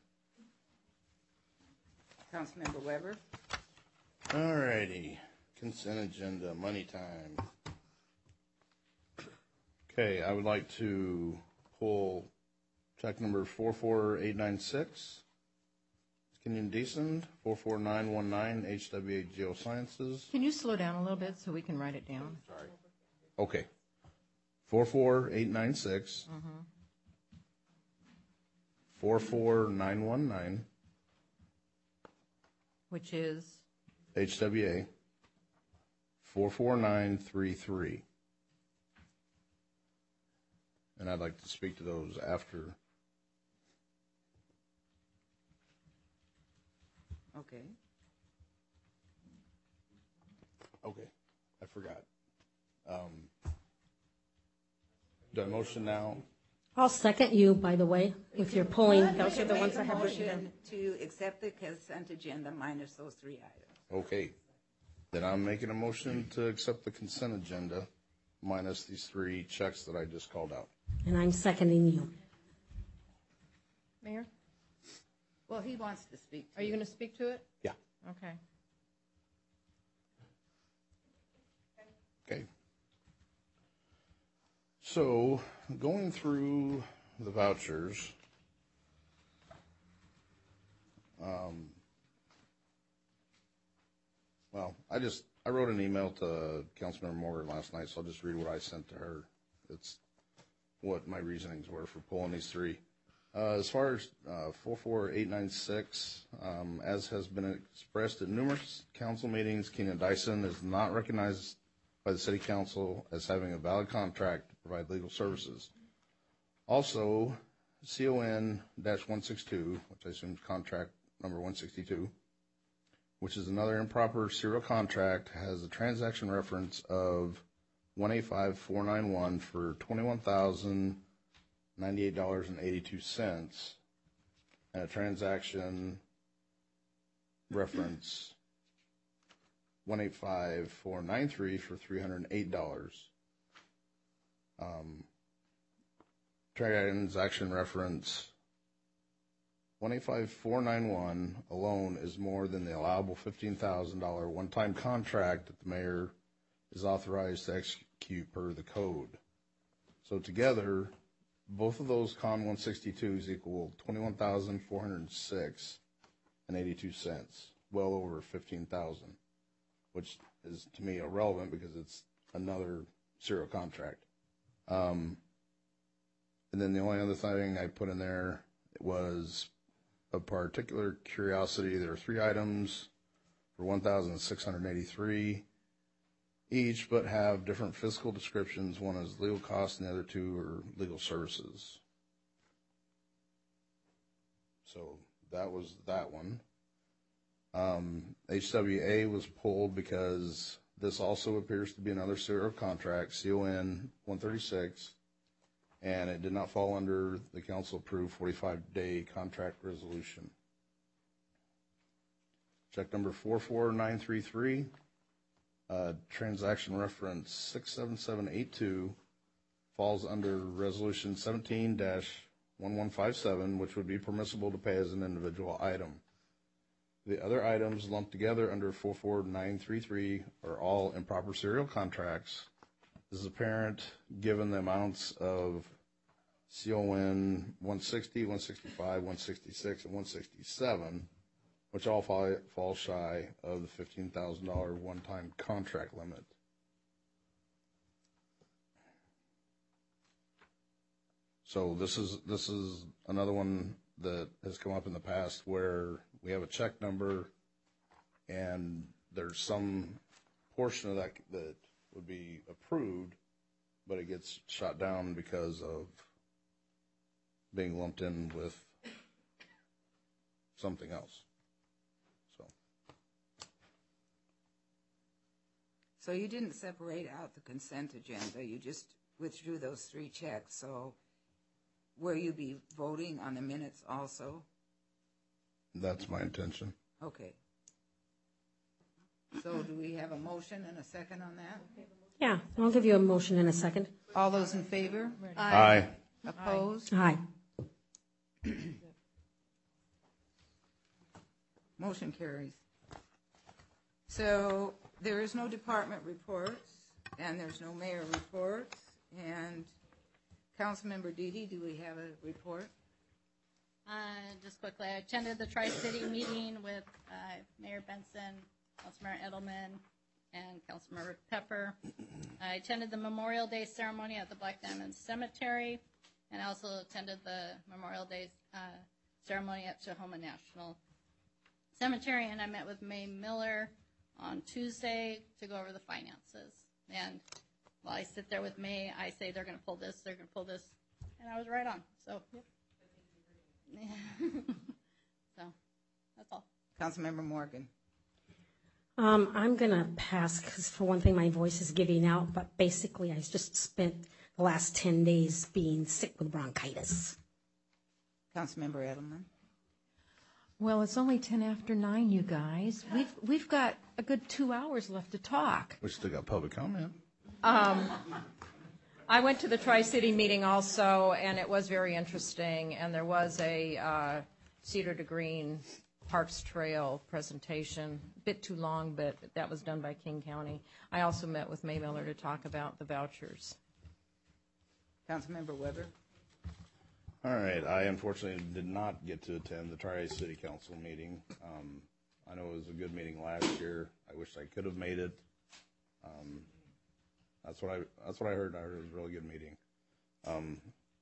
Councilmember Weber.
All righty. Consent agenda, money time. Okay, I would like to pull check number four four eight nine six. Kenyon Deason, four four nine one nine, H W A Geosciences.
Can you slow down a little bit so we can write it down?
Sorry. Okay. four four eight nine six,
Mm-hmm.
four four nine one nine,
Which is?
H W A, four four nine three three. And I'd like to speak to those after.
Okay.
Okay, I forgot. Um, do I motion now?
I'll second you, by the way, if you're pulling. Those are the
Make
ones
a
I have written down.
motion to accept the consent agenda minus those three items.
Okay. Then I'm making a motion to accept the consent agenda minus these three checks that I just called out.
And I'm seconding you.
Mayor?
Well, he wants to speak.
Are you going to speak to it?
Yeah.
Okay.
Okay. So, going through the vouchers, um, well, I just, I wrote an email to Councilmember Morgan last night, so I'll just read what I sent to her. It's what my reasonings were for pulling these three. Uh, as far as uh, four four eight nine six, um, as has been expressed at numerous council meetings, Kenyon Dyson is not recognized by the City Council as having a valid contract to provide legal services. Also, C O N one sixty-two, which I assume is contract number one sixty-two, which is another improper serial contract, has a transaction reference of one eight five four nine one for twenty-one thousand ninety-eight dollars and eighty-two cents, and a transaction reference one eight five four nine three for three hundred eight dollars. Um, transaction reference one eight five four nine one alone is more than the allowable fifteen thousand dollars one-time contract that the mayor is authorized to execute per the code. So together, both of those Con one sixty-twos equal twenty-one thousand four hundred six and eighty-two cents, well over fifteen thousand, which is to me irrelevant because it's another serial contract. Um, and then the only other thing I put in there was of particular curiosity, there are three items for one thousand six hundred eighty-three each, but have different fiscal descriptions. One is legal costs and the other two are legal services. So that was that one. Um, H W A was pulled because this also appears to be another serial contract, C O N one thirty-six, and it did not fall under the council-approved forty-five day contract resolution. Check number four four nine three three, uh, transaction reference six seven seven eight two, falls under resolution seventeen dash one one five seven, which would be permissible to pay as an individual item. The other items lumped together under four four nine three three are all improper serial contracts. This is apparent given the amounts of C O N one sixty, one sixty-five, one sixty-six, and one sixty-seven, which all fall, fall shy of the fifteen thousand dollars one-time contract limit. So this is this is another one that has come up in the past where we have a check number and there's some portion of that that would be approved, but it gets shot down because of being lumped in with something else. So,
so you didn't separate out the consent agenda. You just withdrew those three checks. So will you be voting on the minutes also?
That's my intention.
Okay. So do we have a motion and a second on that?
Yeah, I'll give you a motion in a second.
All those in favor?
Aye.
Opposed?
Aye.
Motion carries. So there is no department reports, and there's no mayor reports. And Councilmember Dede, do we have a report?
Uh, just quickly, I attended the Tri-City meeting with uh, Mayor Benson, Councilmember Edelman, and Councilmember Pepper. I attended the Memorial Day ceremony at the Black Diamond Cemetery, and I also attended the Memorial Day uh, ceremony at Tahoma National Cemetery, and I met with May Miller on Tuesday to go over the finances. And while I sit there with May, I say they're going to pull this, they're going to pull this, and I was right on. So, yep. So, that's all.
Councilmember Morgan.
Um, I'm going to pass because, for one thing, my voice is giving out, but basically I just spent the last ten days being sick with bronchitis.
Councilmember Edelman.
Well, it's only ten after nine, you guys. We've we've got a good two hours left to talk.
We still got public comment.
Um, I went to the Tri-City meeting also, and it was very interesting. And there was a uh, Cedar to Green Parks Trail presentation, a bit too long, but that was done by King County. I also met with May Miller to talk about the vouchers.
Councilmember Weber.
All right. I unfortunately did not get to attend the Tri-City Council meeting. Um, I know it was a good meeting last year. I wish I could have made it. Um, that's what I that's what I heard. I heard it was a really good meeting. Um,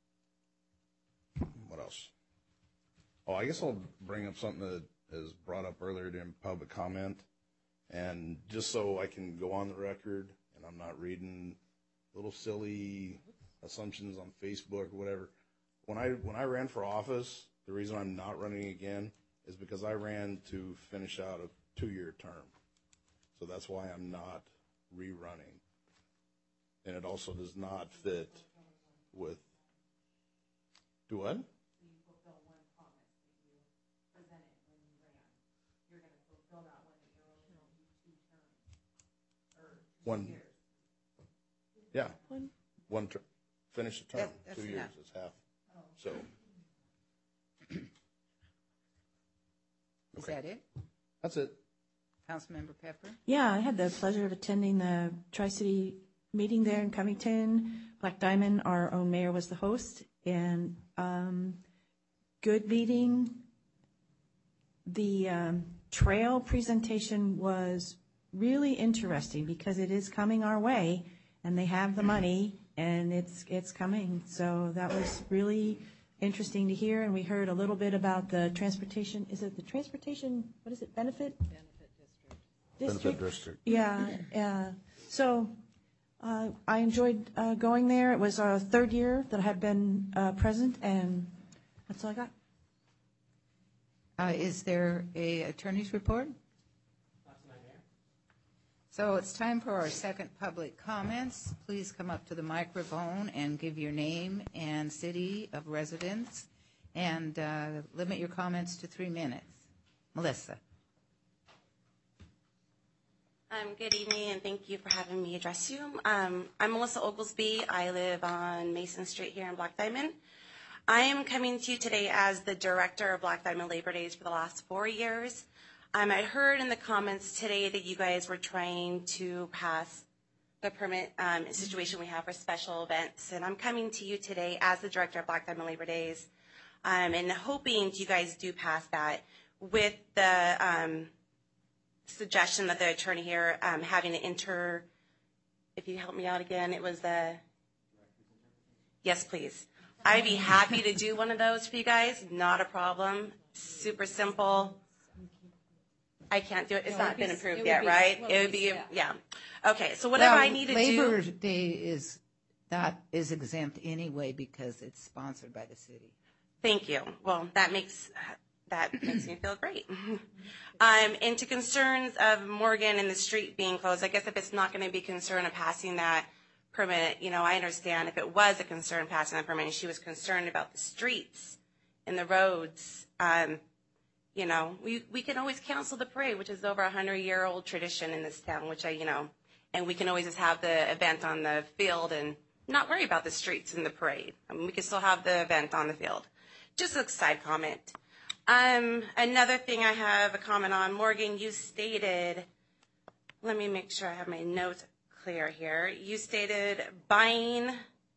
what else? Oh, I guess I'll bring up something that is brought up earlier during public comment, and just so I can go on the record and I'm not reading little silly assumptions on Facebook or whatever. When I when I ran for office, the reason I'm not running again is because I ran to finish out a two-year term. So that's why I'm not rerunning. And it also does not fit with, do what? One, yeah, one, one term, finish the term,
That-
two
that's
years
enough.
is half, so.
Is
Okay.
that it?
That's it.
Councilmember Pepper.
Yeah, I had the pleasure of attending the Tri-City meeting there in Covington. Black Diamond, our own mayor, was the host, and um, good meeting. The um, trail presentation was really interesting because it is coming our way, and they have the money, and it's it's coming. So that was really interesting to hear, and we heard a little bit about the transportation, is it the transportation, what is it, benefit?
Benefit district.
Benefit district.
Yeah, yeah. So uh, I enjoyed uh, going there. It was our third year that I had been uh, present, and that's all I got.
Uh, Is there a attorney's report? So it's time for our second public comments. Please come up to the microphone and give your name and city of residence, and uh, limit your comments to three minutes. Melissa.
Um, good evening, and thank you for having me address you. Um, I'm Melissa Oglesby. I live on Mason Street here in Black Diamond. I am coming to you today as the director of Black Diamond Labor Days for the last four years. Um, I heard in the comments today that you guys were trying to pass the permit um, situation we have for special events, and I'm coming to you today as the director of Black Diamond Labor Days, um, and hoping you guys do pass that with the um, suggestion that the attorney here um, having an inter, if you help me out again, it was the, yes please. I'd be happy to do one of those for you guys, not a problem, super simple. I can't do it. It's
No,
not
it'd
been
be-
approved
it would
yet,
be-
right?
well,
It would be,
yeah.
yeah. Okay, so whatever
Well,
I need to
Labor
do.
Day is, that is exempt anyway because it's sponsored by the city.
Thank you. Well, that makes that makes me feel great. um, and to concerns of Morgan and the street being closed, I guess if it's not going to be concern of passing that permit, you know, I understand if it was a concern passing that permit and she was concerned about the streets and the roads. Um, You know, we, we can always cancel the parade, which is over a hundred-year-old tradition in this town, which I, you know, and we can always just have the event on the field and not worry about the streets and the parade. I mean, we can still have the event on the field. Just a side comment. Um, another thing I have a comment on, Morgan, you stated, let me make sure I have my notes clear here. You stated buying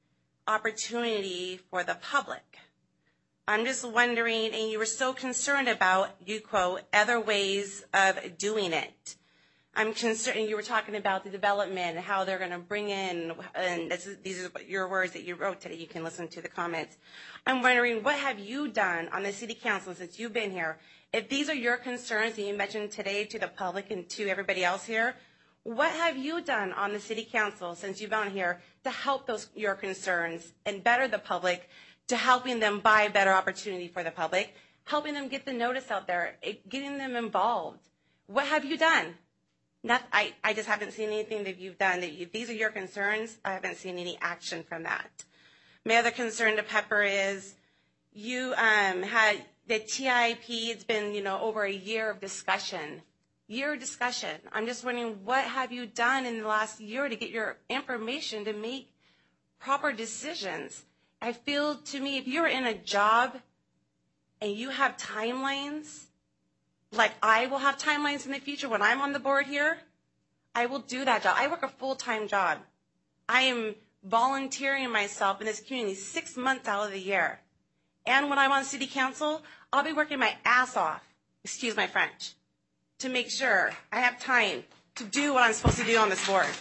opportunity for the public. I'm just wondering, and you were so concerned about, you quote, other ways of doing it. I'm concerned, you were talking about the development and how they're going to bring in, and this is, these are your words that you wrote today. You can listen to the comments. I'm wondering, what have you done on the city council since you've been here? If these are your concerns that you mentioned today to the public and to everybody else here, what have you done on the city council since you've been here to help those your concerns and better the public, to helping them buy better opportunity for the public, helping them get the notice out there, getting them involved? What have you done? Not, I, I just haven't seen anything that you've done. That you, these are your concerns. I haven't seen any action from that. My other concern to Pepper is you um, had the T I P. It's been, you know, over a year of discussion. Year of discussion. I'm just wondering, what have you done in the last year to get your information to make proper decisions? I feel, to me, if you're in a job and you have timelines, like I will have timelines in the future when I'm on the board here, I will do that job. I work a full-time job. I am volunteering myself in this community six months out of the year. And when I'm on city council, I'll be working my ass off, excuse my French, to make sure I have time to do what I'm supposed to do on this board.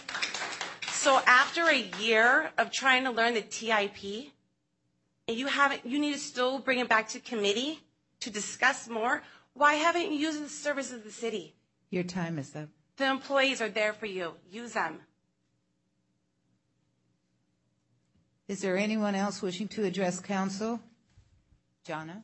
So after a year of trying to learn the T I P, and you haven't, you need to still bring it back to committee to discuss more. Why haven't you used the services of the city?
Your time is up.
The employees are there for you. Use them.
Is there anyone else wishing to address council? Jonna?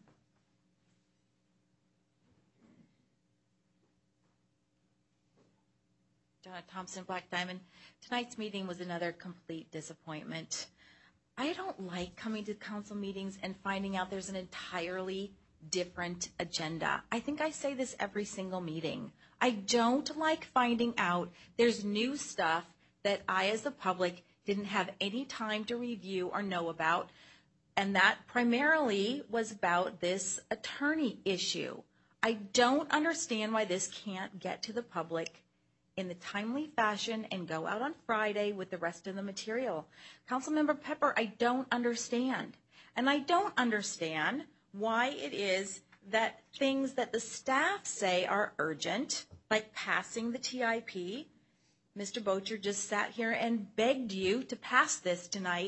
Donna Thompson, Black Diamond. Tonight's meeting was another complete disappointment. I don't like coming to council meetings and finding out there's an entirely different agenda. I think I say this every single meeting. I don't like finding out there's new stuff that I, as the public, didn't have any time to review or know about, and that primarily was about this attorney issue. I don't understand why this can't get to the public in the timely fashion and go out on Friday with the rest of the material. Councilmember Pepper, I don't understand. And I don't understand why it is that things that the staff say are urgent, like passing the T I P, Mister Bocher just sat here and begged you to pass this tonight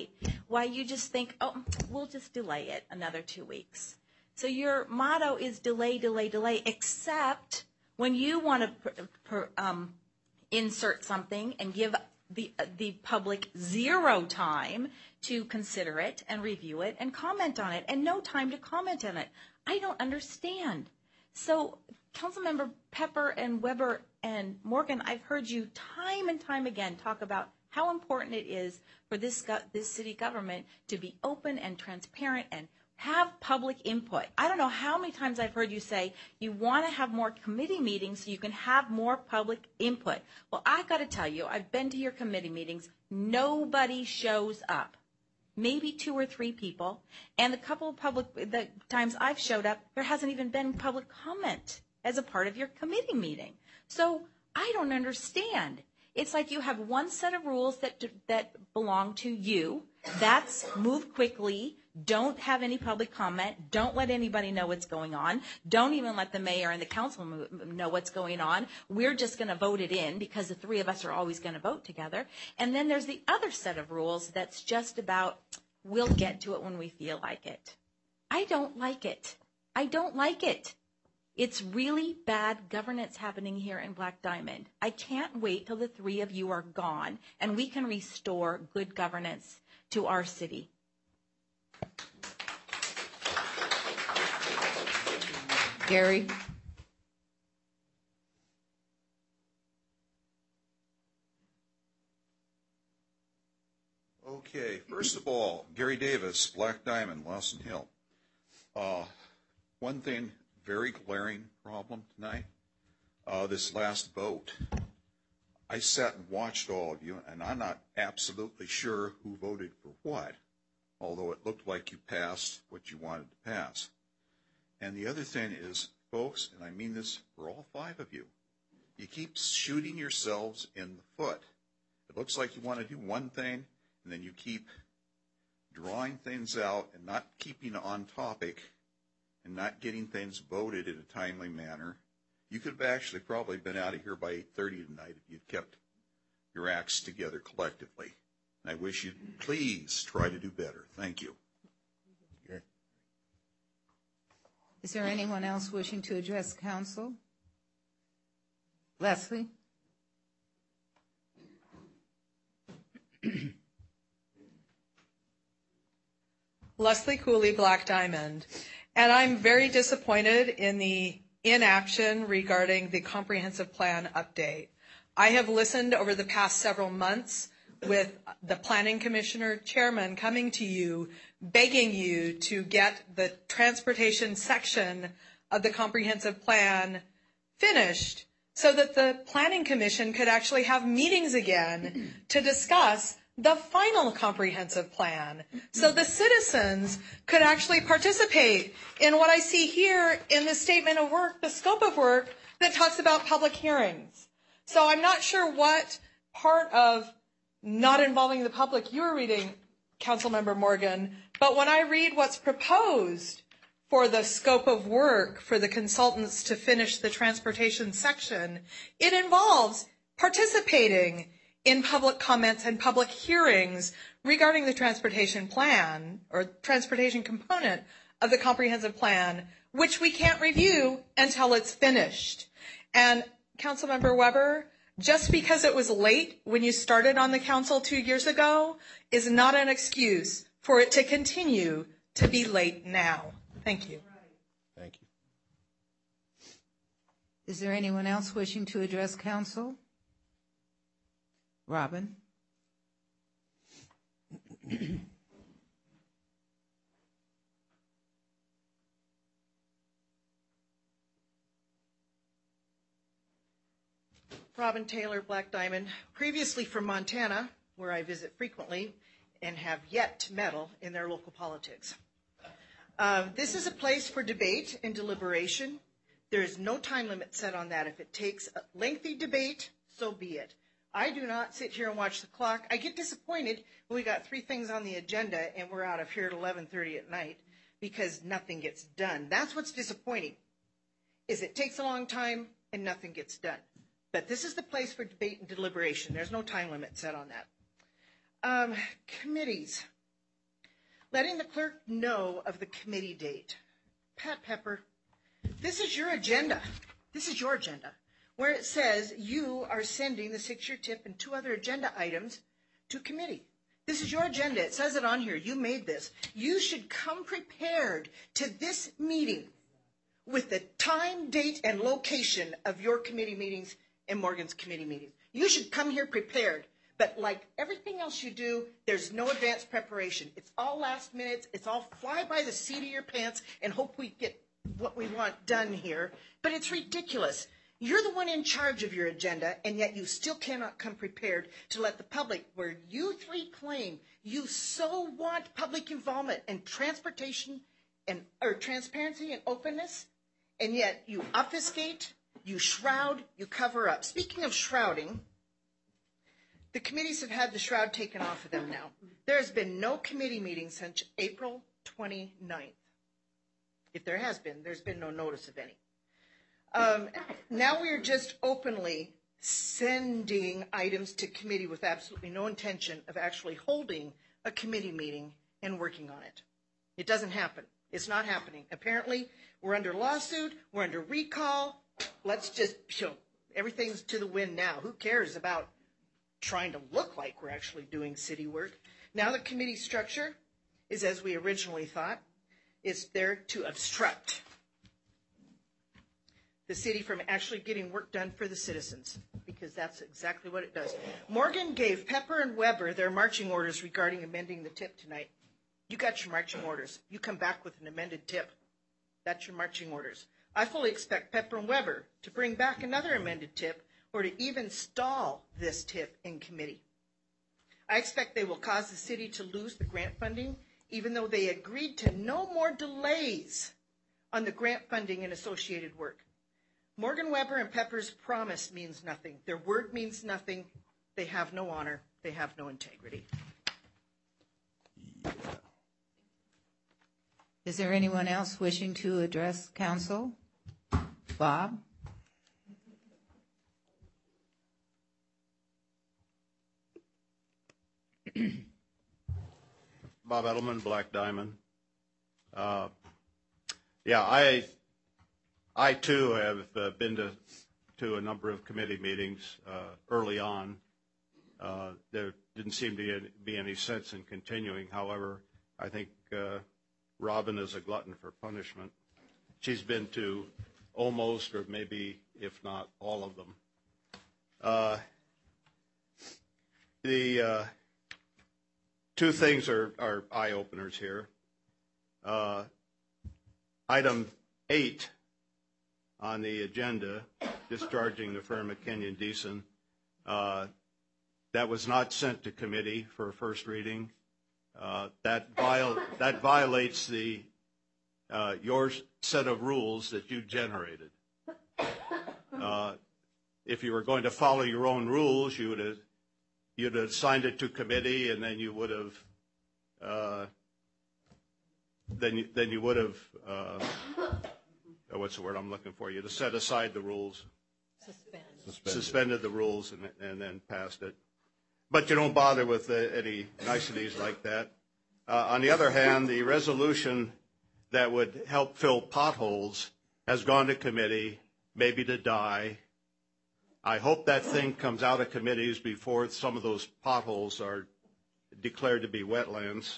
why you just think, oh, we'll just delay it another two weeks. So your motto is delay, delay, delay, except when you want to per, per, um, insert something and give the the public zero time to consider it and review it and comment on it, and no time to comment on it. I don't understand. So Councilmember Pepper and Weber and Morgan, I've heard you time and time again talk about how important it is for this go- this city government to be open and transparent and have public input. I don't know how many times I've heard you say you want to have more committee meetings so you can have more public input. Well, I got to tell you, I've been to your committee meetings. Nobody shows up. Maybe two or three people. And the couple of public the times I've showed up, there hasn't even been public comment as a part of your committee meeting. So I don't understand. It's like you have one set of rules that that belong to you. That's move quickly. Don't have any public comment. Don't let anybody know what's going on. Don't even let the mayor and the council know what's going on. We're just going to vote it in because the three of us are always going to vote together. And then there's the other set of rules that's just about we'll get to it when we feel like it. I don't like it. I don't like it. It's really bad governance happening here in Black Diamond. I can't wait till the three of you are gone and we can restore good governance to our city.
Gary?
Okay, first of all, Gary Davis, Black Diamond, Lawson Hill. Uh, one thing, very glaring problem tonight, uh, this last vote. I sat and watched all of you, and I'm not absolutely sure who voted for what, although it looked like you passed what you wanted to pass. And the other thing is, folks, and I mean this for all five of you, you keep shooting yourselves in the foot. It looks like you want to do one thing, and then you keep drawing things out and not keeping on topic and not getting things voted in a timely manner. You could have actually probably been out of here by eight thirty tonight if you'd kept your acts together collectively. And I wish you'd please try to do better. Thank you.
Is there anyone else wishing to address council? Leslie?
Leslie Cooley, Black Diamond. And I'm very disappointed in the inaction regarding the comprehensive plan update. I have listened over the past several months with the planning commissioner chairman coming to you, begging you to get the transportation section of the comprehensive plan finished so that the planning commission could actually have meetings again to discuss the final comprehensive plan, so the citizens could actually participate in what I see here in the statement of work, the scope of work that talks about public hearings. So I'm not sure what part of not involving the public you were reading, Councilmember Morgan, but when I read what's proposed for the scope of work for the consultants to finish the transportation section, it involves participating in public comments and public hearings regarding the transportation plan or transportation component of the comprehensive plan, which we can't review until it's finished. And Councilmember Weber, just because it was late when you started on the council two years ago is not an excuse for it to continue to be late now. Thank you.
Thank you.
Is there anyone else wishing to address council? Robin?
Robin Taylor, Black Diamond, previously from Montana, where I visit frequently and have yet to meddle in their local politics. Uh, this is a place for debate and deliberation. There is no time limit set on that. If it takes a lengthy debate, so be it. I do not sit here and watch the clock. I get disappointed when we got three things on the agenda and we're out of here at eleven thirty at night because nothing gets done. That's what's disappointing, is it takes a long time and nothing gets done. But this is the place for debate and deliberation. There's no time limit set on that. Um, committees. Letting the clerk know of the committee date. Pat Pepper, this is your agenda. This is your agenda, where it says you are sending the six-year tip and two other agenda items to committee. This is your agenda. It says it on here. You made this. You should come prepared to this meeting with the time, date, and location of your committee meetings and Morgan's committee meetings. You should come here prepared. But like everything else you do, there's no advanced preparation. It's all last minute. It's all fly by the seat of your pants and hope we get what we want done here. But it's ridiculous. You're the one in charge of your agenda, and yet you still cannot come prepared to let the public, where you three claim you so want public involvement and transportation and or transparency and openness, and yet you obfuscate, you shroud, you cover up. Speaking of shrouding, the committees have had the shroud taken off of them now. There has been no committee meeting since April twenty-ninth. If there has been, there's been no notice of any. Um, now we are just openly sending items to committee with absolutely no intention of actually holding a committee meeting and working on it. It doesn't happen. It's not happening. Apparently, we're under lawsuit. We're under recall. Let's just, you know, everything's to the wind now. Who cares about trying to look like we're actually doing city work? Now the committee structure is as we originally thought. It's there to obstruct the city from actually getting work done for the citizens, because that's exactly what it does. Morgan gave Pepper and Weber their marching orders regarding amending the tip tonight. You got your marching orders. You come back with an amended tip. That's your marching orders. I fully expect Pepper and Weber to bring back another amended tip or to even stall this tip in committee. I expect they will cause the city to lose the grant funding, even though they agreed to no more delays on the grant funding and associated work. Morgan Weber and Pepper's promise means nothing. Their word means nothing. They have no honor. They have no integrity.
Is there anyone else wishing to address council? Bob?
Bob Edelman, Black Diamond. Uh, yeah, I I too have uh, been to to a number of committee meetings uh, early on. Uh, there didn't seem to be any sense in continuing. However, I think uh, Robin is a glutton for punishment. She's been to almost, or maybe if not all of them. Uh, the uh, two things are, are eye openers here. Uh, item eight on the agenda, discharging the firm of Kenyon Deason, uh, that was not sent to committee for a first reading. Uh, that, viol that violates the uh, your set of rules that you generated. Uh, if you were going to follow your own rules, you would have you'd have assigned it to committee, and then you would have uh, then you, then you would have uh, what's the word I'm looking for? You'd have set aside the rules,
Suspend.
suspended, suspended the rules, and and then passed it. But you don't bother with uh, any niceties like that. Uh, on the other hand, the resolution that would help fill potholes has gone to committee, maybe to die. I hope that thing comes out of committees before some of those potholes are declared to be wetlands.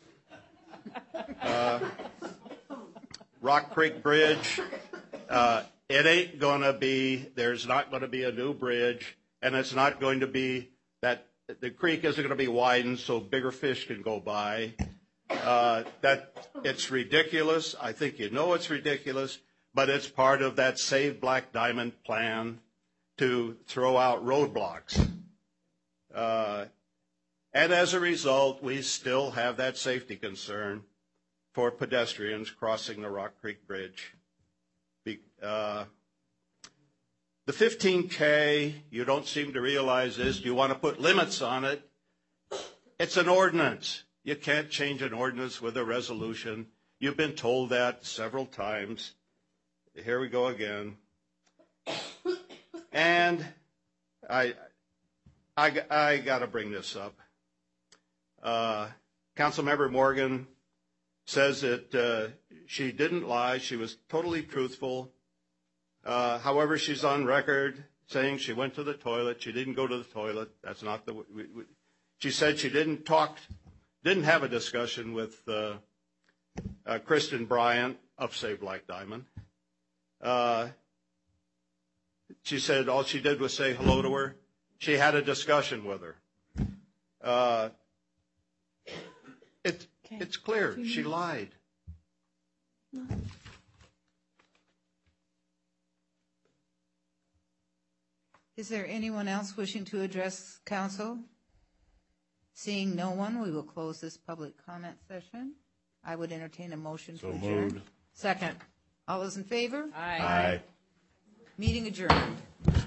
Uh, Rock Creek Bridge, uh, it ain't going to be, there's not going to be a new bridge, and it's not going to be that the creek isn't going to be widened so bigger fish can go by. Uh, that it's ridiculous. I think you know it's ridiculous, but it's part of that Save Black Diamond plan to throw out roadblocks. Uh, and as a result, we still have that safety concern for pedestrians crossing the Rock Creek Bridge. Be, uh, The fifteen K, you don't seem to realize this. Do you want to put limits on it? It's an ordinance. You can't change an ordinance with a resolution. You've been told that several times. Here we go again. And I, I, I got to bring this up. Uh, Councilmember Morgan says that uh, she didn't lie. She was totally truthful. Uh, however, she's on record saying she went to the toilet. She didn't go to the toilet. That's not the. We, we, she said she didn't talk, didn't have a discussion with uh, uh, Kristen Bryant of Save Black Diamond. Uh, she said all she did was say hello to her. She had a discussion with her. Uh, it, okay. It's clear. She lied. No.
Is there anyone else wishing to address council? Seeing no one, we will close this public comment session. I would entertain a motion
so
to adjourn.
Moved.
Second. All those in favor?
Aye. Aye.
Meeting adjourned.